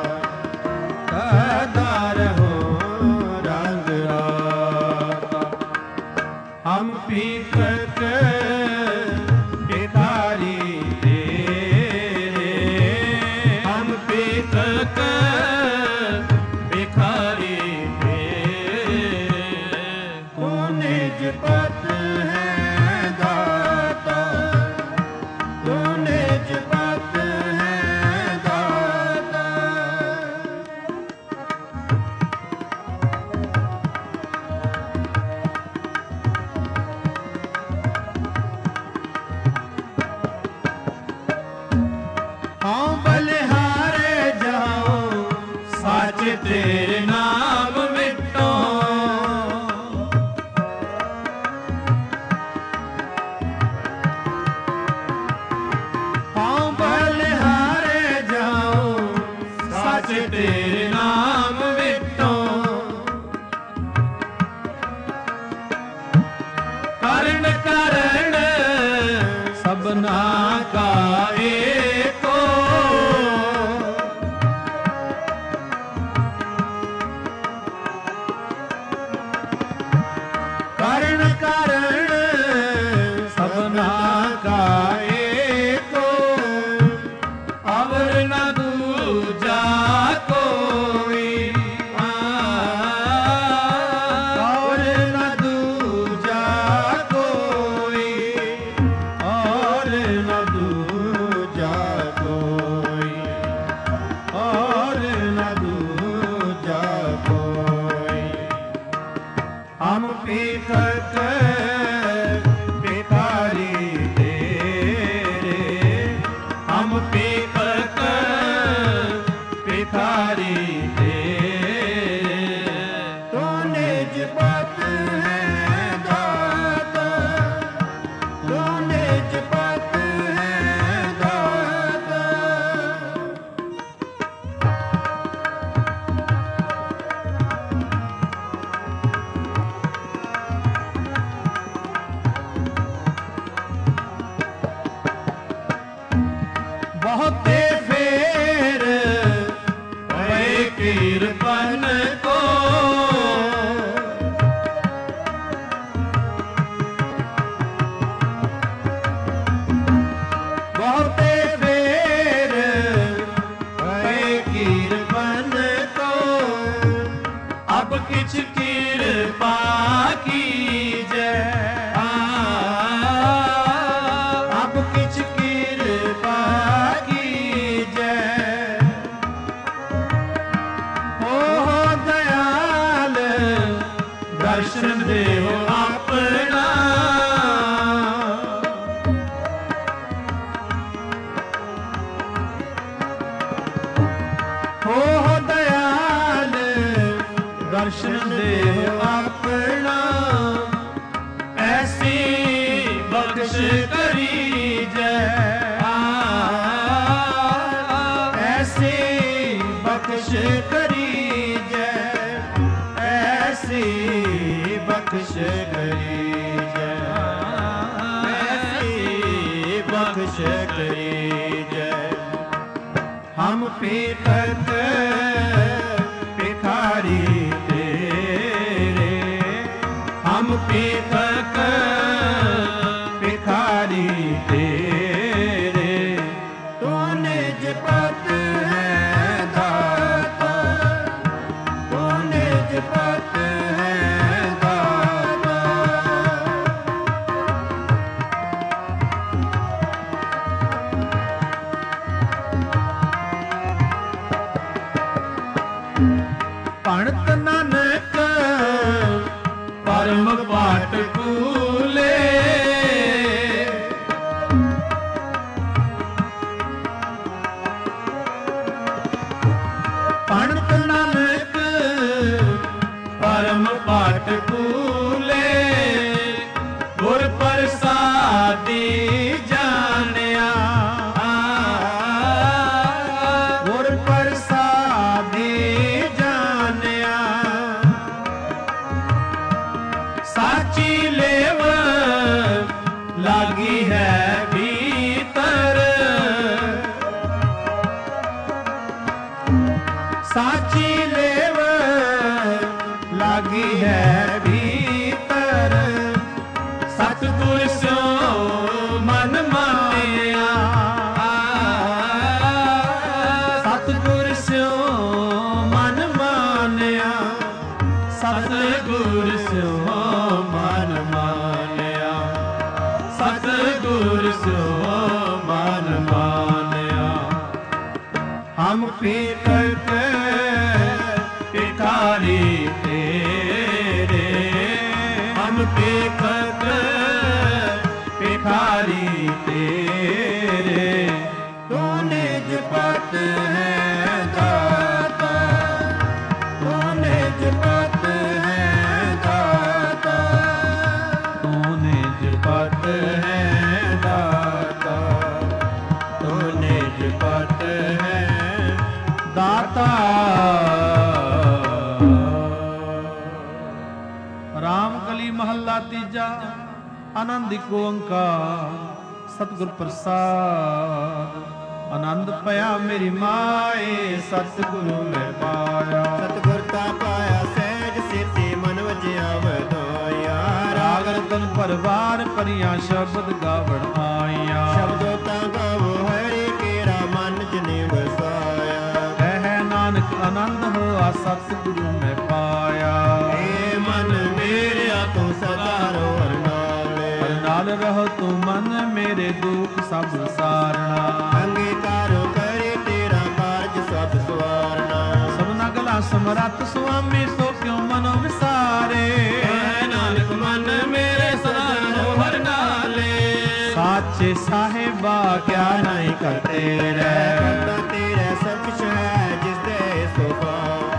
ਸਦਾ ਰਹੋ ਰੰਗ ਲਾਤਾ। ਹਮ ਭੀਖਕ ਭਿਖਾਰੀ ਤੇਰੇ, ਹਮ ਭੀਖਕ ਭਿਖਾਰੀ ਤੇਰੇ, ਤੂੰ ਨਿਜ ਪਤ ਹੈ ਦਾਤਾ, ਤੂੰ ਨਿਜ ਪਤ ਹੈ ਦਾਤਾ। ਹਾਂ ਬਲਿਹਾਰੇ ਜਾਓ ਸੱਚ ਤੇਰੇ ਨਾਮ ਮਿਟੋ, ਹਾਂ ਬਲਿਹਾਰੇ ਜਾਓ ਸੱਚ ਤੇਰੇ ਨਾਮ ਮਿਟੋ, ਕਰਨ ਕਰਨ ਸਭਨਾ ਕਾ ਏਕੋ, ਕਰਨ ਕਰਨ ਸਭਨਾ ਕਾ ਏਕੋ, ਅਵਰ ਨ ਦੂਜਾ ਕੋਈ, ਅਵਰ ਨ ਦੂਜਾ ਕੋਈ, ਔਰ ਨ ਦੂਜਾ ਕੋਈ, ਔਰ ਨ ਦੂਜਾ ਕੋਈ। ਹਮ ਭੀਖਕ ਭਿਖਾਰੀ ਤੇਰੇ, ਹਮ ਭੀਖਕ ਭਿਖਾਰੀ ਤੇਰੇ, ਤੂੰ ਨਿਜ ਪਤ ਹੈ ਦਾਤਾ, ਤੂੰ ਨਿਜ ਪਤ ਹੈ ਦਾਤਾ। ਬਹੁਤੇ ਫੇਰ ਪਏ ਕੀਰਤਨ ਕੋ, ਬਹੁਤੇ ਫੇਰ ਪਏ ਕੀਰਤਨ ਕੋ, ਅਬ ਕਿਛ ਕਿਰਪਾ ਕੀਜੈ, ਅਬ ਕਿਛ ਕਿਰਪਾ ਕੀਜੈ। ਓਹ ਦਇਆਲ ਦਰਸ਼ਨ ਦੇਵ ਆਪਣਾ, ਓਹ ਦਇਆਲ ਦਰਸ਼ਨ ਦੇਵ ਆਪਣਾ, ਐਸੀ ਬਖਸ਼ ਕਰੀਜੈ, ਐਸੀ ਬਖਸ਼ ਕਰੀਜੈ, ਐਸੀ बख्श करी जय, ऐसी बख्श करी जय। हम पीतक भिखारी तेरे, हम पीतक भिखारी तेरे, तू निज पत है दाता, तू निज पत है दाता। पढ़त नानक परम पाठ कूले, पढ़त नानक परम पाठ कूले, गुर प्रसादी जानिया, गुर प्रसादी जानिया। साची लेव लागी है भीतर, साची लेव लागी है भीतर, सतगुर स्यो मन मानिया, सतगुर स्यो मन मानिया, सतगुर स्यो मन मानिया, सतगुर स्यो मन मानिया। हम पीतक भिखारी तेरे, हम पीतक भिखारी तेरे, तू निज पत है दाता, तू निज पत है दाता, तू निज पत है दाता, तू निज पत है दाता। राम कली महला तीजा, आनंद इक ओंकार, सतगुर प्रसाद। आनंद पया मेरी माए, सतगुरु मैं पाया, सतगुर ता पाया सहज सिद्धि मन वजिया वधाया। राग रतन परवार परिया शब्द गावण आया, शब्दों ता गावो हरि केरा मन जने वसाया। कह नानक आनंद होआ सतगुरु मैं पाया। हे मन मेरे तू सदा रो हर नाले, हर नाल रहो तू मन मेरे दुख सब सारना। अंगीकारो करे तेरा कारज सब सवारना। सबना गला समरथ स्वामी सो क्यों मनो विसारे। नानक मन मेरे सदा रो हर नाले, साचे साहिबा क्या नहीं करते रे। करता तेरा सब कुछ है जिस दे सोफा,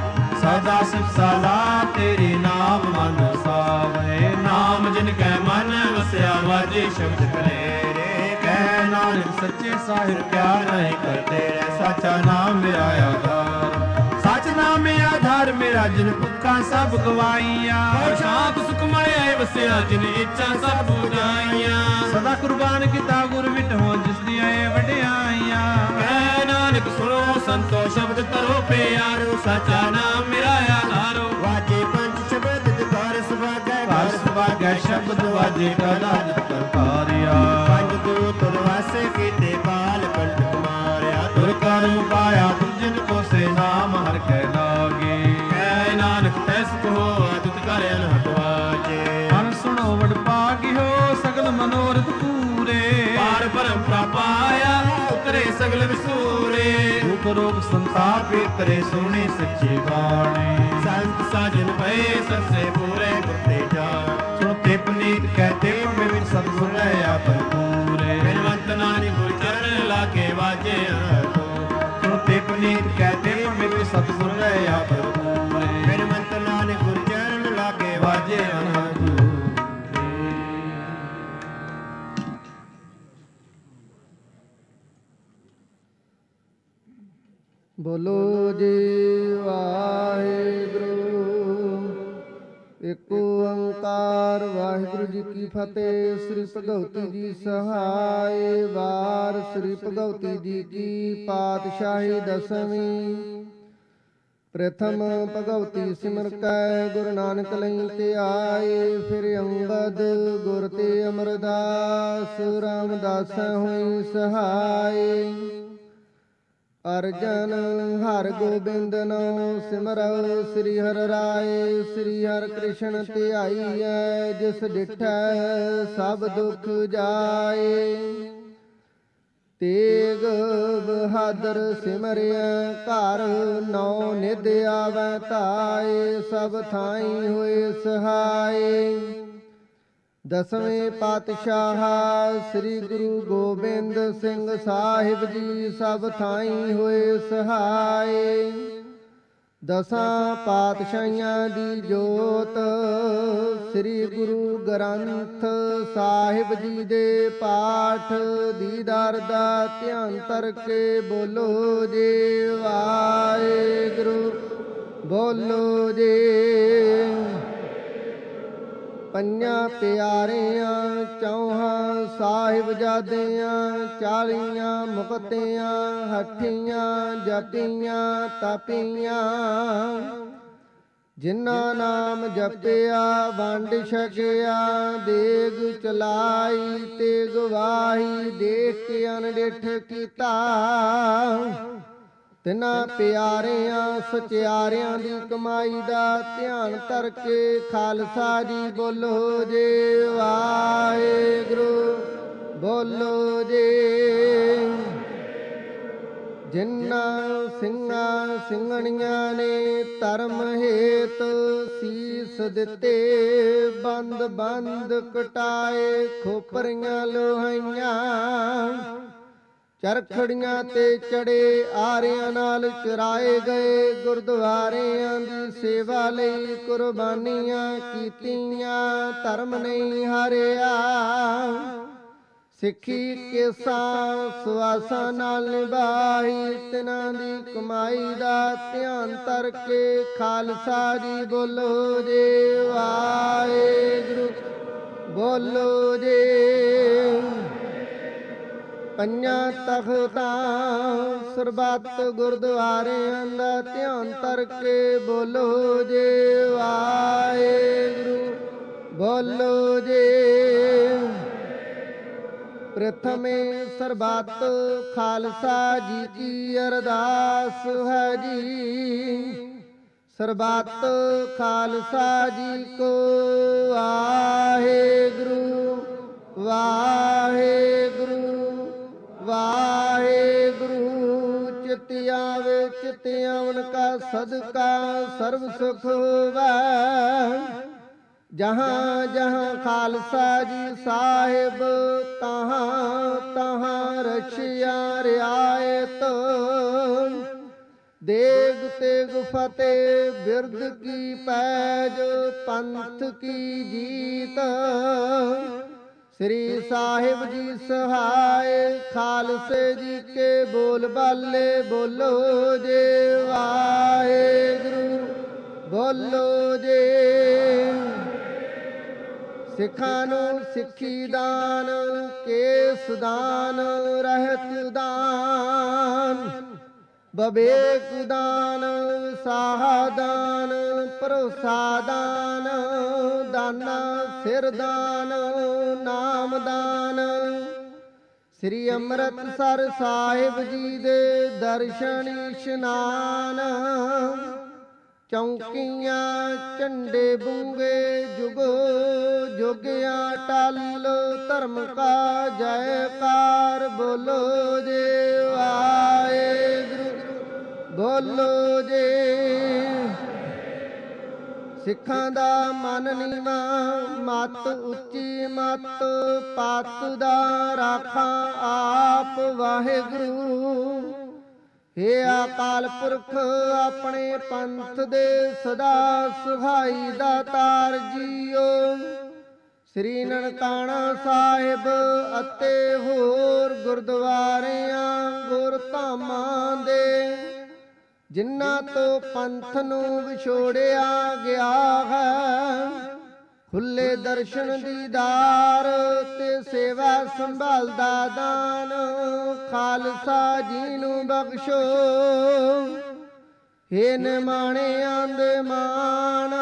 सदा सिफ सला तेरी नाम मन सावे। नाम जिनके मन वस्या वाजे शब्द कलेरे। कह नानक सच्चे साहिब क्या नहीं करते रे। साचा नाम मेरा आधार, सच नाम मेरा आधार मेरा। जिन भुखा सब गवाइया, शांत सुखमय आए वस्या जिन इच्छा सब बुझाइया। सदा कुर्बान किता गुर विटहो जिस दिया वड्याइया। कह नानक सुनो संतो शब्द तरो प्यारो। साचा नाम मेरा आधारो, वाजे पंच शब्द कर सुभागे घर सुभागे शब्द वाजे कला जित करतारिया। पंज गुरु तुर वासे कीते बाल कंटक मारिया। तुर कर्म पाया तुम जिनको से नाम हर के लागे। कह नानक तैस को अदुत कर अनहट वाजे। मन सुनो वड पागी हो सगल मनोरथ पूरे। पार परम प्रापाया उतरे सगल विसूरे। दुख रोग संताप करे सुने सच्ची बाणी। संत साजन भय सबसे पूरे गुरते जा। सुनते पुनीत कहते पवित्र सतगुर रहा भरपूरे। बिनवंत नानी गुर चरण लागे वाजे अनहतो। सुनते पुनीत कहते पवित्र सतगुर रहा भरपूरे। बिनवंत नानी गुर चरण लागे वाजे अनहतो। बोलो जी वाहिगुरु ਏਕ ਓੰਕਾਰ ਵਾਹਿਗੁਰੂ ਜੀ ਕੀ ਫਤਿਹ। ਸ੍ਰੀ ਭਗਵਤੀ ਜੀ ਸਹਾਇ ਵਾਰ ਸ੍ਰੀ ਭਗਵਤੀ ਜੀ ਕੀ ਪਾਤਸ਼ਾਹੀ ਦਸਵੀਂ। ਪ੍ਰਥਮ ਭਗਵਤੀ ਸਿਮਰ ਕੈ ਗੁਰੂ ਨਾਨਕ ਲਈ ਤੇ ਆਏ। ਫਿਰ ਅੰਗਦ ਗੁਰ ਤੇ ਅਮਰਦਾਸ ਰਾਮਦਾਸ ਹੋਈ ਸਹਾਈ। ਅਰਜਨ ਹਰ ਗੋਬਿੰਦ ਨੋ ਸਿਮਰਉ ਸ੍ਰੀ ਹਰਿ ਰਾਏ। ਸ੍ਰੀ ਹਰਿ ਕ੍ਰਿਸ਼ਨ ਧਿਆਈਐ ਜਿਸ ਡਿਠੈ ਸਭ ਦੁਖ ਜਾਏ। ਤੇਗ ਬਹਾਦਰ ਸਿਮਰਿਐ ਘਰ ਨੌ ਨਿਧ ਆਵੈ ਧਾਏ। ਸਭ ਥਾਈ ਹੋਏ ਸਹਾਈ। ਦਸਵੇਂ ਪਾਤਸ਼ਾਹ ਸ੍ਰੀ ਗੁਰੂ ਗੋਬਿੰਦ ਸਿੰਘ ਸਾਹਿਬ ਜੀ ਸਭ ਥਾਈ ਹੋਏ ਸਹਾਈ। ਦਸਾਂ ਪਾਤਸ਼ਾਹੀਆਂ ਦੀ ਜੋਤ ਸ੍ਰੀ ਗੁਰੂ ਗ੍ਰੰਥ ਸਾਹਿਬ ਜੀ ਦੇ ਪਾਠ ਦੀਦਾਰ ਦਾ ਧਿਆਨ ਧਰ ਕੇ ਬੋਲੋ ਜੀ ਵਾਹਿਗੁਰੂ ਬੋਲੋ ਜੀ। ਪੰਜਾਂ ਪਿਆਰਿਆਂ ਚੌਹਾਂ ਸਾਹਿਬਜ਼ਾਦਿਆਂ ਚਾਲੀਆਂ ਮੁਕਤਿਆਂ ਹੱਠੀਆਂ ਜਪੀਆਂ ਤਪੀਆਂ। ਜਿਨ੍ਹਾਂ ਨਾਮ ਜਪਿਆ ਵੰਡ ਛਕਿਆ ਦੇਗ ਚਲਾਈ ਤੇ ਗਵਾਹੀ ਦੇਖ ਕੇ ਅਨਡਿਠ ਕੀਤਾ। ਤਿਨਾਂ ਪਿਆਰਿਆਂ ਸਚਿਆਰਿਆਂ ਦੀ ਕਮਾਈ ਦਾ ਧਿਆਨ ਧਰ ਕੇ ਖਾਲਸਾ ਜੀ ਬੋਲੋ ਜੀ ਵਾਹਿਗੁਰੂ ਬੋਲੋ ਜੀ। ਜਿਨ੍ਹਾਂ ਸਿੰਘਾਂ ਸਿੰਘਣੀਆਂ ਨੇ ਧਰਮ ਹੇਤ ਸੀਸ ਦਿੱਤੇ ਬੰਦ ਬੰਦ ਕਟਾਏ ਖੋਪਰੀਆਂ ਲੋਹਾਈਆਂ। ਚਰਖੜੀਆਂ ਤੇ ਚੜੇ ਆਰਿਆਂ ਨਾਲ ਚਰਾਏ ਗਏ ਗੁਰਦੁਆਰਿਆਂ ਦੀ ਸੇਵਾ ਲਈ ਕੁਰਬਾਨੀਆਂ ਕੀਤੀਆਂ ਧਰਮ ਨਹੀਂ ਹਾਰਿਆ। ਸਿੱਖੀ ਕੇਸਾਂ ਸੁਆਸਾਂ ਨਾਲ ਨਿਭਾਈ ਤਿਨਾਂ ਦੀ ਕਮਾਈ ਦਾ ਧਿਆਨ ਧਰ ਕੇ ਖਾਲਸਾ ਜੀ ਬੋਲੋ ਜੀ ਵਾਹਿਗੁਰੂ ਬੋਲੋ ਜੀ। ਪੰਜਾਂ ਤਖਤਾਂ ਸਰਬੱਤ ਗੁਰਦੁਆਰਿਆਂ ਦਾ ਧਿਆਨ ਧਰ ਕੇ ਬੋਲੋ ਜੀ ਵਾਹਿਗੁਰੂ ਬੋਲੋ ਜੀ। ਪ੍ਰਥਮੇ ਸਰਬੱਤ ਖਾਲਸਾ ਜੀ ਕੀ ਅਰਦਾਸ ਹੈ ਜੀ। ਸਰਬੱਤ ਖਾਲਸਾ ਜੀ ਕੋ ਵਾਹਿਗੁਰੂ ਵਾਹਿਗੁਰੂ ਵਾਹਿਗੁਰੂ। ਚਿਤ ਆਵੇ ਚਿਤ ਆਵਨ ਕਾ ਸਦਕਾ ਸਰਬ ਸੁਖ ਹੋਵੈ। ਜਹਾਂ ਜਹਾਂ ਖਾਲਸਾ ਜੀ ਸਾਹਿਬ ਤਹਾਂ ਤਹਾਂ ਰਖਿਆ ਰਿਆਇਤ। ਦੇਗ ਤੇਗ ਫਤਿਹ ਬਿਰਦ ਕੀ ਪੈਜ ਪੰਥ ਕੀ ਜੀਤ। ਸ੍ਰੀ ਸਾਹਿਬ ਜੀ ਸਹਾਇ ਖਾਲਸੇ ਜੀ ਕੇ ਬੋਲ ਬਾਲੇ ਬੋਲੋ ਜੀ ਵਾਹਿਗੁਰੂ ਬੋਲੋ ਜੀ। ਸਿੱਖਾਂ ਨੂੰ ਸਿੱਖੀ ਦਾਨ ਕੇਸ ਦਾਨ ਰਹਿਤ ਦਾਨ ਬਵੇਕ ਦਾਨ ਸਾਹ ਦਾਨ ਭਰੋਸਾ ਦਾਨ ਦਾਨਾ ਸਿਰ ਦਾਨ ਨਾਮ ਦਾਨ। ਸ੍ਰੀ ਅੰਮ੍ਰਿਤਸਰ ਸਾਹਿਬ ਜੀ ਦੇ ਦਰਸ਼ਨ ਇਸ਼ਨਾਨ। ਚੌਂਕੀਆਂ ਝੰਡੇ ਬੁੰਗੇ ਜੁਗੋ ਜੁਗਿਆ ਟਲ ਧਰਮ ਕਾ ਜੈਕਾਰ ਬੋਲੋ ਜੀ ਵਾਹਿਗੁਰੂ ਬੋਲੋ ਜੀ। ਸਿੱਖਾਂ ਦਾ ਮਨ ਨੀਵਾ ਮਤ ਉੱਚੀ ਮਤ ਪਤ ਦਾ ਰਾਖਾਂ ਆਪ ਵਾਹਿਗੁਰੂ। हे ਅਕਾਲ ਪੁਰਖ ਆਪਣੇ ਪੰਥ ਦੇ ਸਦਾ ਸੁਹਾਈ ਦਾਤਾਰ ਜੀਓ। ਸ੍ਰੀ ਨਨਕਾਣਾ ਸਾਹਿਬ ਅਤੇ ਹੋਰ ਗੁਰਦੁਆਰਿਆਂ ਗੁਰਧਾਮਾਂ ਦੇ ਜਿਨ੍ਹਾਂ ਤੋਂ ਪੰਥ ਨੂੰ ਵਿਛੋੜਿਆ ਗਿਆ ਹੈ। ਖੁੱਲੇ ਦਰਸ਼ਨ ਦੀਦਾਰ ਤੇ ਸੇਵਾ ਸੰਭਾਲਦਾ ਦਾਨ ਖਾਲਸਾ ਜੀ ਨੂੰ ਬਖਸ਼ੋ। ਹੇ ਨਿਮਾਣਿਆਂ ਦੇ ਮਾਣ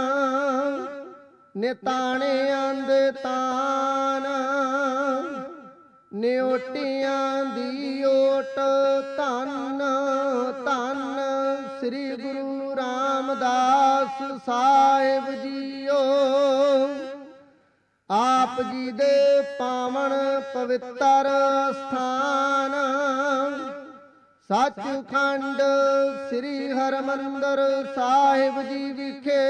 ਨਿਤਾਣਿਆਂ ਦੇ ਤਾਨ ਨਿਓਟਿਆਂ ਦੀ ਓਟ ਧੰਨ ਧੰਨ ਸ੍ਰੀ ਗੁਰੂ ਰਾਮਦਾਸ ਸਾਹਿਬ ਜੀਓ। ਆਪ ਜੀ ਦੇ ਪਾਵਨ ਪਵਿੱਤਰ ਸਥਾਨ ਸੱਚਖੰਡ ਸ੍ਰੀ ਹਰਿਮੰਦਰ ਸਾਹਿਬ ਜੀ ਵਿਖੇ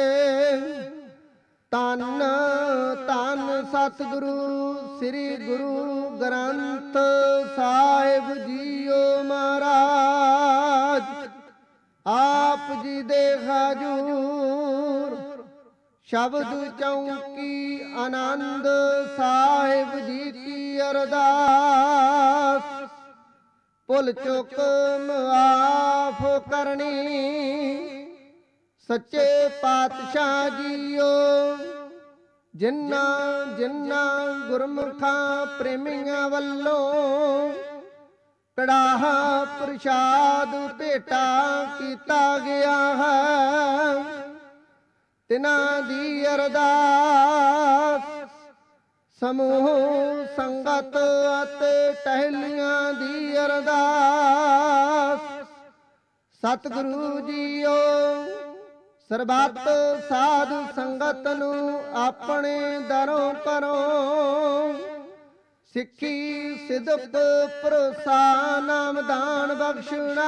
ਧੰਨ ਧੰਨ ਸਤਿਗੁਰੂ ਸ੍ਰੀ ਗੁਰੂ ਗ੍ਰੰਥ ਸਾਹਿਬ ਜੀਓ ਮਹਾਰਾਜ। ਆਪ ਜੀ ਦੇ ਹਜੂਰ ਸ਼ਬਦ ਚੌਂਕੀ ਆਨੰਦ ਸਾਹਿਬ ਜੀ ਕੀ ਅਰਦਾਸ ਭੁੱਲ ਚੁੱਕ ਮਾਫ ਕਰਨੀ ਸੱਚੇ ਪਾਤਸ਼ਾਹ ਜੀਓ। ਜਿਨ੍ਹਾਂ ਜਿਨ੍ਹਾਂ ਗੁਰਮੁਖਾਂ ਪ੍ਰੇਮੀਆਂ ਵੱਲੋਂ ਕੜਾਹਾ ਪ੍ਰਸ਼ਾਦ ਭੇਟਾ ਕੀਤਾ ਗਿਆ ਹੈ ਤਿਨਾਂ ਦੀ ਅਰਦਾਸ ਸਮੂਹ ਸੰਗਤ ਅਤੇ ਟਹਿਲੀਆਂ ਦੀ ਅਰਦਾਸ ਸਤਿਗੁਰੂ ਜੀਓ ਸਰਬੱਤ ਸਾਧੂ ਸੰਗਤ ਨੂੰ ਆਪਣੇ ਦਰੋਂ ਕਰੋ ਸਿੱਖੀ ਸਿਦਕ ਭਰੋਸਾ ਨਾਮਦਾਨ ਬਖਸ਼ਣਾ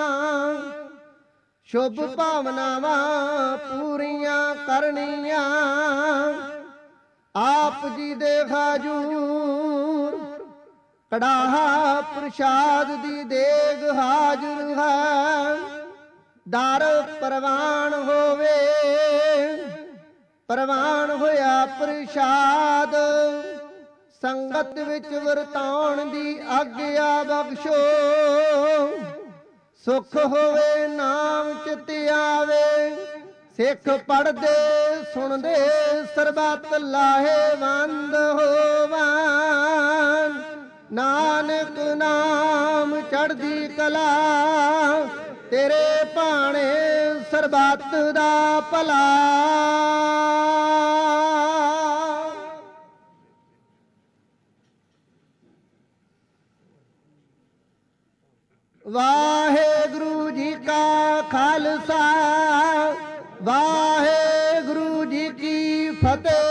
ਸ਼ੁਭ ਭਾਵਨਾਵਾਂ ਪੂਰੀਆਂ ਕਰਨੀਆਂ ਆਪ ਜੀ ਦੇ ਹਜੂਰ ਕੜਾਹਾ ਪ੍ਰਸ਼ਾਦ ਦੀ ਦੇਗ ਹਾਜ਼ਰ ਹੈ ਦਰ ਪ੍ਰਵਾਨ ਹੋਵੇ ਪ੍ਰਵਾਨ ਹੋਇਆ ਪ੍ਰਸ਼ਾਦ ਸੰਗਤ ਵਿੱਚ ਵਰਤਾਉਣ ਦੀ ਆਗਿਆ ਬਖਸ਼ੋ ਸੁਖ ਹੋਵੇ ਨਾਮ ਚਿਤ ਆਵੇ ਸਿੱਖ ਪੜਦੇ ਸੁਣਦੇ ਸਰਬੱਤ ਲਾਹੇਵੰਦ ਹੋਵਨ ਨਾਨਕ ਨਾਮ ਚੜ੍ਹਦੀ ਕਲਾ ਤੇਰੇ ਭਾਣੇ ਸਰਬੱਤ ਦਾ ਭਲਾ ਵਾਹਿਗੁਰੂ ਜੀ ਕਾ ਖਾਲਸਾ ਵਾਹਿਗੁਰੂ ਜੀ ਕੀ ਫਤਿਹ।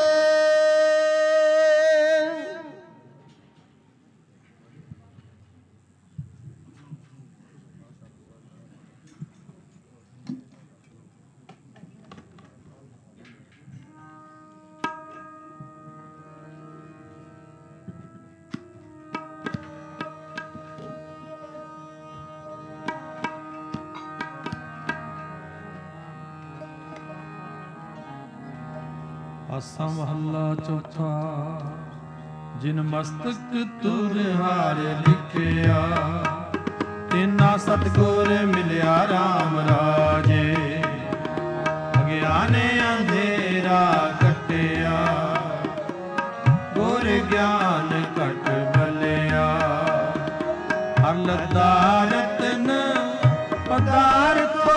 ਆਸਾ ਮਹੱਲਾ ਚੌਥਾ ਜਿਨ ਮਸਤਕ ਤੁਰ ਹਾਰ ਲਿਖਿਆ ਤਿਨਾ ਸਤਿਗੁਰ ਮਿਲਿਆ ਰਾਮ ਰਾਜੇ ਅਗਿਆਨੇ ਅੰਧੇਰਾ ਕੱਟਿਆ ਗੁਰ ਗਿਆਨ ਘਟ ਬਲਿਆ ਹਰ ਲੱਦਾ ਰਤਨ ਪਦਾਰਥੋ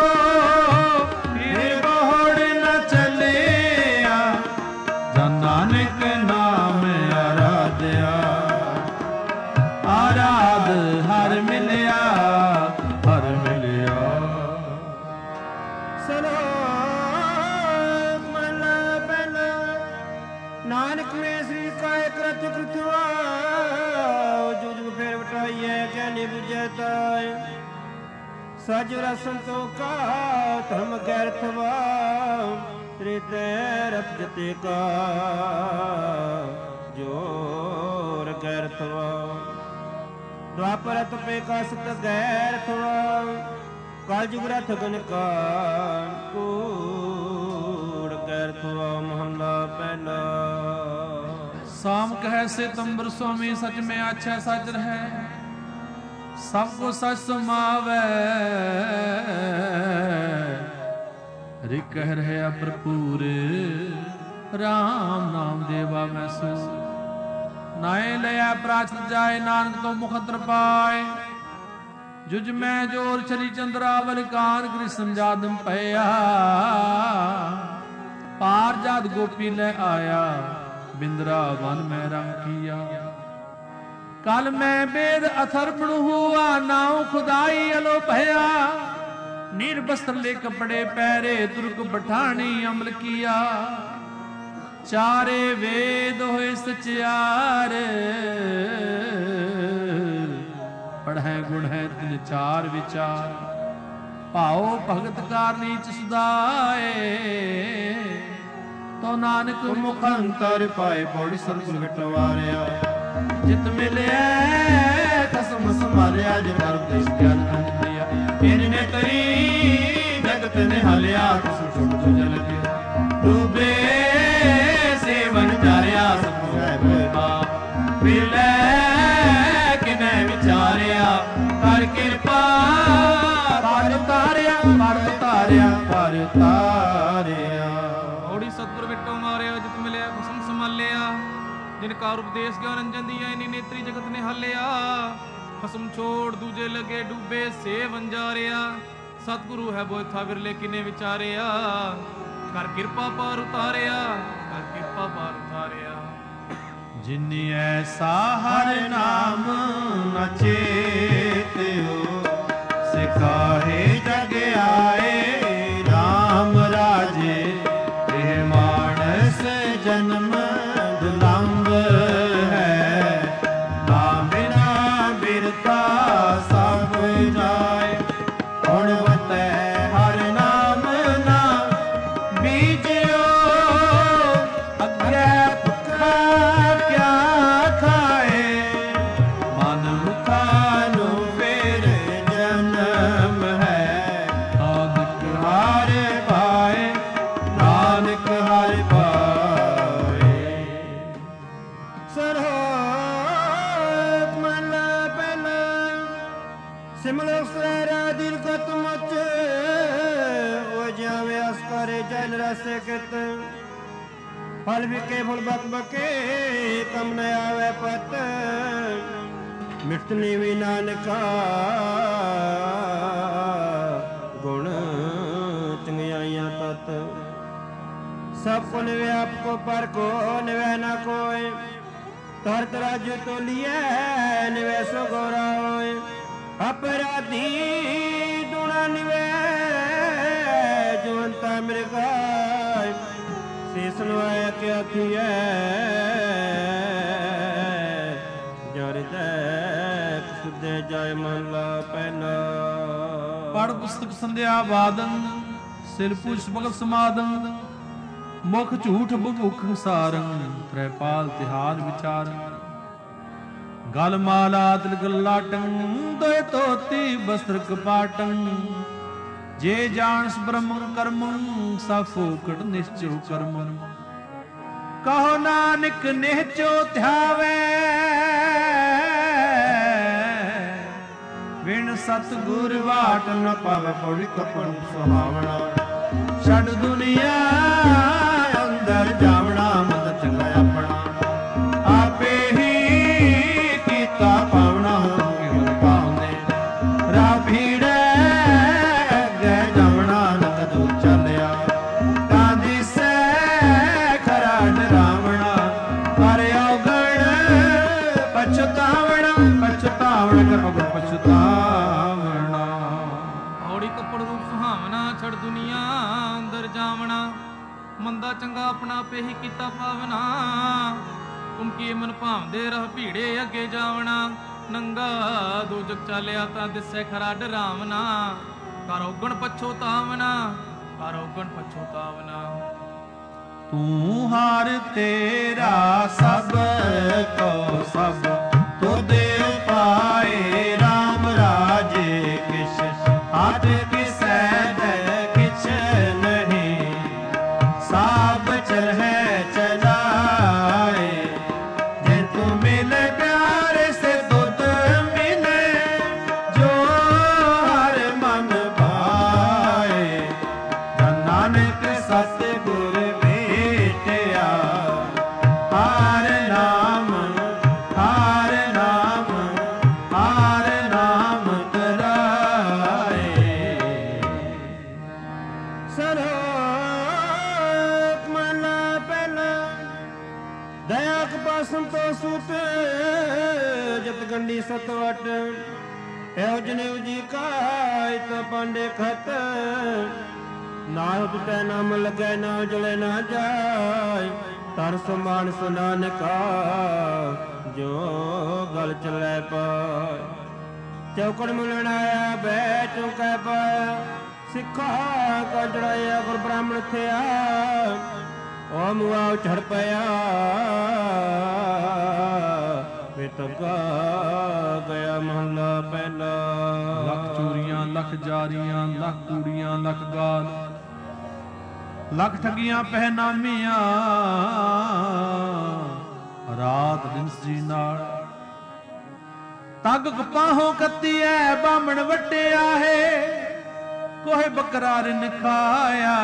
ਨਾਨਕ ਨਾਮ ਆਰਾਧਿਆ ਆਰਾਧ ਹਰ ਮਿਲਿਆ ਹਰ ਮਿਲਿਆ। ਸਲੋਕ ਮਹਲਾ ਪਹਿਲਾ ਨਾਨਕ ਮੈਂ ਸ੍ਰੀ ਕਾਇ ਕਰਤ ਕ੍ਰਿਤਵਾ ਜੁਗ ਜੁਗ ਫੇਰ ਵਟਾਈਐ ਗਿਆਨੀ ਬੁਝੈ ਤਾਇ ਸਜ ਰਸਮ ਤੋ ਕਾ ਧਰਮ ਗੈਰਥਵਾ ਤ੍ਰਿਤੈ ਰਤ ਜਤੇ ਕਾ ਜੋਰ ਗੈਰਥਵਾ ਦੁਆਪਰ ਤਪੇ ਕਾ ਸਤ ਗੈਰਥਵਾ ਕਲ ਜੁਗ ਰਥ ਗਨ ਕਾ ਕੂੜ ਗੈਰਥਵਾ ਮਹਲਾ ਪਹਿਲਾ। ਸਾਮ ਕਹੈ ਸਿਤੰਬਰ ਸੁਆਮੀ ਸਚ ਮੈਂ ਆਛਾ ਸਚ ਰਹੈ ਸਭ ਕੋ ਸਚ ਸਮਾਵੈ ਲਿਖ ਕਹਿ ਰਿਹਾ ਭਰਪੂਰ ਰਾਮ ਨਾਮ ਦੇਵਾ ਮੈਂ ਸੋ ਨਾਏ ਲਿਆ ਪ੍ਰਾਚਤ ਜਾਏ ਨਾਨਕ ਤੋਂ ਮੁਖਤਰ ਪਾਏ ਜੁਜ ਮੈਂ ਜੋਰ ਚਰੀ ਚੰਦਰਾਵਲ ਕਾਨ ਕ੍ਰਿਸ਼ਨ ਜਾਦਮ ਭਇਆ ਪਾਰ ਜਦ ਗੋਪੀ ਲੈ ਆਇਆ ਬਿੰਦਰਾ ਵਨ ਮੈਂ ਰੰਗ ਕੀਆ ਕਲ ਮੈਂ ਬੇਦ ਅਥਰ ਬਣੂ ਹੁਆ ਨਾਉ ਖੁਦਾਈ ਅਲੋ ਭਇਆ ਨੀਰ ਬਸਤਰ ਲੈ ਕਪੜੇ ਪਹਿਰੇ ਤੁਰਕ ਬਠਾਣੀ ਅਮਲ ਕੀਆ ਚਾਰੇ ਵੇਦ ਹੋਏ ਸਚਿਆਰ ਪੜ੍ਹੈ ਗੁਣ ਹੈ ਤਿਨ ਚਾਰ ਵਿਚਾਰ ਭਾਉ ਭਗਤ ਕਾਰਨੀ ਚ ਸੁਦਾਏ ਤੋ ਨਾਨਕ ਮੁਖ ਅੰਤਰ ਪਾਏ ਪੌੜੀ ਸਤਿਗੁਰ ਵਿਟਵਾਰਿਆ ਜਿਤ ਮਿਲਿਆ ਕਸਮ ਸਮਾਰਿਆ ਜੇ ਪਰਦੇਸ ਗਿਆਨ ਅੰਦਿਆ ਇਹਨੇ ਤਰੀ ਜਗਤ ਨੇ ਹਲਿਆ ਕਸਮ ਛੁੱਟ ਜੋ ਜਲ ਕੇ ਡੂਬੇ ਸੇਵਨ ਜਾਰਿਆ ਸਭ ਹੈ ਮਿਲੇ ਕਿਨੇ ਵਿਚਾਰਿਆ ਕਰ ਕਿਰਪਾ ਪਰ ਤਾਰਿਆ ਪਰ ਤਾਰਿਆ ਪਰ ਤਾਰਿਆ ਔੜੀ ਸਤਿਗੁਰ ਵਿਟੋ ਮਾਰਿਆ ਜਿਤ ਮਿਲਿਆ ਕਸਮ ਸੰਭਾਲਿਆ ਜਿਨ ਕਾਰ ਉਪਦੇਸ਼ ਗਿਆਨ ਅੰਜਨ ਦੀਆ ਇਨੀ ਨੇਤਰੀ ਜਗਤ ਨੇ ਹਲਿਆ ਖਸਮ ਛੋੜ ਦੂਜੇ ਲਗੇ ਡੂਬੇ ਸੇ ਵੰਜਾਰਿਆ ਸਤਿਗੁਰੂ ਹੈ ਬੋਇਥਾ ਵਿਰਲੇ ਕਿਨੇ ਵਿਚਾਰਿਆ ਕਰ ਕਿਰਪਾ ਪਾਰ ਉਤਾਰਿਆ ਕਰ ਕਿਰਪਾ ਪਾਰ ਉਤਾਰਿਆ ਜਿਨੀ ਐਸਾ ਹਰ ਨਾਮ ਨ ਚੇਤਿਓ ਸਿਕਾਹੇ ਜਗ ਆਏ ਰਾਮ ਰਾਜੇ ਇਹ ਮਾਨਸ ਜਨਮ ਦੁਲੰਭ ਹੈ ਨਾਮ ਬਿਨਾ ਬਿਰਥਾ ਸਭ ਜਾਏ ਹੁਣ ਬਤੈ ਹਰ ਨਾਮ ਨਾ ਬੀਜਿਓ ਅੱਗੇ ਭੁੱਖਾ ਕਿਆ ਖਾਏ ਮਨ ਮੁਖਾ ਨੂੰ ਫੇਰ ਜਨਮ ਹੈ ਨਾਨਕ ਹਰ ਪਾਏ ਨਾਨਕ ਹਰ ਪਾਏ ਸਰਹੋਤ ਮਨ ਪਹਿਲਾ ਸਿਮਲ ਸਰਾ ਦਿਲ ਕਤ ਮਚ ਉਹ ਜਾਵੇ ਅਸ ਕਰੇ ਜਲ ਰਸੇ ਕਿਤ ਫਲ ਵਿਕੇ ਫੁਲ ਬਕ ਬਕੇ ਕਮ ਨ ਆਵੇ ਪਤ ਮਿਟਨੀ ਵੀ ਨਾਨਕਾ ਗੁਣ ਚੰਗਿਆਈਆਂ ਤਤ ਸਭ ਕੋ ਨਿਵਿਆਪ ਕੋ ਪਰ ਕੋ ਨਿਵੈ ਨਾ ਕੋਇ ਤਰ ਤਰਾਜ ਤੋਲੀਐ ਨਿਵੈ ਸੋ ਗੋਰਾ ਹੋਇ ਅਪਰਾਧੀ ਦੁਣਾ ਨਿਵੈ ਜਵੰਤਾ ਮਿਰਗਾਇ ਸੀਸ ਨਵਾਇ ਕਿਆ ਥੀਐ ਜਰਿਦੈ ਸੁਦੇ ਜਾਇ ਮਨ ਲਾ ਪਹਿਲਾ ਪੜ ਪੁਸਤਕ ਸੰਧਿਆ ਬਾਦਨ ਸਿਰ ਪੁਛ ਭਗਤ ਸਮਾਦਨ ਮੁਖ ਝੂਠ ਬੁਖ ਸਾਰੰ ਤ੍ਰੈਪਾਲ ਤਿਹਾਰ ਵਿਚਾਰ ਗਲ ਮਾਲਾ ਤਿਲ ਗਲਾਟੰ ਦੋਇ ਤੋਤੀ ਬਸਤਰ ਕਪਾਟੰ ਜੇ ਜਾਣਸ ਬ੍ਰਹਮ ਕਰਮੰ ਸਭ ਫੋਕਟ ਨਿਸ਼ਚੋ ਕਰਮੰ ਕਹੋ ਨਾਨਕ ਨਿਹਚੋ ਧਿਆਵੇ ਵਿਣ ਸਤਿਗੁਰ ਵਾਟ ਨ ਪਾਵੇ ਪੌੜੀ ਕਪਣ ਸੁਹਾਵਣਾ ਛੱਡ ਦੁਨੀਆ ਅੰਦਰ ਜਾਵਣਾ ਮਤ ਚੰਗਾ ਆਪਣਾ ਆਪੇ ਹੀ ਕੀਤਾ ਪਾਵਣਾ ਕਿਵ ਪਾਉਂਦੇ ਰਾ ਭੀੜੇ ਅੱਗੇ ਜਾਵਣਾ ਨਕ ਦੂ ਚੱਲਿਆ ਕਾਂਦੀ ਸੇ ਖਰਾ ਡਰਾਵਣਾ ਪਰ ਔਗਣ ਪਛਤਾਵਣਾ ਪਛਤਾਵਣ ਕਰ ਔਗਣ ਪਛਤਾਵਣਾ ਔੜੀ ਕੱਪੜ ਰੂਪ ਸੁਹਾਵਣਾ ਛੜ ਦੁਨੀਆ ਅੰਦਰ ਜਾਵਣਾ ਮੰਦਾ ਚੰਗਾ ਆਪਣਾ ਆਪੇ ਹੀ ਕੀਤਾ ਪਾਵਨਾ ਕੁਮਕੀ ਮਨ ਭਾਵਦੇ ਰਹ ਭੀੜੇ ਅੱਗੇ ਜਾਵਣਾ ਨੰਗਾ ਦੋ ਜਗ ਚਾਲਿਆ ਤਾਂ ਦਿਸੇ ਖਰਾ ਡਰਾਵਨਾ ਕਰ ਔਗਣ ਪਛੋਤਾਵਨਾ ਕਰ ਔਗਣ ਪਛੋਤਾਵਨਾ ਤੂੰ ਹਾਰ ਤੇਰਾ ਸਭ ਕੋ ਸਭ ਤੁਦੇ ਉਪਾਏ ਰਾਮ ਰਾਜੇ ਕਿਛ ਹੱਥ ਕਿਸੈ ਦੇ ਕਿਛ ਨਹੀਂ ਸਾਬ ਚਲ ਹੈ ਚਲਾਏ ਜੇ ਤੂੰ ਮਿਲੇ ਪਿਆਰ ਸੇ ਤੁਧ ਮਿਲੇ ਜੋ ਹਰ ਮਨ ਭਾਏ ਜਨ ਨਾਨਕ ਸਤਿਗੁਰ ਭੇਟਿਆ। ਹਰ ਨਾਮ ਹਰ ਨਾਮ ਹਰ ਨਾਮ ਧਰਾਏ। ਸਰੋਕ ਮਹਲਾ ਪਹਿਲਾ। ਦਇਆ ਕਪਾਸਨ ਤੋਂ ਸੂਤ ਜਤ ਗੰਢੀ ਸਤਵਟ। ਇਹੋ ਜਨੇਊ ਜੀ ਕਾਇ ਤ ਪਾਂਡੇ ਖਤ। ਨਾ ਟੁੱਟੈ ਨਾਮ ਲੱਗੈ ਨਾ ਜਲੇ ਨਾ ਜਾਏ। ਤਰ ਸਮਾਨ ਸੁਨਾਨਕਾ ਜੋ ਗਲ ਚਲੈ ਪਾਏ। ਚੌਕੜ ਮਿਲਣ ਆਇਆ ਬੈ ਚੁਕੈ ਪਾਇਆ। ਸਿੱਖਾ ਕਾ ਜੜਾਇਆ ਗੁਰ ਬ੍ਰਾਹਮਣ ਥਿਆ। ਓ ਮੁਆ ਝੜ ਪਿਆ ਵੇ ਤਗਾ ਗਿਆ ਮਹਲਾ ਪਹਿਲਾ। ਲੱਖ ਚੋਰੀਆਂ ਲੱਖ ਜਾਰੀਆਂ ਲੱਖ ਕੂੜੀਆਂ ਲੱਖ ਗਾਲ। ਲੱਖ ਠੱਗੀਆਂ ਪਹਿਨਾਮੀਆਂ ਰਾਤ ਦਿਨ ਸੀ ਨਾਲ। ਤੱਗ ਕਪਾਹੋਂ ਕੱਤੀ ਐ ਬਾਹਮਣ ਵੱਟਿਆ ਹੈ। ਕੋਹੇ ਬੱਕਰਾ ਰਿਨ ਖਾਇਆ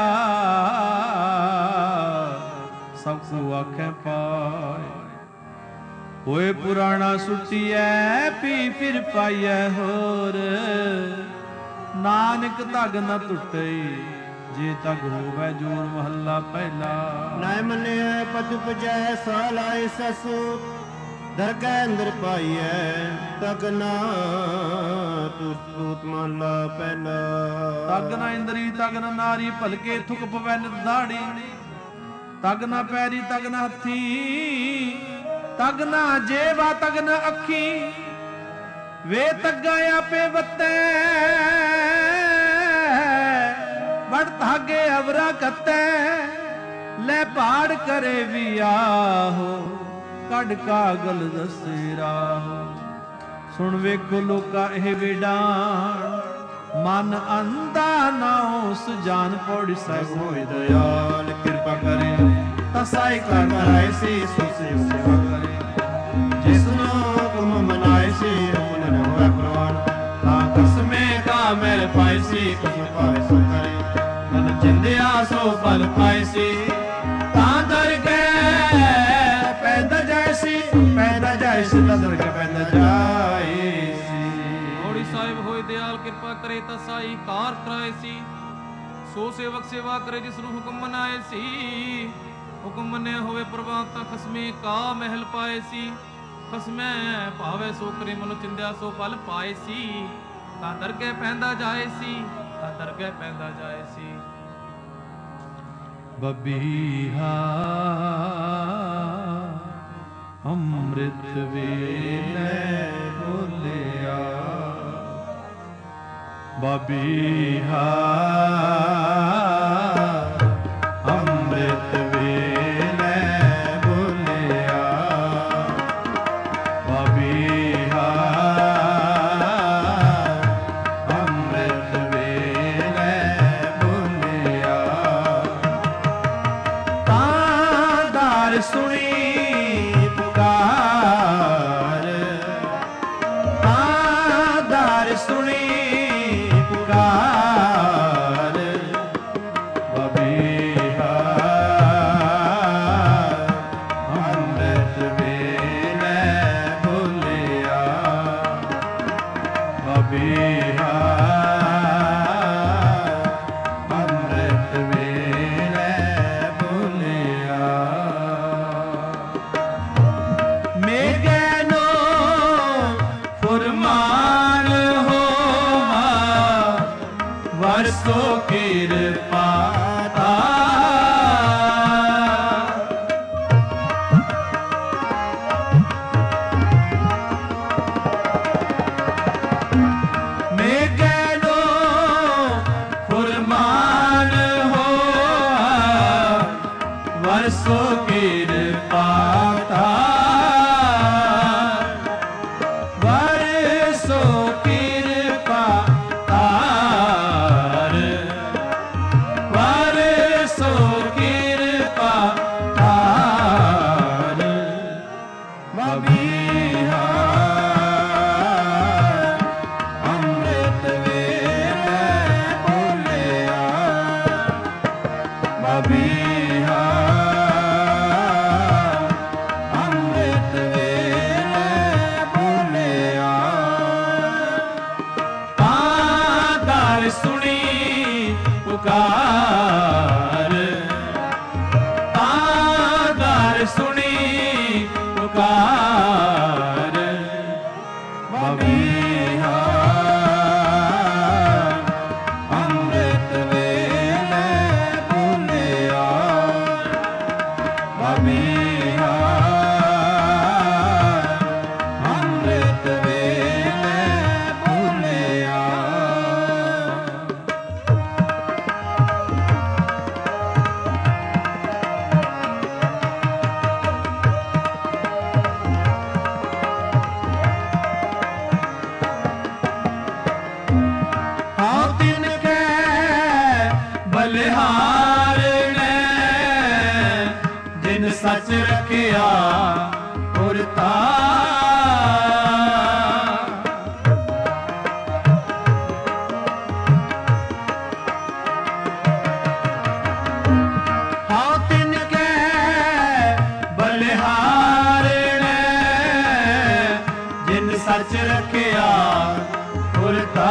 ਸਭ ਕੋ ਆਖੇ ਪਾਏ। ਹੋਏ ਪੁਰਾਣਾ ਸੁੱਟੀਐ ਪੀ ਫਿਰ ਪਾਈਐ ਹੋਰ। ਨਾਨਕ ਧਗ ਨ ਟੁੱਟੇ ਜੇ ਤਗ ਹੋਵੇ ਜੋਰ। ਮਹੱਲਾ ਪਹਿਲਾ। ਨਾ ਮੰਨਿਆ ਪਤ ਪਜੈ ਸਾਲਾਇ ਸਸੂ। ਦਰਗਹਿ ਅੰਦਰ ਪਾਈਐ ਤਗ ਨਾ ਤੁਤ। ਮਹੱਲਾ ਪਹਿਲਾ। ਤਗ ਨਾ ਇੰਦਰੀ ਤਗ ਨਾ ਨਾਰੀ ਭਲਕੇ ਥੁਕ ਪਵੈ ਨਿਤ ਦਾੜੀ। ਤਗ ਨਾ ਪੈਰੀ ਤਗ ਨਾ ਹੱਥੀ ਤਗ ਨਾ ਜੇਵਾ ਤਗ ਨਾ ਅੱਖੀ। ਵੇ ਤੱਗਾ ਆਪੇ ਵੱਤੈ ਵੜ ਧਾਗੇ ਅਵਰਾ ਕੱਤੈ। ਲੈ ਪਾੜ ਕਰੇ ਵੀ ਆਹੋ ਕੱਢ ਕਾਗਲ ਦੱਸੇ ਰਾਹੋ। ਸੁਣ ਵੇਖੋ ਲੋਕਾ ਇਹ ਵਿਡਾਣ। ਮਨ ਅੰਧਾ ਨਾ ਉਸ ਜਾਨ ਪੌੜੀ ਸਾਹਿਬ ਹੋਏ ਦਇਆਲ। ਕਿਰਪਾ ਕਰੇ ਤਸਾਈ ਕਰ ਕਰਾਏ ਸੀ ਸੁਸੇ ਸੇਵਾ ਕਰੇ। ਜਿਸ ਨੂੰ ਹੁਕਮ ਮਨਾਏ ਸੀ ਉਹਨ ਨ ਹੋਏ ਪ੍ਰਵਾਨ। ਤਾਂ ਕਸਮੇ ਕਾ ਮੇਲ ਪਾਏ ਸੀ ਕਸਮ ਪਾਏ ਸੋ ਕਰੇ। ਮਨ ਚਿੰਦਿਆ ਸੋ ਫਲ ਪਾਏ ਸੀ। ਤਾਂ ਦਰ ਗਏ ਪੈਦਾ ਜਾਏ ਸੀ ਪੈਦਾ ਜਾਏ ਸੀ ਤਾਂ ਦਰ ਕੇ ਪੈਦਾ ਜਾਏ ਸੀ। ਗੋੜੀ ਸਾਹਿਬ ਹੋਏ ਦਿਆਲ ਕਿਰਪਾ ਕਰੇ ਤਾਂ ਸਾਈ ਕਾਰ ਕਰਾਏ ਸੀ। ਸੋ ਸੇਵਕ ਸੇਵਾ ਕਰੇ ਜਿਸ ਨੂੰ ਹੁਕਮ ਮਨਾਏ ਸੀ। ਹੁਕਮ ਮੰਨਿਆ ਹੋਵੇ ਪ੍ਰਵਾਨ ਤਾਂ ਖਸਮੇ ਕਾ ਮਹਿਲ ਪਾਏ ਸੀ। ਖਸਮੈ ਭਾਵੇ ਸੋ ਕਰੇ ਮਨੁ ਚਿੰਦਿਆ ਸੋ ਫਲ ਪਾਏ ਸੀ। ਤਾਂ ਦਰਗਹਿ ਪੈਂਦਾ ਜਾਏ ਸੀ ਤਾਂ ਦਰਗਹਿ ਪੈਂਦਾ ਜਾਏ ਸੀ। ਬਬੀਹਾ ਅੰਮ੍ਰਿਤ ਵੇਲੇ ਬੋਲਿਆ। ਬਬੀਹਾ ਅੰਮ੍ਰਿਤ ਵੇਲੇ ਬੋਲਿਆ। ਬਬੀਹਾ ਅੰਮ੍ਰਿਤ ਵੇਲੇ ਬੋਲਿਆ। ਤਾਂ ਦਾਰ ਸੁਣੀ ਪੁਕਾਰ। ਤਾਂ ਦਾਰ ਸੁਣੀ ਪੁਕਾਰ। ਬਬੀਹਾ ਅੰਮ੍ਰਿਤ ਵੇਲੇ ਬੋਲਿਆ। ਬਬੀਹਾ ਅੰਮ੍ਰਿਤ ਵੇਲੇ ਬੋਲਿਆ। ਮੇਘੇ ਨੋ ਫੁਰਮਾਨ ਹੋਵਾ ਵਰਸੋ ਕਿਰਪਾ ਮੇਘੇ ਨੋ ਫੁਰਮਾਨ ਹੋਵਾ ਵਰਸੋ ਕਿਰਪਾ ਵਰਸੋ ਕਿਰਪਾ ਤਾਰ। ਵਰਸੋ ਕਿਰਪਾ ਤਾਰ। ਬਬੀਹਾ ਅੰਮ੍ਰਿਤ ਵੇਲੇ ਬੋਲਿਆ। ਬਬੀਹਾ ਅੰਮ੍ਰਿਤ ਵੇਲੇ ਭੁੱਲਿਆ। ਤਾਂ ਦਰ ਸੁਣੀ ਪੁਕਾਰ, ਤਾਂ ਦਰ ਸੁਣੀ ਪੁਕਾਰ ਬਬੀਹਾ ਅੰਮ੍ਰਿਤ ਵੇਲੇ ਭੁੱਲਿਆ। ਬਬੀਹਾ ਅੰਮ੍ਰਿਤ ਵੇਲੇ ਭੁੱਲਿਆ। ਬਲਿਹਾਰਣੇ ਜਿਨ ਸੱਚ ਰੱਖਿਆ ਪੁਰਤਾ। ਹਾਂ ਤਿਨ ਕੈ ਬਲਿਹਾਰਣੇ ਜਿਨ ਸੱਚ ਰੱਖਿਆ ਪੁਰਤਾ।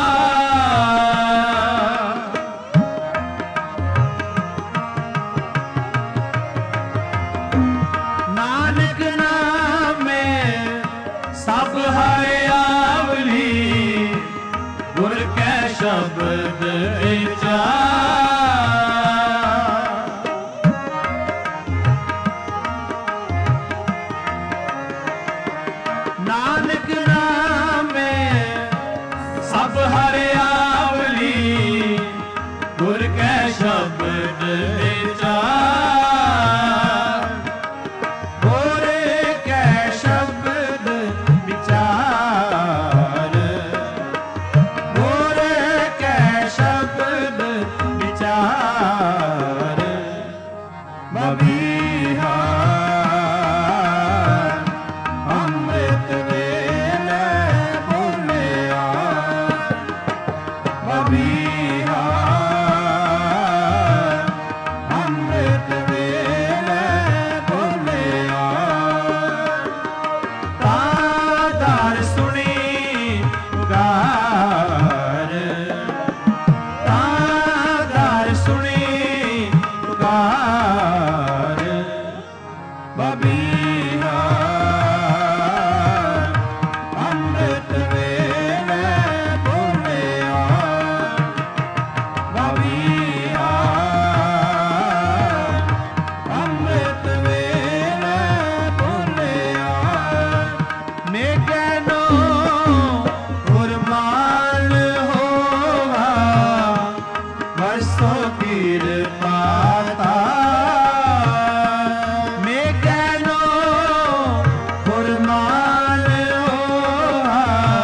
ਸਭ ਹਰਿਆਵਲੀ ਗੁਰ ਕੈ ਸ਼ਬਦ ਵਿਚਾਰ। ਨਾਨਕ ਨਾਮੇ ਸਭ ਹਰਿਆਵਲੀ ਗੁਰ ਕੈ ਸ਼ਬਦ ਵਿਚਾਰ। ਗੁਰ ਕੈ ਸ਼ਬਦ ਵਿਚਾਰ, ਗੁਰ ਕੈ ਸ਼ਬਦ ਵਿਚਾਰ ਬਬੀਹਾ ਅੰਮ੍ਰਿਤ ਵੇਲੇ ਭੁੱਲਿਆ। ਬਬੀਹਾ ਅੰਮ੍ਰਿਤ ਵੇਲੇ ਭੁੱਲਿਆ। ਤਾਂ ਦਰ ਸੁਣੀ ਪੁਕਾਰ, ਤਾਂ ਦਰ ਸੁਣੀ ਪੁਕਾਰ ਬਬੀਹਾ ਅੰਮ੍ਰਿਤ ਵੇਲੇ ਭੁੱਲਿਆ। ਬਬੀਹਾ ਅੰਮ੍ਰਿਤ ਵੇਲੇ ਭੁੱਲਿਆ। ਮੇਘਨੋ ਗੁਰਮਾਨ ਹੋਵਾ ਵਰਸੋ ਕਿਰਪਾ ਤਾਰ। ਮੇਘਨੋ ਗੁਰਮਾਨ ਹੋਵਾ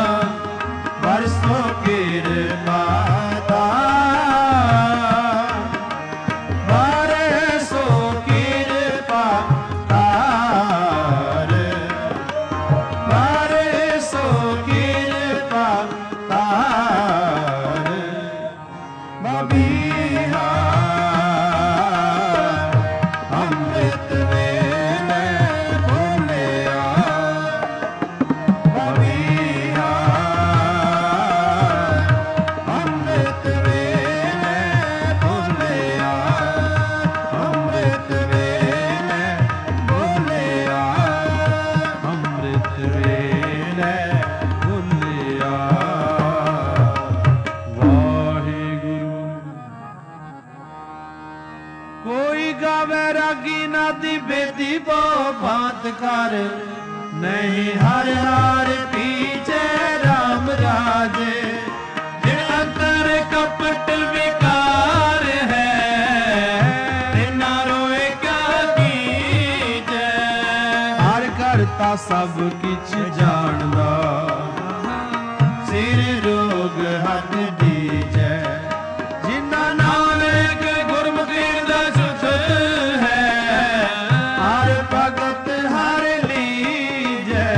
ਵਰਸੋ ਕਿਰਪਾ ਤਾਰ। ਵਰਸੋ ਕਿਰਪਾ ਤਾਰ, ਵਰਸੋ ਕਿਰਪਾ ਤਾਰ ਬਬੀਹਾ ਅੰਮ੍ਰਿਤ ਵੇਲੇ ਭੁੱਲਿਆ। ਬਬੀਹਾ ਅੰਮ੍ਰਿਤ ਵੇਲੇ ਭੁੱਲਿਆ। ਅੰਮ੍ਰਿਤ ਵੇਲੇ ਭੁੱਲਿਆ। ਅੰਮ੍ਰਿਤ ਵੇਲੇ ਭੁੱਲਿਆ। ਵਾਹਿਗੁਰੂ। ਕੋਈ ਗਾਵੇ ਰਾਗੀ ਨਾਦੀ ਬੇਦੀ ਬੋ ਬਾਤ ਕਰ, ਨਹੀਂ ਹਰ ਹਰ ਪੀਛੇ ਰਾਮ ਰਾਜੇ। ਜਿਨ ਅੰਤਰ ਕਪਟ ਵਿਕਾਰ ਹੈ, ਤਿਨਾ ਰੋਏ ਕਿਆ ਕੀਜੈ। ਹਰ ਕਰਤਾ ਸਭ ਕਿਛ ਜਾਣਦਾ, ਸਿਰ ਰੋਗ ਹੱਥ ਦੀਜੈ। ਜਿਨਾ ਨਾਨਕ ਗੁਰਮੁਖੀ ਦਾ ਸੁਧ ਹੈ, ਹਰ ਭਗਤ ਹਰ ਲੀਜੈ।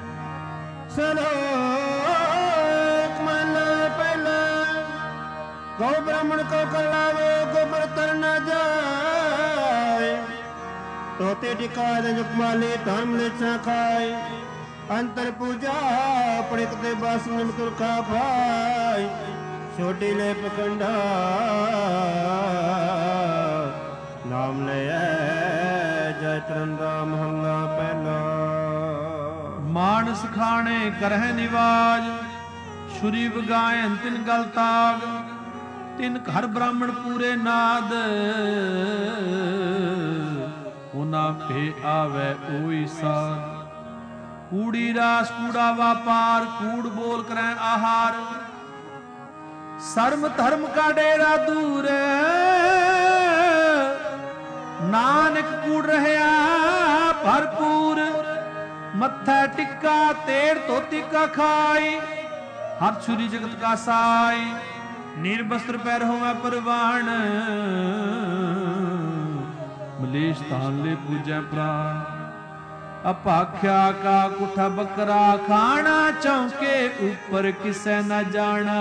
ਸਲੋਕ ਮਨ ਪਹਿਲਾ गौ ब्राह्मण को कर लावो गोबर तर न जाए तोते टिकाए जुकमाली धर्म लेछा खाए अंतर पूजा पड़िक दे बस निमतुर खा भाई छोटी ले पकंडा नाम ले जय तरंदा महला पहला मानस खाने करह निवाज छुरी वगाए तिन गल ताग तिन घर ब्राह्मण पूरे नाद उना पे आवे ओई साध कूड़ी रास कूड़ा व्यापार कूड़ बोल करें आहार सर्म धर्म का डेरा दूर नानक कूड़ रहया भरपूर मत्था टिक्का तेड़ धोती का खाई हर छुरी जगत का साई निर्वस्त्र पैर हो मैं परवान मलेश तान ले पूजै प्राण अपाख्या का कुठा बकरा खाना चौके ऊपर किसे न जाना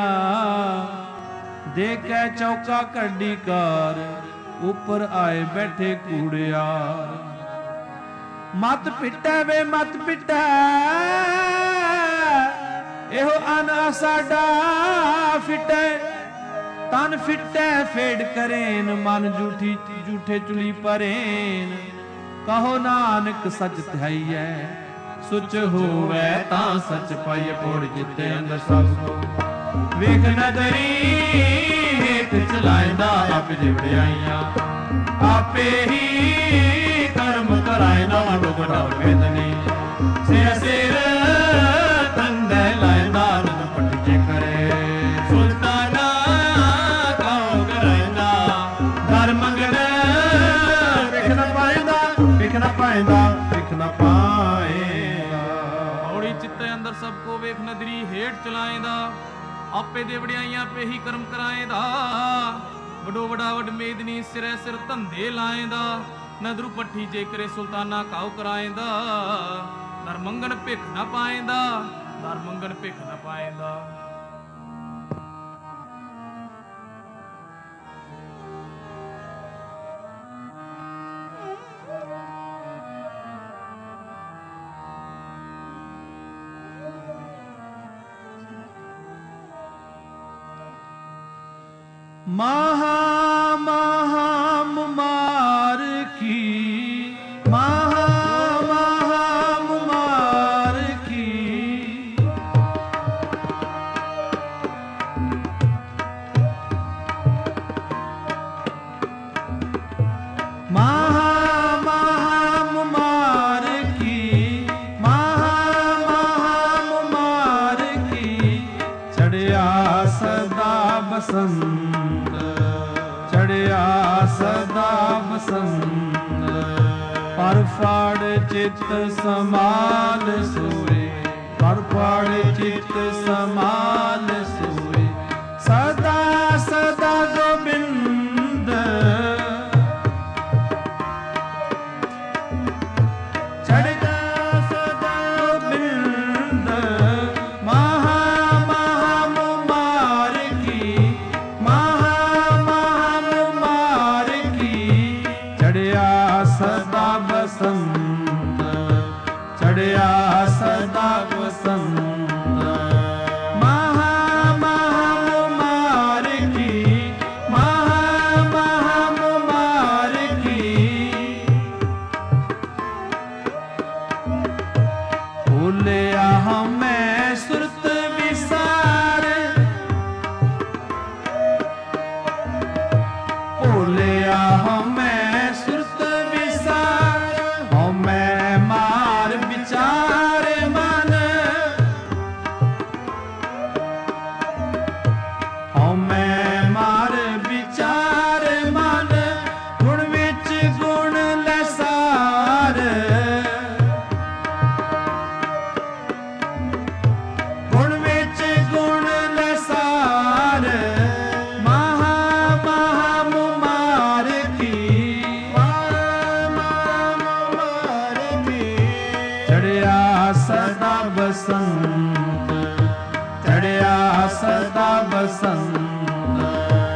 देखे चौका कड्डी कार ऊपर आए बैठे कूड़ियार मत पिटा वे मत पिटा एहो अन साडा फिटे तन फिटे फेड करेन मन जूठी जूठे चुली परेन कहो नानक सच ध्याइए सुच होवे तां सच पाइए पोड़ जिते अंदर सब को वेख नदरी हेत चलाएंदा आप जिवड़ियाइया आपे ही कर्म कराए ना डुबड़ा वेदनी सिर सिर तंदे लाएंदा रन पटके करे सुल्ताना काओ कराएंदा धर्म मंगने देखना पाएंदा देखना पाएंदा देखना पाएंदा औड़ी चित्ते अंदर सबको वेख नदरी हेठ चलाएंदा आपे दे वड़ियाइयां पे ही कर्म कराएंदा वडो वड़ा वड मेदनी सिरे सिर धंधे लाएंदा नदरू पट्ठी जे करे सुल्ताना काउ कराएंदा दर मंगन भिख न पाएंदा दर मंगन भिख न पाएंदा महा महा मुमार की महा महा मुमार की महा महा मुमार की महा महा मुमार की चढ़िया सदा बसंत चढ़िया सदा बसंत पर फाड़ चित समाल सोए पर फाड़ चित समाल सोए सदा सदा गोबिंद चढ़िया सदा गोबिंद महा महा मुमार की सदा बसंत चढ़िया सदा बसंत महा महा मुमार की महा महा मुमार की भूलिया हमें सुरत विसार भूलिया हमें बसंत चढ़िया सदा बसंत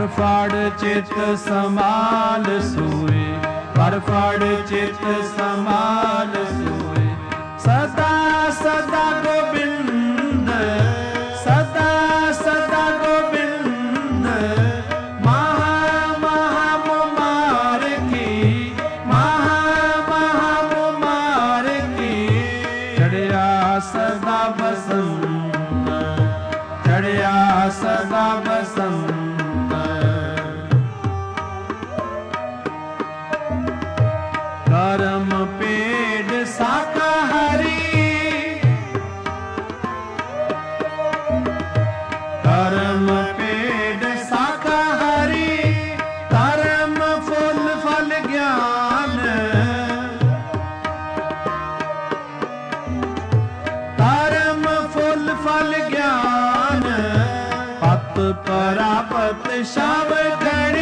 ਫੜ ਚਿਤ ਸਮਾਲ ਸੋਏ, ਪਰ ਫੜ ਚਿਤ ਸਮਾਲ ਸੋਏ। ਸਦਾ ਸਦਾ ਗੋਬਿੰਦ, ਸਦਾ ਸਦਾ ਗੋਬਿੰਦ, ਮਹਾ ਮਹਾ ਮੁਮਾਰ ਕੀ, ਮਹਾ ਮਹਾ ਮੁਮਾਰ ਕੀ। ਚੜਿਆ ਸਦਾ ਬਸੰਤ, ਚੜਿਆ ਸਦਾ ਬਸੰਤ। ਕਰਮ ਪੇੜ ਸਾਕਾਹਾਰੀ, ਕਰਮ ਪੇੜ ਸਾਕਾਹਾਰੀ। ਕਰਮ ਫੁੱਲ ਫਲ ਗਿਆਨ, ਕਰਮ ਫੁੱਲ ਫਲ ਗਿਆਨ। ਪਤ ਪਰਾਪਤ ਸ਼ਬ ਘੜੀ,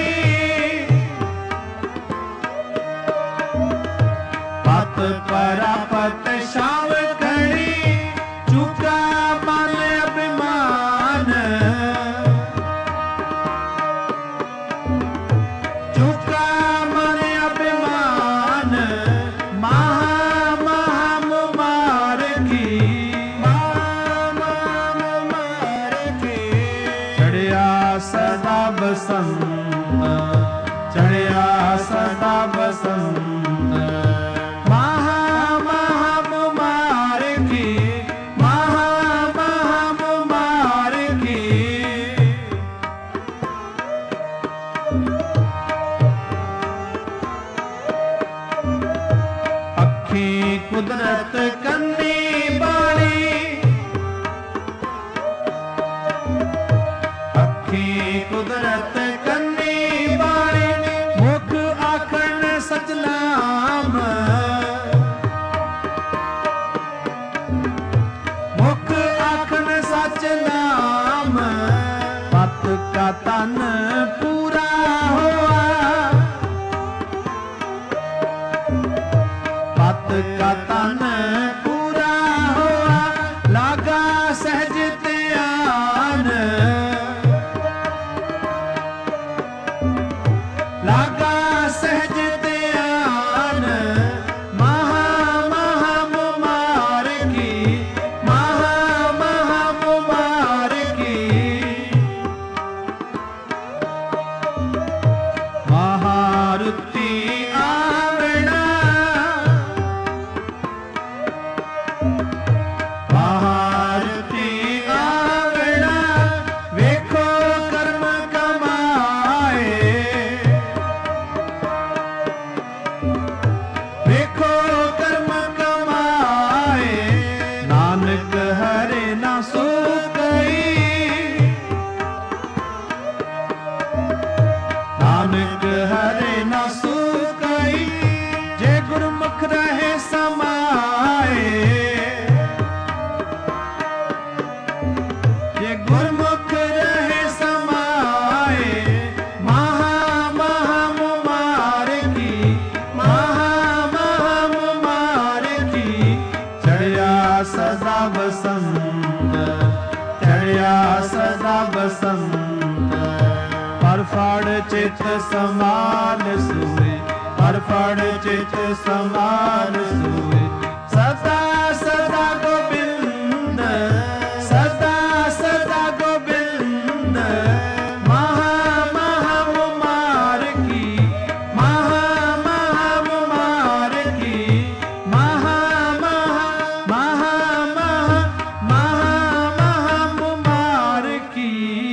ਪਤ ਪਰਾਪਤ ਸ਼ਾਮ ਘੜੀ। ਚੁਕਾ ਮਨ ਅਭਿਮਾਨ, ਚੁਕਾ ਮਨ ਅਭਿਮਾਨ। ਮਹਾ ਮਹਾ ਮੁਮਾਰ ਕੀ, ਮਹਾ ਮਹਾ ਮੁਮਾਰ ਕੀ। ਚੜਿਆ ਸਦਾ ਬਸੰਤ, ਚੜਿਆ ਸਦਾ ਬਸੰਤ। ਕੁਦਰਤ ਕੰਨੀ ਬਾਣੀ, ਅੱਖੀ ਕੁਦਰਤ ਕੰਨੀ ਬਾਣੀ। ਮੁਖ ਆਖਣ ਸਤਨਾਮ, ਮੁਖ ਆਖਣ ਸਚ ਨਾਮ। ਪਤ ਕਾ ਤਨ ਪੂਰਾ ਹੋਆ, ਪਤ ਕਾ ਤਨ ਪੂਰਾ ਹੋਆ। ਲਾਗਾ ਸਹਿਜ ਧਿਆਨ, ਲਾਗਾ ਸਹਿਜ ਧਿਆਨ। ਮਹਾ ਮਹਾ ਮੁਮਾਰ ਕੀ, ਮਹਾ ਮਹਾ ਮੁਮਾਰ ਕੀ। ਮਹਾਰੁਤੀ ਆਵਣਾ, ਮਹਾਰਤੀ ਆਵਣਾ। ਵੇਖੋ ਕਰਮ ਕਮਾਏ, ਵੇਖੋ ਕਰਮ ਕਮਾਏ। ਨਾਨਕ ਹਰੇ ਨਾ ਸੁਕਈ, ਨਾਨਕ ਹਰੇ ਨਾ ਸੁਕਈ। ਜੇ ਗੁਰਮੁਖ ਰਹੇ ਸਮਾਏ, ਜੇ ਗੁਰਮੁਖ ਰਹੇ ਸਮਾਏ। ਮਹਾ ਮਹਾ ਮੁਮਾਰ ਕੀ, ਮਹਾ ਮਹਾ ਮੁਮਾਰ ਕੀ। ਚੜਿਆ ਸਦਾ ਬਸੰਤ, ਚੜਿਆ ਸਦਾ ਬਸੰਤ। ਪਰ ਫੜ ਚਿਤ ਸਮਾਲ ਸੋਏ, ਪਰ ਫੜ ਚਿਤ ਸਮਾਲ ਸੋਏ। ਸਦਾ ਸਦਾ ਗੋਬਿੰਦ, ਸਦਾ ਸਦਾ ਗੋਬਿੰਦ। ਮਹਾ ਮਹਾ ਮੁਮਾਰ ਕੀ, ਮਹਾ ਮਹਾ ਮੁਮਾਰ ਕੀ। ਮਹਾ ਮਹਾ ਮਹਾ ਮਹਾ ਮਹਾ ਮਹਾ ਮੁਮਾਰ ਕੀ।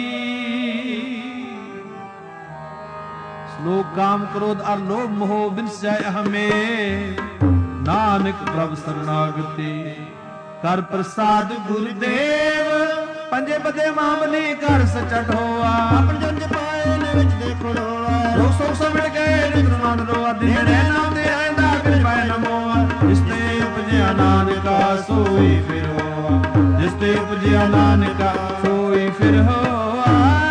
ਸ਼ਲੋਕ ਕਾਮ ਕ੍ਰੋਧ ਅਰ ਲੋਭ ਮੋਹ ਬਿਨਸ ਜਾਏ ਹਮੇ। ਨਾਨਕ ਪ੍ਰਭ ਸਰਨਾਗਤੀ ਕਰ ਪ੍ਰਸਾਦ ਗੁਰਦੇਵ। ਪੰਜੇ ਬਦੇ ਮਾਮਲੀ ਕਰ ਸਚਟ ਹੋਆ। ਆਪਣ ਜੰਜ ਪਾਏ ਨੇ ਵਿੱਚ ਦੇਖੋ ਲੋਆ। ਲੋਕ ਸੋਖ ਸਮਝ ਗਏ ਨਿਤਰ ਮਨ ਰੋਆ। ਦਿਨੇ ਨਾਮ ਤੇ ਆਇਂਦਾ ਬਿਨ ਪਾਏ ਨਮੋਆ। ਜਿਸ ਤੇ ਉਪਜਿਆ ਨਾਨਕਾ ਸੋਈ ਫਿਰ ਹੋਆ। ਜਿਸ ਤੇ ਉਪਜਿਆ ਨਾਨਕਾ ਸੋਈ ਫਿਰ ਹੋਆ।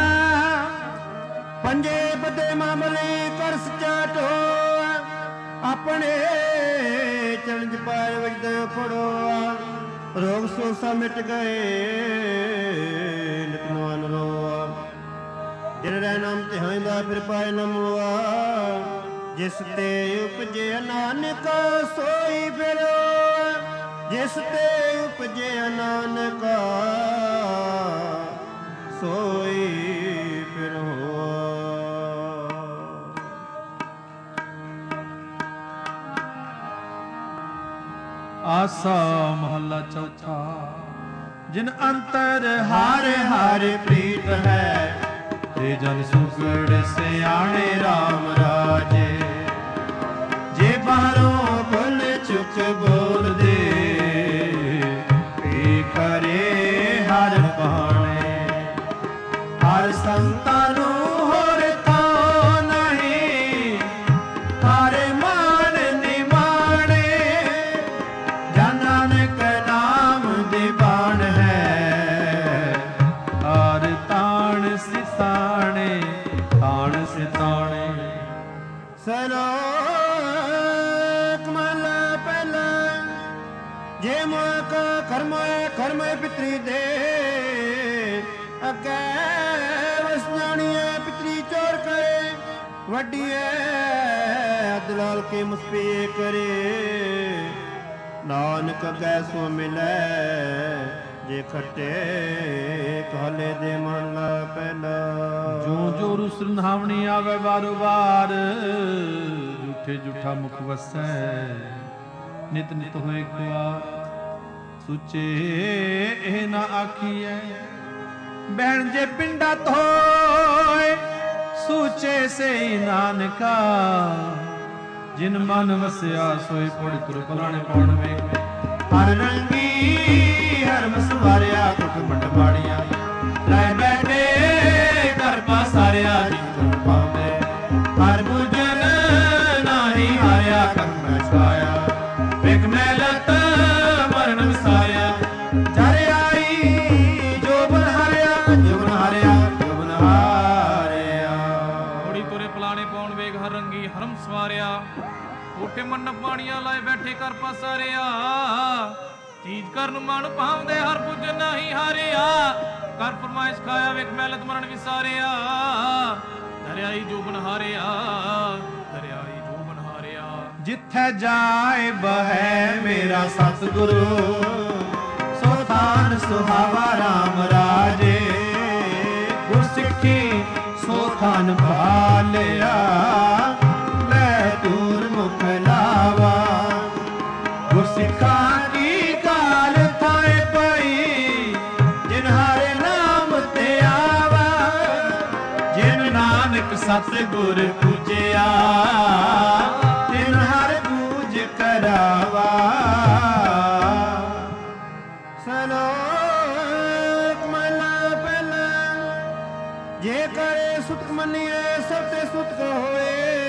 ਪੰਜੇ ਬਦੇ ਮਾਮਲੇ ਕਰ ਸਚਟ ਹੋਆ। ਆਪਣੇ ਚਰਨਜ ਪਾਏ ਵਜਦੇ ਖੜੋਆ। ਰੋਗ ਸੋਸਾ ਮਿਟ ਗਏ ਨਿਤ ਨਵਨ ਰੋਆ। ਜਿਨ ਰਹਿ ਨਾਮ ਧਿਆਇਂਦਾ ਫਿਰ ਪਾਏ ਨ ਮੁਆ। ਜਿਸ ਤੇ ਉਪਜੇ ਨਾਨਕ ਸੋਈ ਫਿਰ ਜਿਸ ਤੇ ਉਪਜੇ ਨਾਨਕ ਸੋਈ ਫਿਰ ਹੋਆ। ਆਸਾ ਮਹੱਲਾ ਚੌਥਾ। ਜਿਨ ਅੰਤਰ ਹਰ ਹਰ ਪ੍ਰੀਤ ਹੈ ਤੇ ਜਨ ਸੁਗੜ ਸਿਆਣੇ RAM ਰਾਜੇ। ਜੇ ਬਾਹਰੋਂ ਭੁੱਲ ਚੁੱਕ ਬੋਲਦੇ ਪੀ ਕਰੇ ਹਰ ਬਾਣੇ। ਹਰ ਸੰਤਾਂ ਨੂੰ ਹੋਰ ਤਾਂ ਨਹੀਂ ਹਰ ਮਾਨ ਨਿਮਾਣੇ। ਜਨ ਨਾਨਕ ਨਾਮ ਦੇ ਬਾਣ ਹੈ ਹਰ ਤਾਣ ਸਿਤਾਣੇ ਤਾਣ ਸਿਤਾਣੇ। ਸਲੋਕ ਮਹਲਾ ਪਹਿਲਾ। ਜੇ ਮੋਹ ਕਾ ਕਰਮ ਕਰਮ ਪਿਤਰੀ ਦੇ ਅੱਗੇ ਵਸ ਜਾਣੀਏ ਪਿਤਰੀ ਚੋਰ ਕਰੇ। ਵੱਡੀਏ ਅਦਲਾਲ ਕੇ ਮੁਸਪੇ ਕਰੇ। ਨਾਨਕ ਕੈ ਸੋ ਮਿਲੈ ਜੇ ਖੱਟੇ ਕਾਲੇ ਦੇ ਮਹਲਾ ਪਹਿਲਾ। ਜੋ ਜੋ ਰੁਸ ਰੰਧਾਵਣੀ ਆਵੇ ਬਾਰੋ ਬਾਰ ਝੂਠੇ ਝੂਠਾ ਮੁਖ ਵਸੈ ਨਿਤ ਨਿਤ ਹੋਏ ਖੁਆਰ। ਸੁਚੇ ਇਹ ਨਾ ਆਖੀਐ ਬਹਿਣ ਜੇ ਪਿੰਡਾ ਧੋਏ। ਸੂਚੇ ਸੇ ਨਾਨਕਾ ਜਿਨ ਮਨ ਵਸਿਆ ਸੋਈ ਪੜ ਤੁਰ ਪਲਾਣੇ ਪਾਉਣ ਵੇਖ। ਹਰ ਰੰਗੀ ਹਰ ਮਸਵਾਰਿਆ ਕੁਟ ਮੰਡ ਮਾੜੀਆਂ ਲੈ ਬੈਠੇ ਘਰ ਪਾਸਾਰਿਆ ਜਿਨ ਪਾਉਂਦੇ। ਹਰ ਬੁਝਨ ਨਾਹੀ ਹਾਰਿਆ ਕਰਮ ਛਾਇਆ ਵੇਖ ਮੈਲਤ ਮਰਨ ਵਿਸਾਰਿਆ। ਜਰ ਆਈ ਜੋ ਬਨ ਹਾਰਿਆ ਜੋ ਬਨ ਹਾਰਿਆ ਜੋ ਬਨ ਹਾਰਿਆ। ਥੋੜੀ ਤੁਰੇ ਪਲਾਣੇ ਪਾਉਣ ਵੇਗ ਹਰ ਰੰਗੀ ਹਰਮ ਸਵਾਰਿਆ। ਕੋਠੇ ਮੰਡਪ ਪਾਣੀਆਂ ਲਾਏ ਬੈਠੇ ਕਰ ਪਾਸਾਰਿਆ। ਚੀਜ਼ ਕਰਨ ਮਨ ਭਾਉਂਦੇ ਹਰ ਬੁਝ ਨਹੀਂ ਹਾਰਿਆ। ਕਰ ਫਰਮਾਇਸ਼ ਖਾਇਆ ਵੇਖ ਮੈਲਤ ਮਰਨ ਵਿਸਾਰਿਆ। ਦਰਿਆਈ ਜੋ ਬਨ ਹਾਰਿਆ ਦਰਿਆਈ ਜੋ ਬਨ ਹਾਰਿਆ। ਜਿੱਥੇ ਜਾਏ ਬਹੈ ਮੇਰਾ ਸਤਿਗੁਰੂ ਸੋ ਥਾਨ ਸੁਹਾਵਾ RAM ਰਾਜੇ। ਗੁਰਸਿੱਖੀ ਸੋ ਥਾਨ ਭਾਲਿਆ ਲੈ ਦੂਰ ਮੁਖ ਲਾਵਾ। ਗੁਰਸਿੱਖਾਂ ਦੀ ਕਾਲ ਥਾਏ ਪਈ ਜਿਨ ਹਰਿ ਨਾਮ ਤੇ ਆਵਾ। ਜਿਨ ਨਾਨਕ ਸਤਿਗੁਰ ਪੂਜਿਆ ਤਿਨ ਹਰ ਪੂਜ ਕਰਾਵਾ। ਸਲੋਕ ਮਹਲਾ ਪਹਿਲਾ। ਜੇ ਕਰੇ ਸੁਤ ਮੰਨੀਏ ਸਭ ਤੇ ਸੁਤ ਹੋਏ।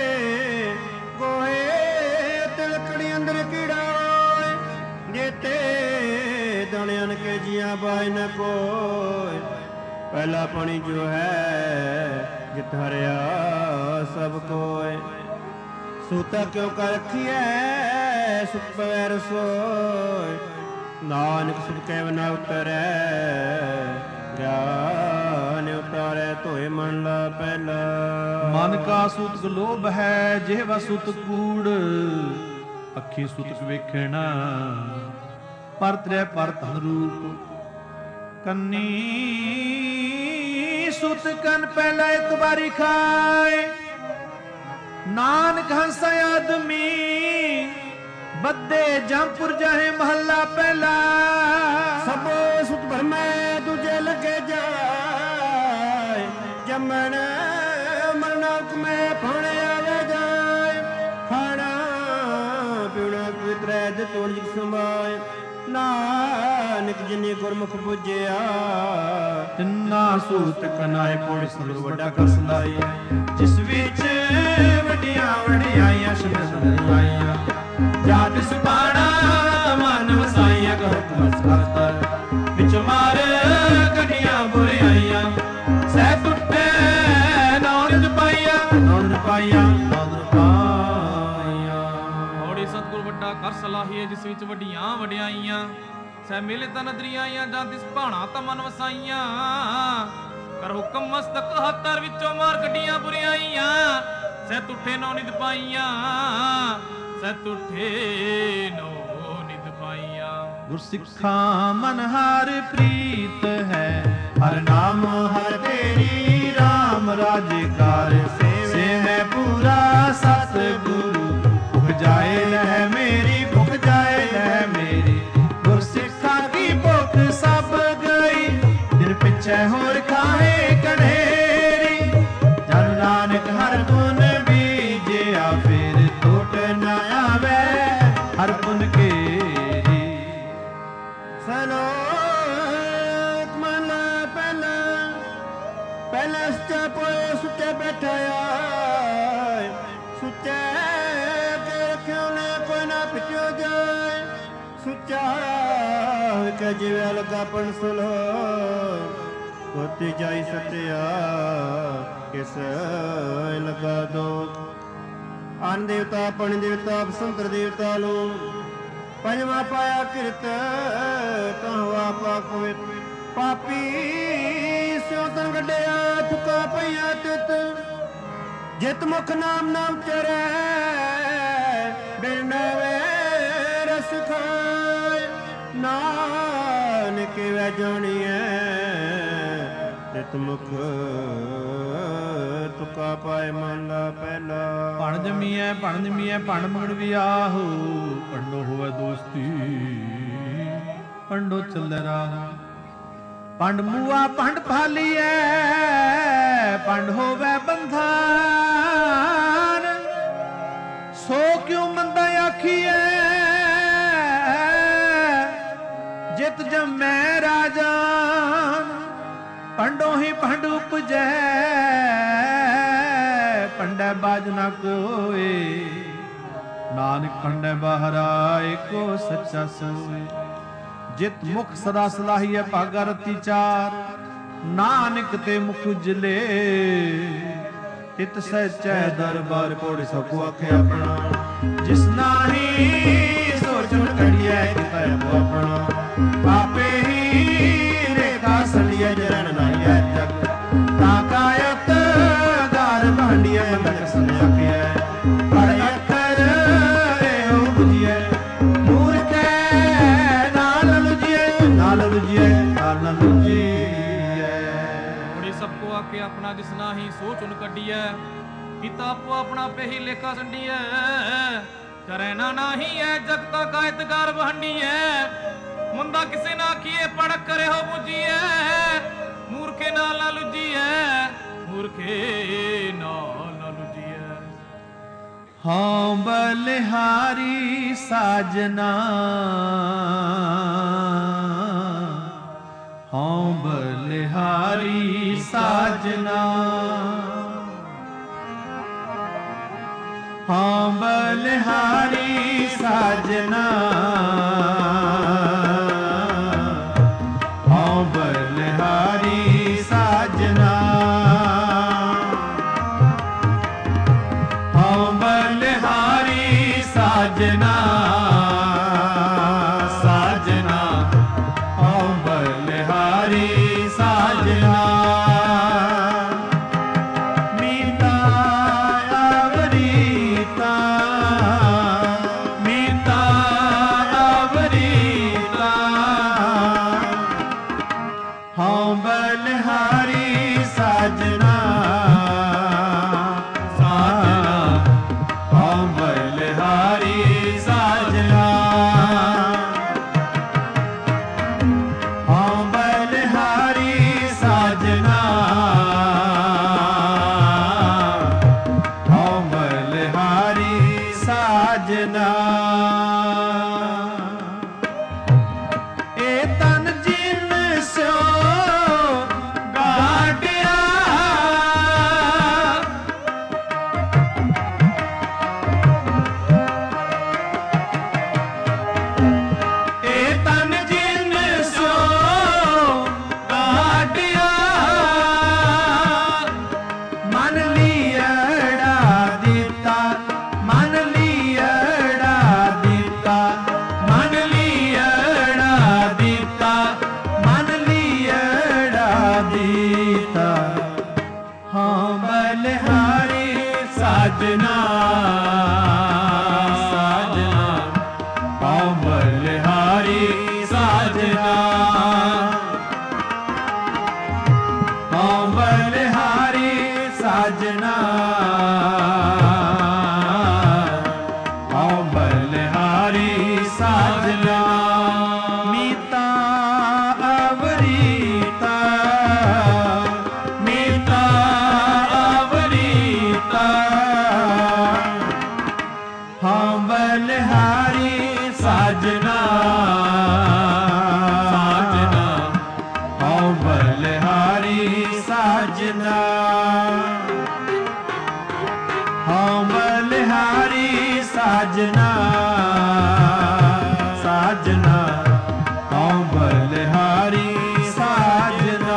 ਕੋਏ ਤਿਲਕੜੀ ਅੰਦਰ ਕੀੜਾ ਹੋਏ। ਜੇਤੇ ਦਣਿਆਂ ਕੇ ਜੀਆਂ ਬਾਇ ਨ ਕੋਇ। ਪਹਿਲਾ ਪਾਣੀ ਜੋ ਹੈ ਜਿਤ ਹਰਿਆ ਸਭ ਕੋਇ। ਸੂਤਾ ਕਿਉ ਕਰ ਰਖੀਐ ਸੁਖ ਪਵੈ ਰਸੋਇ। ਨਾਨਕ ਸੁਖ ਕੈ ਨ ਉਤਰੈ ਗਿਆਨ ਉਤਾਰੈ ਧੋਏ ਮਹਲਾ ਪਹਿਲਾ। ਮਨ ਕਾ ਸੂਤਕ ਲੋਭ ਹੈ ਜਿਹਵਾ ਸੂਤਕ ਕੂੜ। ਅੱਖੀ ਸੂਤਕ ਵੇਖਣਾ ਪਰਤਰੇ ਪਰ ਧਨ ਰੂਪ। ਕੰਨੀ ਸੁਤ ਕਨ ਪਹਿਲਾ ਇੱਕ ਵਾਰੀ ਖਾਏ। ਨਾਨਕ ਹੰਸ ਆਦਮੀ ਬੱਦੇ ਜੰਪੁਰ ਜਾਹੇ ਮਹੱਲਾ ਪਹਿਲਾ। ਸਭ ਸੁਤ ਭਰਮੈ ਦੂਜੇ ਲੱਗੇ ਜਾਏ। ਜੰਮਣ ਮਰਨ ਹੁਕਮੈ ਭਾਣੇ ਆਵੇ ਜਾਏ। ਖਾਣਾ ਪੀਣਾ ਪਵਿੱਤਰੈ ਦੇ ਤੋੜ ਜਿ ਸਮਾਏ। ਨਾਨਕ ਜਿਨੇ ਗੁਰਮੁਖ ਬੁਝਿਆ ਤਿੰਨਾ ਸੂਤ ਕਨਾਏ ਕੋੜ ਸਭ ਵੱਡਾ ਕਸ ਲਾਈ। ਜਿਸ ਵਿੱਚ ਵੱਡੀਆਂ ਵਡਿਆਈਆਂ ਸ਼ਬਦ ਆਈਆਂ। ਜਾਤ ਸੁਪਾੜਾ ਮਨ ਵਸਾਈਆਂ ਕਹਤ ਮਸਕਤ ਵਿੱਚ ਮਾਰ ਕੱਢੀਆਂ ਬੁਰਾਈਆਂ। ਸਹਿ ਟੁੱਟੇ ਨੌਨ ਪਾਈਆਂ ਨੌਨ ਪਾਈਆਂ ਨੌਨ ਪਾਈਆਂ। ਹੋੜੀ ਸਤਿਗੁਰ ਵੱਡਾ ਕਰ ਸਲਾਹੀਏ ਜਿਸ ਵਿੱਚ ਵੱਡੀਆਂ ਵਡਿਆਈਆਂ। ਸਹਿ ਮਿਲੇ ਤਾਂ ਨਦਰੀਆਂ ਆਈਆਂ ਜਾਂ ਤਿਸ ਭਾਣਾ ਤਾਂ ਮਨ ਵਸਾਈਆਂ। ਕਰ ਹੁਕਮ ਮਸਤਕ ਹੱਥਰ ਵਿੱਚੋਂ ਮਾਰ ਕੱਢੀਆਂ ਬੁਰਿਆਈਆਂ ਸਹਿ ਤੁਠੇ ਨੋ ਨਿਦ ਪਾਈਆਂ ਸਹਿ ਤੁਠੇ ਨੋ ਨਿਦ ਪਾਈਆਂ। ਗੁਰਸਿੱਖਾਂ ਮਨ ਹਰ ਪ੍ਰੀਤ ਹੈ ਹਰ ਨਾਮ ਹਰ ਤੇਰੀ ਰਾਮ ਰਾਜਕਾਰ ਸੇਵੈ ਪੂਰਾ ਸਤ ਗੁਰੂ ਭੁਖ ਜਾਏ ਲਹਿ ਮੇਰੀ ਭੁਖ ਜਾਏ ਲਹਿ ਮੇਰੀ। ਗੁਰਸਿੱਖਾਂ ਕੀ ਭੁਖ ਸਭ ਗਈ ਦਿਨ ਪਿੱਛੇ ਹੋਰ ਖਾਏ ਕੜੇਰੀ ਜਨ ਨਾਨਕ ਹਰ ਗੁਣ ਬੀਜਿਆ ਫਿਰ ਟੁੱਟ ਨਾ ਆਵੇ ਹਰ ਪੁਨ ਕੇਰੀ। ਸਲੋਕ ਮਹਲਾ ਪਹਿਲਾ ਪਹਿਲਾ ਸੁੱਚਾ ਪੋਏ ਸੁੱਚੇ ਬੈਠਾ ਆਏ ਸੁੱਚੇ ਕੇ ਰੱਖਿਓ ਨੇ ਕੋਈ ਨਾ ਪਿਛੋ ਜਾਏ ਸੁੱਚਾ ਕੇ ਜਿਵੇਂ ਲਗਾ ਪਣ ਸੁਲੋ ਕੋਤੀ ਜਾਈ ਸਤਿਆ ਕਿਸ ਲਗਾ ਦੋ। ਅਨ ਦੇਵਤਾ ਪਣ ਦੇਵਤਾ ਬਸੰਤਰ ਦੇਵਤਾ ਲੋ ਪੰਜਵਾਂ ਪਾਇਆ ਕਿਰਤ ਕਹਵਾ ਪਾਕ ਵਿਤ ਪਾਪੀ ਸਿਉ ਤਨ ਗੱਡਿਆ ਥੁਕਾ ਪਈਆ ਤਿਤ ਜਿਤ ਮੁਖ ਨਾਮ ਨਾਮ ਚਰੈ ਬਿਨ ਵੇ ਰਸ ਖਾਏ ਨਾਨਕ ਵੈ ਜਾਣੀਐ ਤਿਤ ਮੁਖ ਤੁਕਾ ਪਾਏ ਮਹਲਾ ਪਹਿਲਾ। ਭਣ ਜਮੀਐ ਭਣ ਜਮੀਐ ਭਣ ਮੰਗਣ ਵਿਆਹੂ ਪੰਡੋ ਹੋਵੇ ਦੋਸਤੀ ਪੰਡੋ ਚੱਲੇ ਰਾਹ ਪੰਡ ਮੂਆ ਪੰਡ ਭਾਲੀਐ ਪੰਡ ਹੋਵੇ ਬੰਧਾਨ ਸੋ ਕਿਉ ਮੰਦਾ ਆਖੀਐ ਜਿਤ ਜਮੈ ਰਾਜਾਨ ਪੰਡੋ ਹੀ ਪੰਡ ਉਪਜੈ ਪੰਡੈ ਬਾਜ ਨਾ ਕੋਏ ਨਾਨਕ ਪੰਡੈ ਬਾਹਰਾ ਏਕੋ ਸੱਚਾ ਸੋਏ। ਜਿਤ ਮੁਖ ਸਦਾ ਸਲਾਹੀਐ ਭਾਗਾ ਰਤੀ ਚਾਰ ਨਾਨਕ ਤੇ ਮੁਖ ਉਜਲੇ ਤਿਤ ਸਚੈ ਦਰਬਾਰ ਕੋੜ ਸਭ ਆਖੇ ਆਪਣਾ ਜਿਸ ਨਾਹੀ ਸੋਚਣ ਕੜੀਐ ਕਿਤੈ ਆਪਣਾ ਆਪੇ ਹੀ ਰੇਖਾ ਸਲੀਐ ਜਰਨ ਨਾਈਐ ਜਗ ਤਾ ਕਾਇਤ ਗਾਰ ਭਾਂਡੀਐ ਮੰਦਕ ਸੰਸਾਖਿਐ ਪੜ ਅੱਖਰ ਇਹੋ ਬੁਝੀਐ ਮੂਰਖੈ ਨਾਲ ਲੁਝੀਐ ਨਾਲ ਲੁਝੀਐ ਨਾਲ ਲੁਝੀਐ। ਬੜੀ ਸਭ ਕੋ ਆਕੇ ਆਪਣਾ ਜਿਸ ਨਾਹੀ ਸੋਚ ਉਨ ਕੱਢੀਐ ਕੀਤਾ ਆਪੋ ਆਪਣਾ ਪੇ ਹੀ ਲੇਖਾ ਸੰਡੀਐ ਕਰੈ ਨਾ ਨਾਹੀ ਐ ਜਗਤਾ ਕਾਇਤਗਾਰ ਵਹੰਡੀਐ ਮੁੰਦਾ ਕਿਸੇ ਨਾ ਆਖੀਏ ਪੜ ਕਰੇ ਹੋ ਬੁਝੀਐ ਮੂਰਖੇ ਨਾਲ ਨਾ ਲੁਝੀਐ ਮੂਰਖੇ ਨਾਲ ਨਾ ਲੁਝੀਐ। ਹਾਂ ਬਲਿਹਾਰੀ ਸਾਜਨਾ ਹਾਂ ਬਲਿਹਾਰੀ ਸਾਜਨਾ ਹਾਂ ਬਲਿਹਾਰੀ ਸਾਜਨਾ ਹਾਂ ਬਲਿਹਾਰੀ ਸਾਜਨਾ ਹਾਂ ਬਲਿਹਾਰੀ ਸਾਜਨਾ ਸਾਜਨਾ ਹਾਂ ਬਲਿਹਾਰੀ ਸਾਜਨਾ ਮੀਤਾ ਆਵਰੀਤਾ ਮੀਤਾ ਆਵਰੀਤਾ बलिहारी साजना साजना पाँव बलिहारी साजना पाँव बलिहारी साजना पाँव बलिहारी साजना मीता अवरीता मीता अवरीता हाँ बलिहारी साजना साजना हाँ बलिहारी साजना हाँ बलिहारी साजना साजना हाँ बलिहारी साजना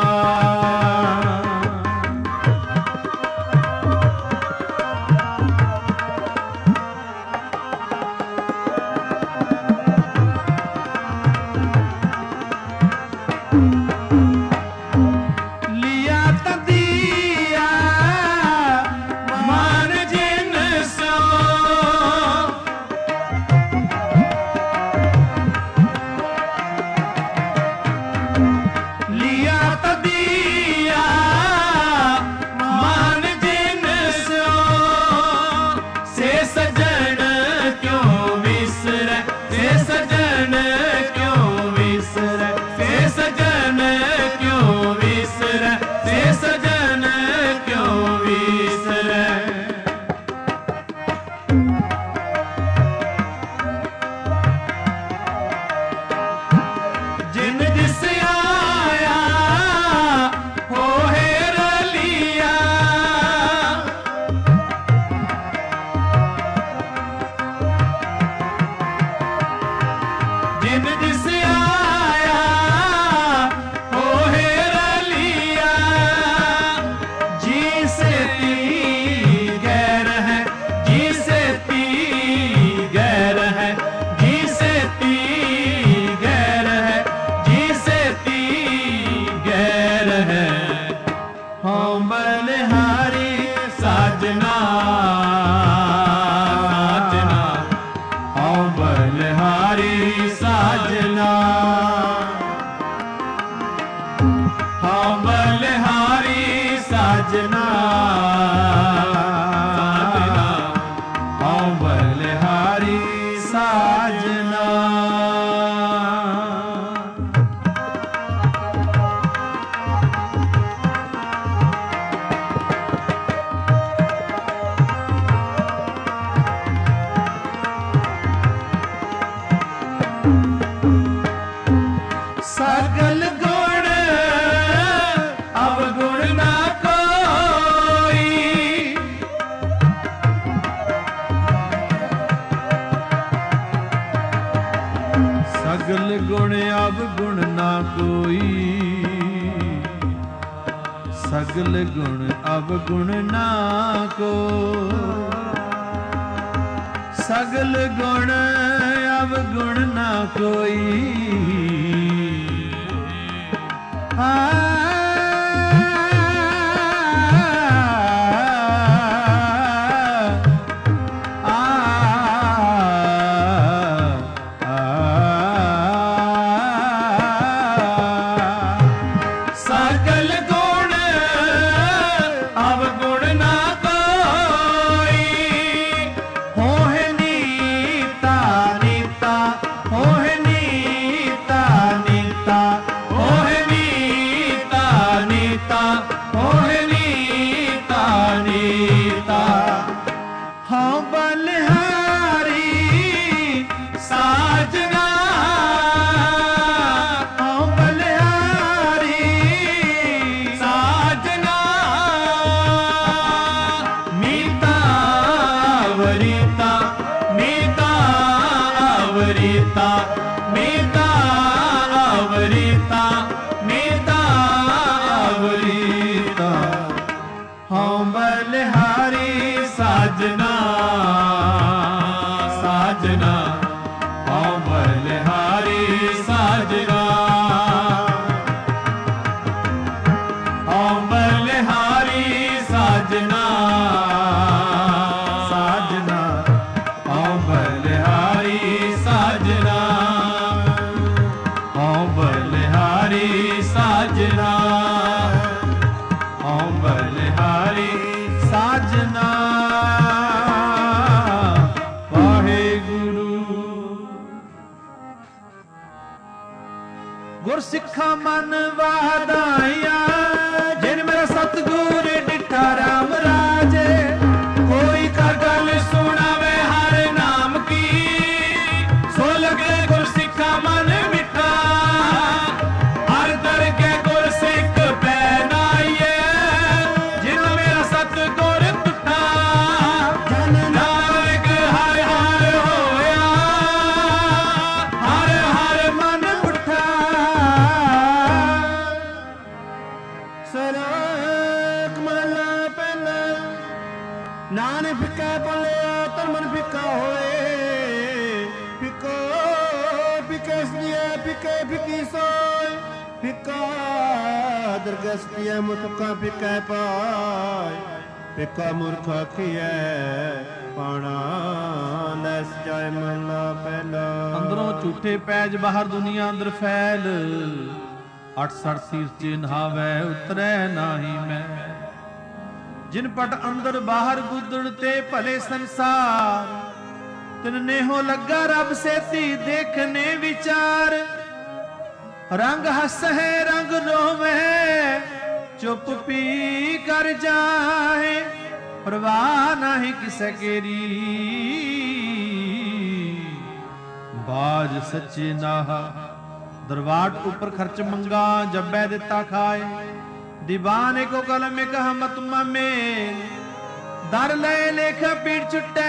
लिया तदिया मान जिन सो लिया तदिया मान जिन सो से सजन क्यों विसर से सजन क्यों विसर से सजन क्यों विसर से सजन क्यों विसर जिन जिस आया हो हेर लिया जिन जिस आया हो हेर लिया जी से ती गैर है जी से ती गैर है जी से ती गैर है जी से ती गैर है हाँ बलिहारी साजना साजना हाँ बलिहारी साजना हाँ बलिहारी साजना साजना हाँ बलिहारी साजना सगल गुण अवगुण ना कोई सगल गुण अवगुण ना कोई सगल गुण अवगुण ना को सगल गुण अवगुण ना कोई आ सकल गुण अवगुण ना कोई हो है नीता नीता हो है नीता नीता हो है नीता नीता हो है नीता नीता हाँ बलिहारी साजना हाँ बलिहारी साजना मीता वरीता मीता वरीता मीता वरीता मीता वरीता हाँ बलिहारी साजना साजना हाँ बलिहारी साजना हाँ बलिहारी साजना ਸਿੱਖਾਂ ਮਨ ਵਾਧਾਈਆਂ, ਜਿਨ ਮੇਰਾ ਸਤਿਗੁਰ ਡਿਠਾ ਰਾਮ ਰਾਜੇ। ਕੋਈ ਕਰ ਗੱਲ ਸੁਣਾਵੇ ਹਰ ਨਾਮ ਕੀ, ਸੋ ਲਗੇ ਗੁਰ ਸਿੱਖਾਂ ਮਨ ਮਿੱਠਾ। ਹਰ ਦਰ ਕੇ ਗੁਰ ਸਿੱਖ ਪੈ ਨਾਈਏ, ਜਿਨ ਮੇਰਾ ਸਤਿਗੁਰ ਟੁੱਟਾ। ਨਾਨਕ ਹਰ ਹਰ ਹੋਇਆ, ਹਰ ਹਰ ਮਨ ਉੱਠਾ। ਸਲੋਕ ਮਹਲਾ ਪਹਿਲਾ। ਨਾਨਕ ਫਿੱਕਾ ਪਲਿਆ ਤਨ ਮਨ ਫਿੱਕਾ ਹੋਏ। ਫਿੱਕੋ ਫਿੱਕੇ ਸਦੀਏ ਫਿੱਕੇ ਫਿੱਕੀ ਸੋਏ। ਫਿੱਕਾ ਦਰਗਸ ਕੀਏ ਮੁਤਕਾ ਫਿੱਕਾ ਪਾਏ। ਫਿੱਕਾ ਮੂਰਖ ਆਖੀਐ ਪਾਣਾ ਲੈਸ ਜਾਏ ਮਹਲਾ ਪਹਿਲਾ। ਅੰਦਰੋਂ ਝੂਠੇ ਪੈਜ ਬਾਹਰ ਦੁਨੀਆ ਅੰਦਰ ਫੈਲ। ਅਠ ਸਠ ਸੀਸ ਚ ਨਹਾਵੈ ਉਤਰੈ ਨਾਹੀ ਮੈਂ। ਜਿਨ ਪਟ ਅੰਦਰ ਬਾਹਰ ਗੁਦੜ ਤੇ ਭਲੇ ਸੰਸਾਰ। ਤਿਨ ਨੇਹੋ ਲੱਗਾ ਰੱਬ ਸੇਤੀ ਦੇਖਨੇ ਵਿਚਾਰ। ਰੰਗ ਹੱਸ ਹੈ ਰੰਗ ਰੋਵੇ, ਚੁੱਪ ਪੀ ਕਰ ਜਾਏ। ਪਰਵਾਹ ਨਹੀਂ ਕਿਸੇ ਕੇਰੀ, ਬਾਜ ਸੱਚੇ ਨਾਹਾ। ਦਰਵਾਟ ਉੱਪਰ ਖਰਚ ਮੰਗਾ, ਜੱਬੈ ਦਿੱਤਾ ਖਾਏ। ਦੀਵਾਨ ਏਕੋ ਕਲਮ ਇਕ ਹਮਤ ਮੇ, ਦਰ ਲੈ ਲੇਖ ਪੀੜ ਛੁੱਟੈ।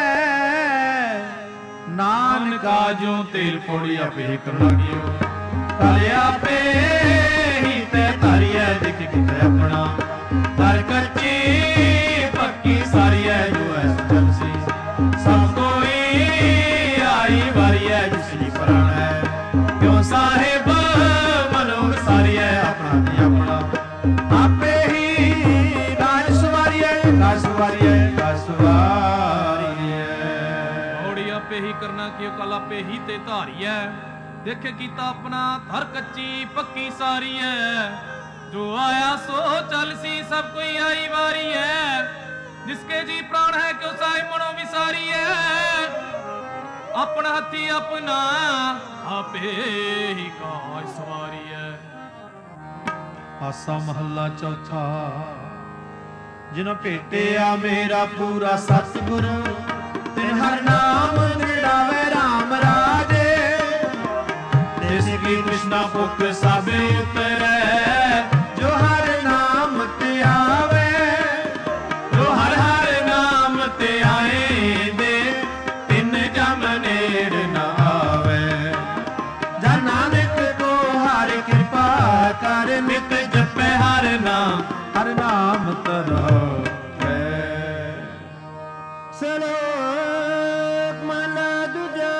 ਨਾਨਕਾ ਜੋ ਤੇਲ ਫੋੜੀ ਆਪੇ ਕਰ ਲਾਗਿਓ। ਕਲ ਆਪੇ ਹੀ ਤੇ ਧਾਰੀਐ, ਦੇਖ ਕਿਤੇ ਆਪਣਾ। ਦਰ ਕੱਚੀ ਪੱਕੀ ਸਾਰੀਐ, ਜੋ ਐਸ ਜਲ ਸੀ। ਸਭ ਕੋਈ ਆਈ ਵਾਰੀਐ, ਜਿਸ ਦੀ ਪ੍ਰਾਣ ਹੈ। ਕਿਉ ਸਾਹਿਬ ਮਨੋਰ ਸਾਰੀਐ, ਆਪਣਾ ਤੇ ਆਪਣਾ। ਆਪੇ ਹੀ ਰਾਜ ਸਵਾਰੀਐ, ਰਾਜ ਸਵਾਰੀਐ, ਰਾਜ ਸਵਾਰੀਐ। ਔੜੀ ਆਪੇ ਹੀ ਕਰਨਾ ਕਿਉ ਕਲ ਆਪੇ ਹੀ ਤੇ ਧਾਰੀਐ। ਦੇਖੇ ਕੀਤਾ ਆਪਣਾ ਧਰ ਕੱਚੀ ਪੱਕੀ ਸਾਰੀ ਐ। ਜੋ ਆਇਆ ਸੋ ਚੱਲ ਸੀ, ਸਭ ਕੋਈ ਆਈ ਵਾਰੀ ਐ। ਜਿਸਕੇ ਜੀ ਪ੍ਰਾਣ ਹੈ ਕਿਉ ਸਾਹਿਬ ਮਨੋ ਵਿਸਾਰੀ ਐ। ਆਪਣਾ ਹੱਥੀ ਆਪਣਾ ਆਪੇ ਹੀ ਕਾਜ ਸਵਾਰੀ ਐ। ਆਸਾ ਮਹੱਲਾ ਚੌਥਾ। ਜਿਨ ਭੇਟਿਆ ਮੇਰਾ ਪੂਰਾ ਸਤਿਗੁਰੂ, ਤਿਨ ਹਰ ਨਾਮ ਨਿੜਾਵੇ ਰਾਮ ਰਾਜੇ। ਤਿਸ ਕੀ ਕ੍ਰਿਸ਼ਨਾ ਭੁਖ ਸਭੇ ਉਤਰੈ, ਜੋ ਹਰ ਨਾਮ ਤੇ ਆਵੇ। ਜੋ ਹਰ ਹਰ ਨਾਮ ਤੇ ਆਏ ਦੇ, ਤਿਨ ਜਮ ਨੇੜ ਨ ਆਵੇ। ਜਨ ਨਾਨਕ ਕੋ ਹਰ ਕਿਰਪਾ ਕਰ, ਨਿਤ ਜਪੈ ਹਰ ਨਾਮ, ਹਰ ਨਾਮ ਧਰੈ। ਸਲੋਕ ਮਹਲਾ ਦੂਜਾ।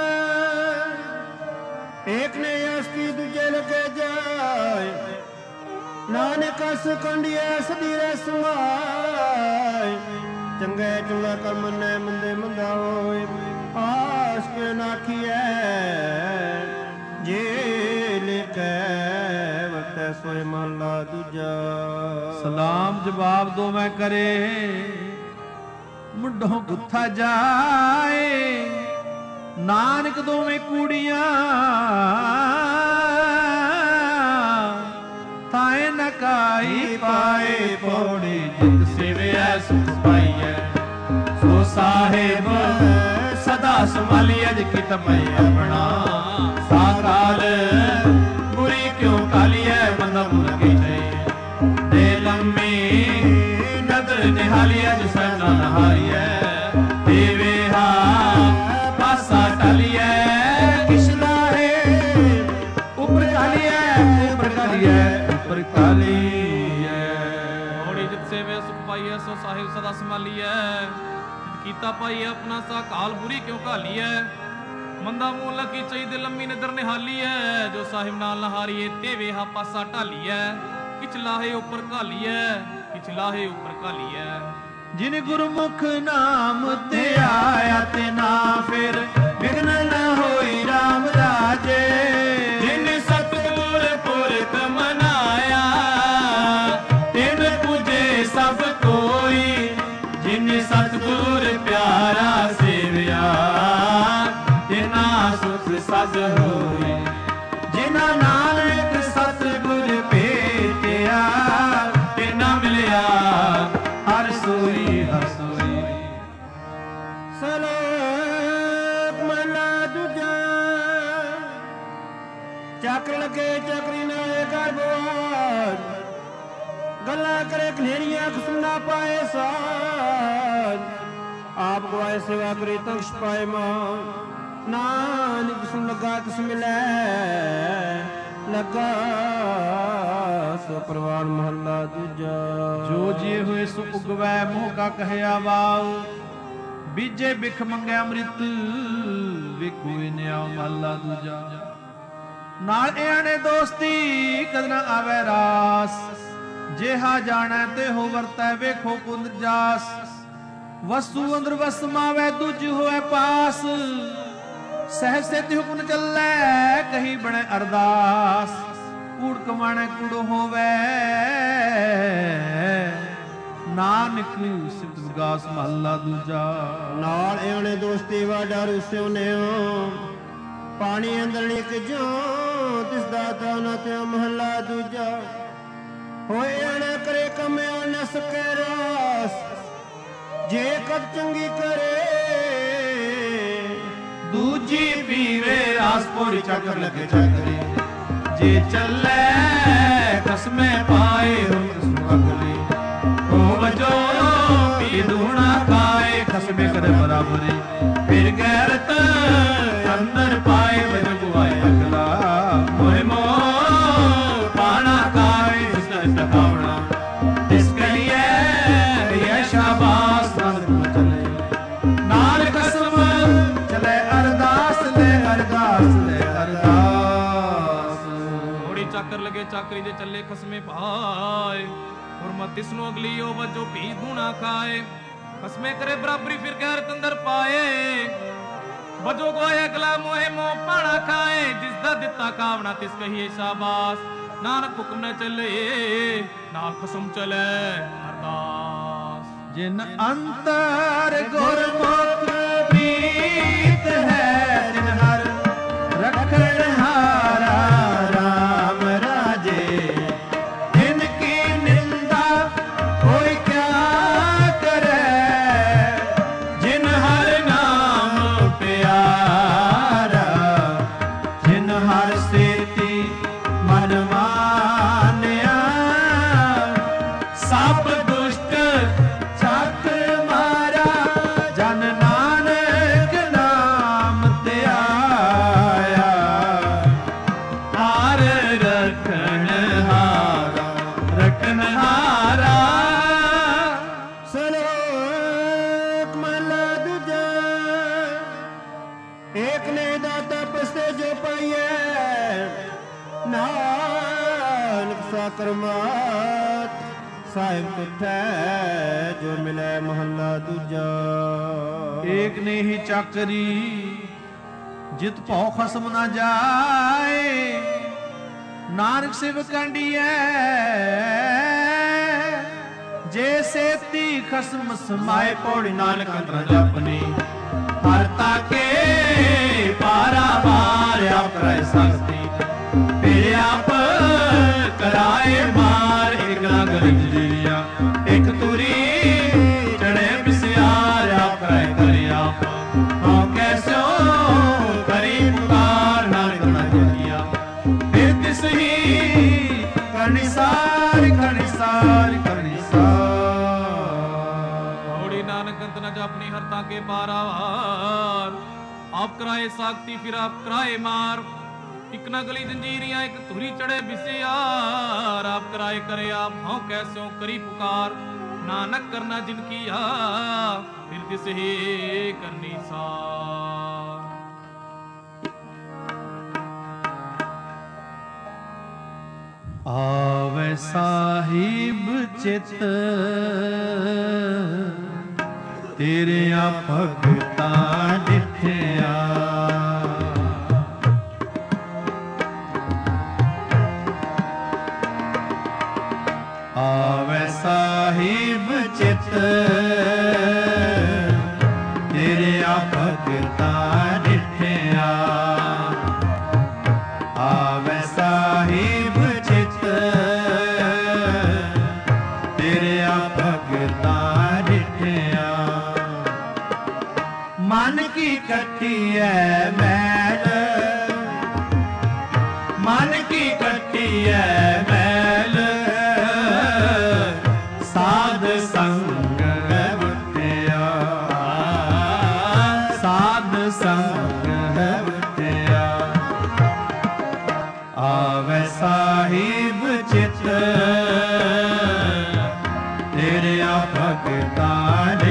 ਏਕ ਨੇ ਅਸਤੀ ਦੂਜੇ ਲਗੇ ਜਾਏ। ਨਾਨਕ ਅਸ ਕੰਡੀਏ ਸਦੀਰੇ ਸੁਆਏ। ਚੰਗੇ ਚੰਗਾ ਕਰਮ ਨੇ ਮੰਦੇ ਮੰਦਾ ਹੋਏ। ਆਸ ਕੇ ਨਾਖੀਐ, ਜੇ ਲਿਖੈ ਵਰਤੈ ਸੋਏ ਮਹਲਾ ਦੂਜਾ। ਸਲਾਮ ਜਵਾਬ ਦੋ ਮੈਂ ਕਰੇ, ਮੁੰਡੋਂ ਗੁੱਥਾ ਜਾਏ। ਨਾਨਕ ਦੋਵੇਂ ਕੂੜੀਆਂ, ਥਾਏ ਨਕਾਈ ਪਾਏ। ਪੌੜੀ ਜਿਤ ਸੇਵਿਆ ਸੁਖ ਪਾਈਐ। ਸੋ ਸਾਹਿਬ ਸਦਾ ਸੰਭਾਲੀਐ, ਜਿ ਕਿਤ ਮੈਂ ਆਪਣਾ। ਸਾਕਾਲ ਬੁਰੀ ਕਿਉ ਕਾਲੀਐ, ਬੰਦਾ ਮੁਰਗੀ ਜਾਈ। ਦੇ ਲੰਮੀ ਨਦਰ ਨਿਹਾਲੀਐ, ਜਿਸ ਨਾ ਨਹਾਰੀਐ। ਦੇਵੇ ਹਾ ਪਾਸਾ ਟਾਲੀਐ, ਕਿਛ ਲਾਹੇ ਉਪਰ ਕਾਲੀਐ। ਉਪਰ ਕਾਲੀਐ, ਉਪਰ ਕਾਲੀਐ। ਔੜੀ ਜਿਤ ਸੇਵੇ ਸੁਖ ਪਾਈਐ, ਸੋ ਸਾਹਿਬ ਸਦਾ ਸੰਭਾਲੀਐ। ਜਿਤ ਕੀਤਾ ਪਾਈਐ ਆਪਣਾ, ਸਾ ਕਾਲ ਬੁਰੀ ਕਿਉ ਘਾਲੀਐ। ਮੰਦਾ ਮੂੰਹ ਲੱਗੀ ਚਾਹੀਦੇ ਲੰਮੀ ਨਦਰ ਨਿਹਾਲੀਐ। ਜੋ ਸਾਹਿਬ ਨਾਲ ਨਹਾਰੀਏ, ਤੇ ਵੇਹਾ ਪਾਸਾ ਢਾਲੀਐ। ਕਿਛ ਲਾਹੇ ਉੱਪਰ ਘਾਲੀਐ, ਕਿਛ ਲਾਹੇ ਉੱਪਰ ਘਾਲੀਐ। ਜਿਨ ਗੁਰਮੁਖ ਨਾਮ ਤੇ ਆਇਆ, ਤੇ ਨਾ ਫਿਰ ਵਿਗਨ ਨ ਹੋਈ ਰਾਮ ਰਾਜੇ। ਜਿਨ ਸਤਿਗੁਰ ਪੁਰਖ ਮਨਾਇਆ, ਤਿਨ ਪੂਜੇ ਸਭ ਕੋਈ। ਜਿਨ ਸਤਿਗੁਰ ਪਿਆਰਾ ਸੇਵਿਆ, ਤਿਨਾ ਸੁਖ ਸਦ ਹੋਈ। ਜਿਨਾ ਨਾਨਕ ਸਤ ਚੱਕਰੀ ਨਾਲੇ ਕਰ ਬਵਾਰ ਗੱਲਾਂ ਕਰੇ ਕਨੇਰੀਆਂ ਖਸਮ ਨਾ ਪਾਏ ਸਾਜ ਆਪ ਗਵਾਏ ਸੇਵਾ ਕਰੀ ਤੰਕਸ਼ ਪਾਏ ਮਾਂ ਨਾਨਕ ਕਿਸਮ ਲੱਗਾ ਕਿਸ ਮਿਲੈ ਲੱਗਾ ਸੋ ਪ੍ਰਵਾਨ ਮਹੱਲਾ ਦੂਜਾ ਜੋ ਜੀਏ ਹੋਏ ਸੋ ਉਗਵੈ ਮੋਹ ਕਾ ਕਹਿਆ ਵਾਉ ਬੀਜੇ ਬਿਖ ਮੰਗਿਆ ਅੰਮ੍ਰਿਤ ਵੇਖੋ ਇਨਿਆ ਮਹੱਲਾ ਦੂਜਾ ਨਾਲ ਇਆਣੇ ਦੋਸਤੀ ਕਦ ਨਾ ਆਵੇ ਰਾਸ ਜਿਹਾ ਜਾਣੈ ਤੇ ਹੋ ਵਰਤੈ ਵੇਖੋ ਕੁੰਦ ਜਾਸ ਵਸੂ ਅੰਦਰ ਵਸ ਮਾਵੇ ਦੂਜ ਹੋਏ ਪਾਸ ਸਹਿਜ ਸੇਤੀ ਹੁਕਮ ਚੱਲੈ ਕਹੀ ਬਣੇ ਅਰਦਾਸ ਕੂੜ ਕਮਾਣੇ ਕੂੜ ਹੋਵੇ ਨਾਨਕ ਸਿਫਤ ਵਿਗਾਸ ਮਹੱਲਾ ਦੂਜਾ ਨਾਲ ਇਆਣੇ ਦੋਸਤੀ ਵਾ ਡਰ ਸਿਉਨਿਓ ਪਾਣੀ ਅੰਦਰ ਨਿਕ ਜੋ ਤਿਸ ਦਾ ਦਾਨਾ ਤੇ ਮਹੱਲਾ ਦੂਜਾ ਹੋਏ ਅਣ ਕਰੇ ਕਮਿਓ ਨ ਸਕੇ ਰਾਸ ਜੇ ਕਦ ਚੰਗੀ ਕਰੇ ਦੂਜੀ ਪੀਵੇ ਰਾਸ ਪੋੜੀ ਚੱਕਰ ਲੱਗੇ ਚੱਕਰੇ ਜੇ ਚੱਲੇ ਕਸਮੇ ਪਾਏ ਹੁਕਮ ਅਗਲੇ ਹੋ ਵਜੋ ਪੀ ਦੂਣਾ ਖਾਏ ਖਸਮੇ ਕਰੇ ਬਰਾਬਰੀ ਫਿਰ ਗੈਰਤ ਅੰਦਰ ਪਾਏ ਵਜੋ ਗੁਆਏ ਅਗਲਾ ਮੋਹਿ ਮੋ ਪਾਣਾ ਖਾਏ ਇਸ ਤਕਾਵਣਾ ਇਸ ਕਹੀਏ ਇਹ ਸ਼ਾਬਾਸ਼ ਨਾਲ ਚਲੇ ਨਾਲ ਕਸਮ ਚਲੇ ਅਰਦਾਸ ਲੈ ਅਰਦਾਸ ਲੈ ਅਰਦਾਸ ਥੋੜੀ ਚੱਕਰ ਲਗੇ ਚਾਕਰੀ ਦੇ ਚੱਲੇ ਖਸਮੇ ਭਾਏ ਹੁਰਮਤ ਇਸ ਨੂੰ ਅਗਲੀ ਉਹ ਵਜੋ ਭੀ ਦੂਣਾ ਖਾਏ ਖਸਮੇ ਕਰੇ ਬਰਾਬਰੀ ਫਿਰ ਗੈਰਤ ਅੰਦਰ ਪਾਏ ਵਜੋ ਗੋਏ ਅਗਲਾ ਮੋਹਿ ਮੋ ਪਾਣਾ ਖਾਏ ਜਿਸ ਦਾ ਦਿੱਤਾ ਕਾਵਣਾ ਤਿਸ ਕਹੀਏ ਸ਼ਾਬਾਸ਼ ਨਾਨਕ ਹੁਕਮ ਨ ਚੱਲੇ ਨਾਲ ਖਸਮ ਚਲੇ ਅਰਦਾਸ ਜਿਨ ਅੰਤਰ ਗੁਰਮੁਖ ਪ੍ਰੀਤ ਹੈ ਤਿਨ ਹਰ ਰਖਣ ਹਾਰਾ ਰਾਮ ਰਾਜੇ ਤਿਨ ਕੀ ਨਿੰਦਾ ਕੋਈ ਕਿਆ ਕਰੇ ਜਿਨ ਹਰ ਨਾਮ ਪਿਆਰਾ ਜਿਨ ਹਰ ਸੇਤੀ ਮਨ ਮਾਨਿਆ ਸਭ ਦੁਸ਼ਟ ਚੱਕ ਮਾਰਾ ਜਨ ਨਾਨਕ ਨਾਮ ਧਿਆਇਆ ਹਾਰ ਰਖਣ ਹਾਰਾ ਰਖਣ ਹਾਰਾ ਸਲੋਕ ਮਹਲਾ ਦੂਜਾ ਏਕ ਨੇ ਦਾਤਾ ਪਸਤੇ ਜੋ ਪਾਈਐ ਨਾਨਕ ਸਾ ਕਰਮਾਤ ਸਾਹਿਬ ਤੁਠੈ ਜੋ ਮਿਲੈ ਮਹੱਲਾ ਦੂਜਾ ਏਕ ਨੇ ਹੀ ਚਾਕਰੀ ਜਿਤ ਭਉ ਖਸਮ ਨਾ ਜਾਏ ਨਾਨਕ ਸਿਵ ਕੰਡੀਐ ਜੇ ਸੇਤੀ ਖਸਮ ਸਮਾਏ ਪੌੜੀ ਨਾਨਕ ਅੰਤਰ ਜਪਨੀ ਹਰ ਤਾਕੇ ਪਾਰਾ ਵਾਰ ਆਪ ਕਰੈ ਸਕਤੀ ਫਿਰ ਆਪ ਕਰਾਏ ਮਾਰ ਇੱਕ ਨਾ ਗਰਜੀਆ ਇੱਕ ਤੁਰੀ ਚੜੇ ਬਿਸਿਆਰ ਆਪ ਕਰਾਏ ਕਰਿ ਆਪ ਹਉ ਕੈਸੋ ਕਰੀ ਪੁਕਾਰ ਨਾਨਕ ਨਾ ਜੀਆ ਫਿਰ ਤਿਸ ਹੀ ਕਰਨੀ ਸਾਰ ਕਰਨੀ ਸਾਰ ਕਰਨੀ ਸਾਰ ਹੋੜੀ ਨਾਨਕ ਅੰਤ ਨ ਜਪਨੀ ਹਰ ਤਾਕੇ ਪਾਰਾਵਾਰ ਆਪ ਕਰਾਏ ਸਾਖਤੀ ਫਿਰ ਆਪ ਕਰਾਏ ਮਾਰ ਇੱਕ ਨਾ ਗਲੀ ਜੰਜੀਰੀਆਂ ਇੱਕ ਧੁਰੀ ਚੜੇ ਬਿਸਿਆਰ ਆਪ ਕਰਾਏ ਕਰੇ ਆਪ ਹਉ ਕੈਸੋ ਕਰੀ ਪੁਕਾਰ ਨਾਨਕ ਕਰਨਾ ਜਿਨ ਕੀਆ ਫਿਰ ਤਿਸ ਹੀ ਕਰਨੀ ਸਾਰ ਆਵੇ ਸਾਹਿਬ ਚਿਤ ਤੇਰਿਆਂ ਭਗਤਾਂ ਡਿਠਿਆ ਆਵੇ ਸਾਹਿਬ ਚਿਤ ਤੇਰਿਆਂ ਭਗਤਾਂ ਡਿਠਿਆ ਆਵੇ ਸਾਹਿਬ ਚਿਤ ਤੇਰਿਆਂ ਭਗਤਾਂ ਡਿਠਿਆ ਮਨ ਕੀ ਕੱਟੀ ਐ ਮੈਲ ਮਨ ਕੀ ਕੱਟੀ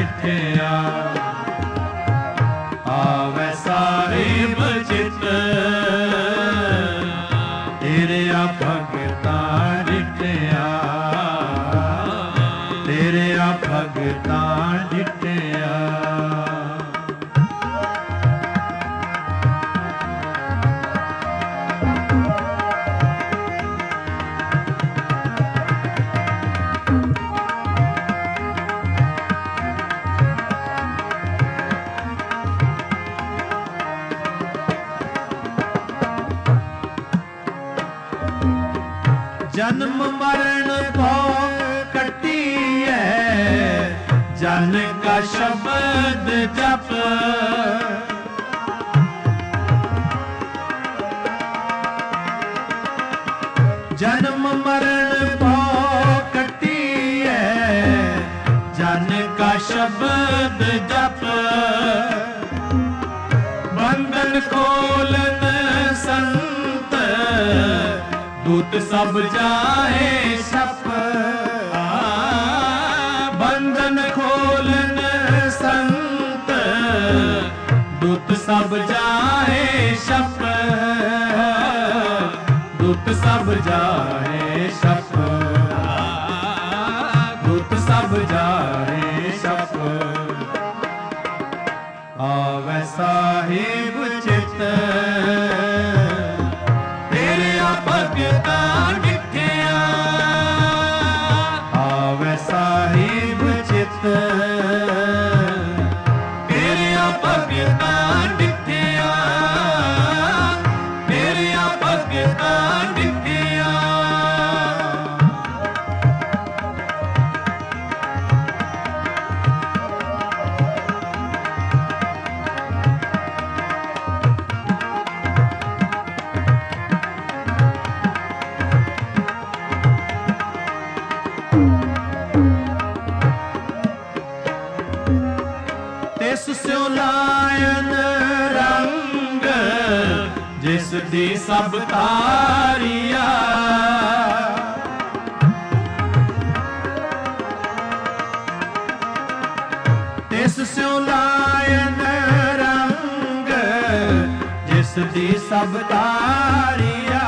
डिठिया आवे साहिब चित तेरे भगता डिठिया तेरे भगता डिठिया जन्म मरण भोग कटी है जन का शब्द जप जन्म मरण भोग कटी है जन का शब्द जप बंधन खोलन संत दूत सब जाए सप बंधन खोलन संत दूत सब जाए सप दूत सब जाए सप दूत सब जाए सप आवे साहिब चित भगता डिठिया आवे साहिब चित तेरिया भगता डिठिया तेरिया भगता डिठिया स्यो लायन रंग जिस दी सब तारिया तिस स्यो लायन रंग जिस दी सब तारिया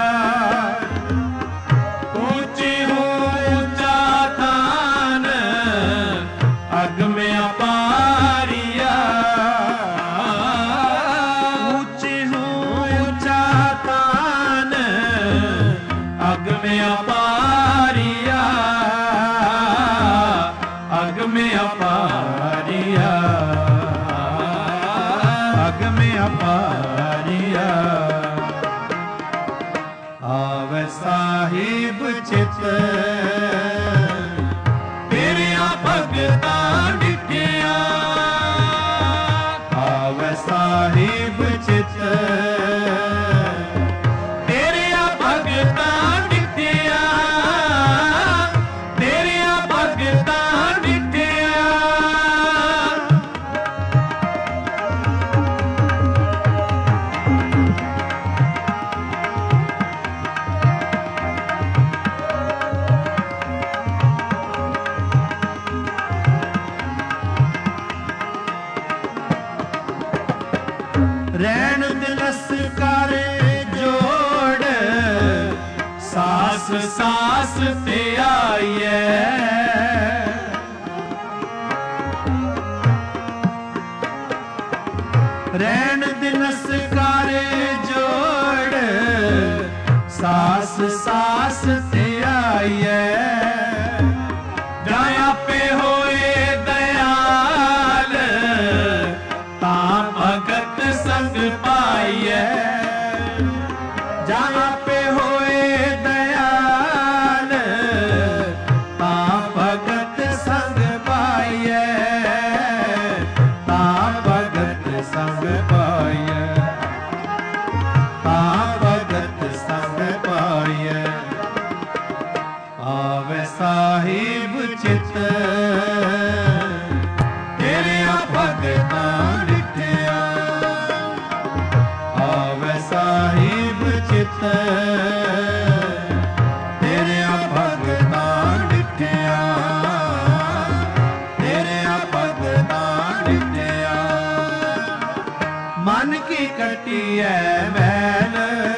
ऊंची ऊंचा थान अग में अपा अपारिया अग में अपारिया अग में अपारिया आवे साहिब चित तेरे भगता डिठिया आवे साहिब चित रैन दिलस करे जोड़ सास सास ते आइए रैन दिलस करे जोड़ सास सास ते आइए जाया पे होए दयाल ता भगत संग पाइए जहाँ पे होए दयाल ता भगत संग पाइए ता भगत संग पाइए ता भगत संग पाइए ਮਨ ਕੀ ਕੱਟੀ ਐ ਮੈਲ,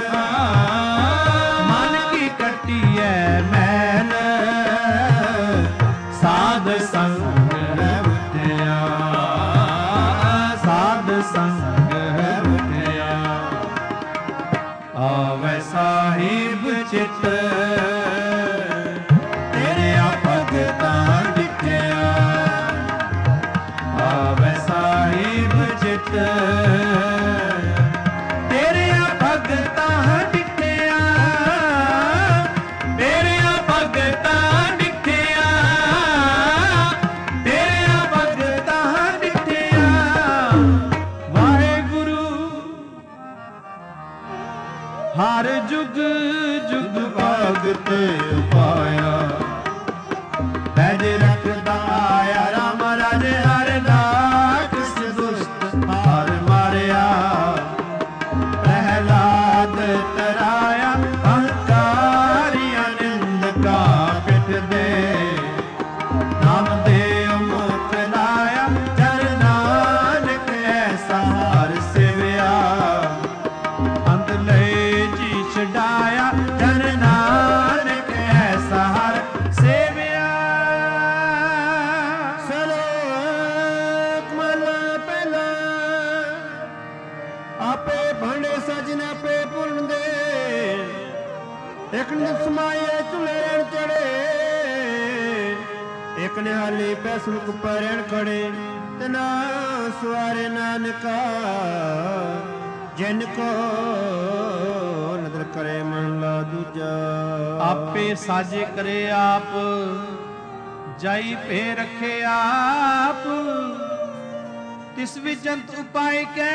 ਮਨ ਕੀ ਕੱਟੀ ਐ ਮੈਲ, ਸਾਧ ਸੰਗ ਹੈ ਉਠਿਆ, ਸਾਧ ਸੰਗ ਹੈ ਉਠਿਆ। ਆਵੈ ਸਾਹਿਬ ਚਿਤ ਤੇਰਿਆ ਭਗਤਾਂ ਡਿਠਿਆ, ਆਵੈ ਸਾਹਿਬ ਚਿਤ ਤੇਰਿਆ ਭਗਤਾਂ ਡਿਠਿਆ, ਤੇਰਿਆ ਭਗਤਾਂ ਡਿਠਿਆ, ਤੇਰਿਆ ਭਗਤਾਂ ਡਿਠਿਆ। ਵਾਹਿਗੁਰੂ ਹਰ ਜੁਗ ਜੁਗ ਭਗਤ ਪਾਇਆ, ਬੈਜ ਰੱਖਦਾ ਆਇਆ ਰਾਮ ਰਾਜੇ ਹਰ ਨਾਕਸ ਦੁਸ਼ਟ ਹਾਰ ਮਾਰਿਆ, ਪ੍ਰਹਿਲਾਦ ਤਰਾਇਆ ਅਹੰਕਾਰੀਆਂ ਨਿੰਦਕਾ ਪਿੱਠ ਦੇ, ਨਾਮਦੇਵ ਮੁਖ ਲਾਇਆ ਜਨ ਨਾਨਕ ਐਸਾ ਹਰ ਸੇਵਿਆ, ਅੰਤ ਲਏ ਜੀ ਛਡਾਇਆ ਜਨ ਨਾਨਕ ਐਸਾ ਹਰ ਸੇਵਿਆ। ਸਲੋਕ ਮਹਲਾ ਪਹਿਲਾ। ਆਪੇ ਭਾਂਡੇ ਸਜਨ ਆਪੇ ਭੁੱਲਣ ਦੇ, ਇੱਕ ਨਿਤ ਸਮਾਏ ਝੁਲੇ ਰਹਿਣ ਚੜੇ, ਇੱਕ ਨਿਹਾਲੀ ਪੈਸਲ ਕੁੱਪਾ ਰਹਿਣ ਖੜੇ, ਤੇ ਨਾ ਸਵਾਰੇ ਨਾਨਕਾ ਜਿਨ ਕੋ ਨਦਰ ਕਰੇ ਮਹਲਾ ਦੂਜਾ। ਆਪੇ ਸਾਜੇ ਕਰੇ ਆਪ, ਜਾਈ ਭੇ ਰਖੇ ਆਪ, ਤਿਸ ਵਿਜੰਤ ਉਪਾਇ ਕੈ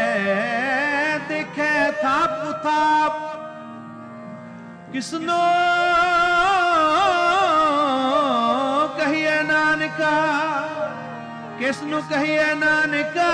ਦੇਖੈ ਥਾਪ ਉਥਾਪ, ਕਿਸਨੋ ਕਹੀਐ ਨਾਨਕਾ, ਕਿਸਨੂੰ ਕਹੀਐ ਨਾਨਕਾ।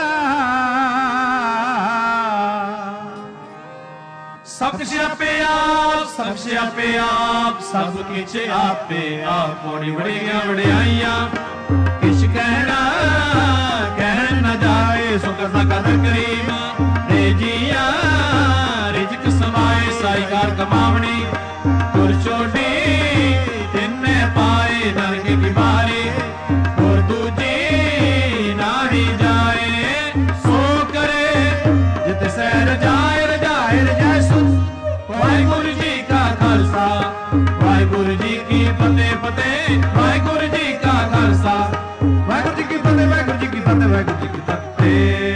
ਸਭ ਸਿਆਪੇ ਆਪ, ਸਭ ਸਿਆਪੇ ਆਪ, ਸਭ ਕਿਛ ਆਪੇ ਆਪ, ਕੋੜੀ ਵੜੀਆਂ ਵਡਿਆਈਆਂ ਕਿਛ ਕਹਿਣਾ ਕਹਿਣ ਨਾ ਜਾਏ, ਸੋ ਕਰਨਾ ਕਦਰ ਕਰੀਮ ਦੇ ਜੀਆਂ, ਰਿਜਕ ਸਮਾਏ ਸਾਈਕਾਰ ਕਮਾਵਣੀ, ਤੁਰ ਛੋਡੀ ਤਿੰਨੇ ਪਾਏ ਨਰਕ ਕੀ ਮਾਰੀ, ਹੋਰ ਦੂਜੀ ਨਾਹੀ ਜਾਏ, ਸੋ ਕਰੇ ਜਿਤ ਸਹਿ ਰਜਾਏ ਰਜਾਏ ਰਜਾਏ ਸੁਧ। ਵਾਹਿਗੁਰੂ ਜੀ ਕਾ ਖਾਲਸਾ ਵਾਹਿਗੁਰੂ ਜੀ ਕੀ ਫਤਿਹ ਫਤਿਹ, ਵਾਹਿਗੁਰੂ ਜੀ ਕਾ ਖਾਲਸਾ ਵਾਹਿਗੁਰੂ ਜੀ ਕੀ ਫਤਿਹ, ਵਾਹਿਗੁਰੂ ਜੀ ਕੀ ਫਤਿਹ, ਵਾਹਿਗੁਰੂ ਜੀ ਕੀ ਫਤਿਹ।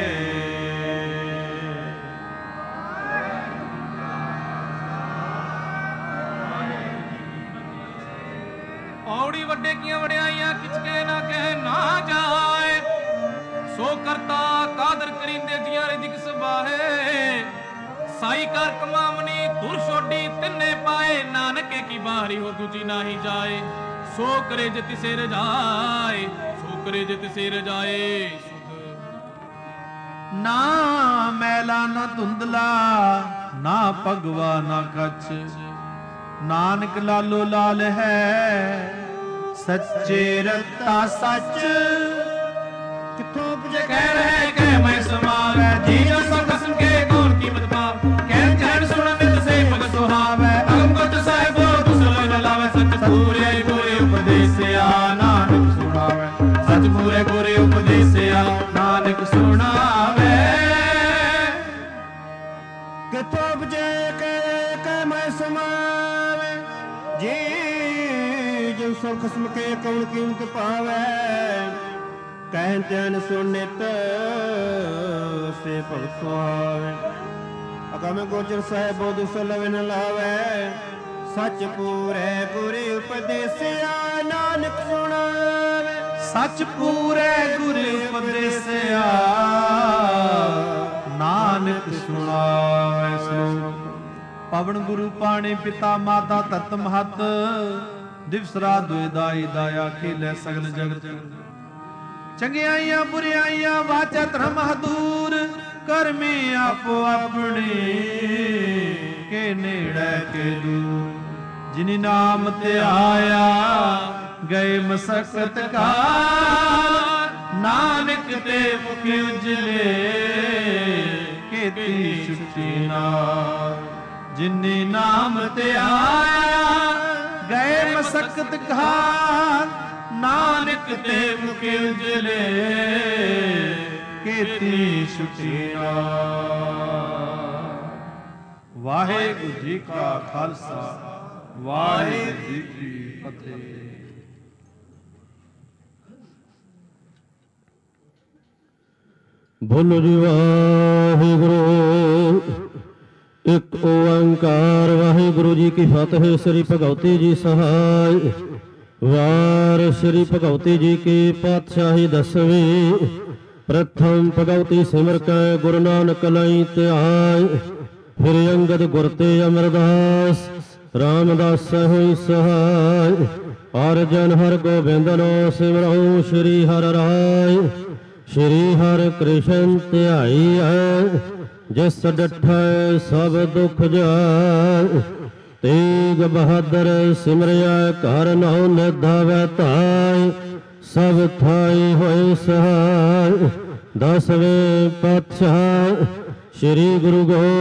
ਔੜੀ ਵੱਡੇ ਕੀਆਂ ਵਡਿਆਈਆਂ ਕਿਛ ਕੇ ਨਾ ਕਹਿ ਨਾ ਜਾਏ, ਸੋ ਕਰਤਾ ਕਾਦਰ ਕਰੀਂਦੇ ਜੀਆਂ ਰਿਜਕ ਸਬਾਹੇ, ਸਾਈ ਕਰ ਕਮਾਵਨੀ ਤੁਰ ਛੋਡੀ ਤਿੰਨੇ ਪਾਏ, ਨਾਨਕੇ ਕੀ ਬਾਹਰੀ ਹੋ ਦੂਜੀ ਨਾਹੀ ਜਾਏ, ਸੋ ਕਰੇ ਜੇ ਤਿਸੇ ਰਜਾਏ, ਸੋ ਕਰੇ ਜੇ ਤਿਸੇ ਰਜਾਏ। ਨਾ ਮੈਲਾ ਨਾ ਧੁੰਦਲਾ, ਨਾ ਭਗਵਾ ਨਾ ਕੱਛ, ਨਾਨਕ ਲਾਲੋ ਲਾਲ ਹੈ, ਸੱਚੇ ਰਤਾ ਸੱਚ। ਕਿੱਥੋਂ ਪੁਜੇ ਕਹਿ ਰਹੇ ਕਹਿ ਮੈਂ ਸਮਾਵੈ, ਜੀ ਜੋ ਸਭ ਕਸਮ ਕੇ ਕੌਣ ਕੀਮਤ ਪਾਵ, ਕਹਿ ਕਹਿਣ ਸੁਣ ਨਿਤ ਸੇ ਭਗਤ ਸੁਹਾਵੈ, ਅਗਮ ਗੁਰਤ ਸਾਹਿਬੋ ਦੁਸਲੋ ਨ ਲਾਵੈ, ਸੱਚ ਪੂਰੇ ਪੂਰੇ ਉਪਦੇਸਿਆ ਨਾਨਕ ਸੁਣਾਵੈ, ਸੱਚ ਪੂਰੇ ਪੂਰੇ ਉਪਦੇਸਿਆ ਨਾਨਕ ਸੁਣਾਵੈ। ਕਿੱਥੋਂ ਪੁਜੇ ਕਹਿ ਕਹਿ ਮੈਂ ਸਮਾਵੈ, ਜੀ ਜੋ ਸਭ ਕਸਮ ਕੇ ਕੌਣ ਕੀਮਤ ਪਾਵੈ, ਕਹਿਣ ਧਿਆਨ ਸੁਣਿਤ ਸੇ ਭਗਤ ਸੁਹਾਵੈ, ਅਗਮ ਗੋਚਰ ਸਾਹਿਬੋ ਦੁਸਲੋ ਨ ਲਾਵੈ, ਸੱਚ ਪੂਰੇ ਪੂਰੇ ਉਪਦੇਸਿਆ ਨਾਨਕ ਸੁਣਾਵੈ, ਸੱਚ ਪੂਰੇ ਗੁਰ ਉਪਦੇਸਿਆ ਨਾਨਕ ਸੁਣਾਵੈ। ਸਲੋਕ ਪਵਨ ਗੁਰੂ ਪਾਣੀ ਪਿਤਾ ਮਾਤਾ ਤਤ ਮਹਤ, ਦਿਵਸ ਰਾਤ ਦੁਇ ਦਾਈ ਦਾਇਆ ਖੇਲੇ ਸਗਲ ਜਗਤ, ਚੰਗਿਆਈਆਂ ਬੁਰਿਆਈਆਂ ਵਾਚਾ ਧਰਮ ਹਦੂਰ, ਕਰਮੀ ਆਪੋ ਆਪਣੇ ਕੇ ਨੇੜੇ ਕੇ ਦੂਰ, ਜਿਨੀ ਨਾਮ ਧਿਆਇਆ ਗਏ ਮਸਕਤ ਕਾਲ, ਨਾਨਕ ਤੇ ਮੁਖ ਉਜਲੇ ਕੀਤੀ ਛੁੱਟੀ ਨਾਲ। ਜਿਨੀ ਨਾਮ ਤੇ ਆਇਆ ਗਏ ਮਸਕਤ ਘਾਤ, ਨਾਨਕ ਤੇ ਮੁਖ ਉਜਲੇ ਕੀਤੀ ਛੁੱਟੀ ਨਾਲ। ਵਾਹਿਗੁਰੂ ਜੀ ਕਾ ਖਾਲਸਾ, ਵਾਹਿਗੁਰੂ ਜੀ ਕੀ ਫਤਿਹ। ਬੋਲੋ ਜੀ ਵਾਹਿਗੁਰੂ, ਇੱਕ ਓੰਕਾਰ। ਵਾਹਿਗੁਰੂ ਜੀ ਕੀ ਫਤਿਹ। ਸ੍ਰੀ ਭਗਵਤੀ ਜੀ ਸਹਾਇ। ਵਾਰ ਸ੍ਰੀ ਭਗਵਤੀ ਜੀ ਕੀ ਪਾਤਸ਼ਾਹੀ ਦਸਵੀਂ। ਪ੍ਰਥਮ ਭਗਵਤੀ ਸਿਮਰ ਕੈ ਗੁਰੂ ਨਾਨਕ ਲਈ ਧਿਆਇ। ਫਿਰ ਅੰਗਦ ਗੁਰ ਤੇ ਅਮਰਦਾਸ, ਰਾਮਦਾਸ ਹੋਈ ਸਹਾਇ। ਅਰਜਨ ਹਰਿ ਗੋਬਿੰਦਨੋ ਸਿਮਰਉ ਸ੍ਰੀ ਹਰਿ ਰਾਇ। ਸ਼੍ਰੀ ਹਰਿ ਕ੍ਰਿਸ਼ਨ ਧਿਆਈਐ, ਜਿਸ ਡਠੈ ਸਭ ਦੁਖ ਜਾਇ। ਤੇਗ ਬਹਾਦਰ ਸਿਮਰਿਆ ਘਰ ਨਉ ਨਿਧਾਵੈ ਧਾਇ। ਸਭ ਥਾਈ ਹੋਏ ਸਹਾਇ। ਦਸਵੇਂ ਪਾਤਸ਼ਾਹ ਸ੍ਰੀ ਗੁਰੂ ਗੋ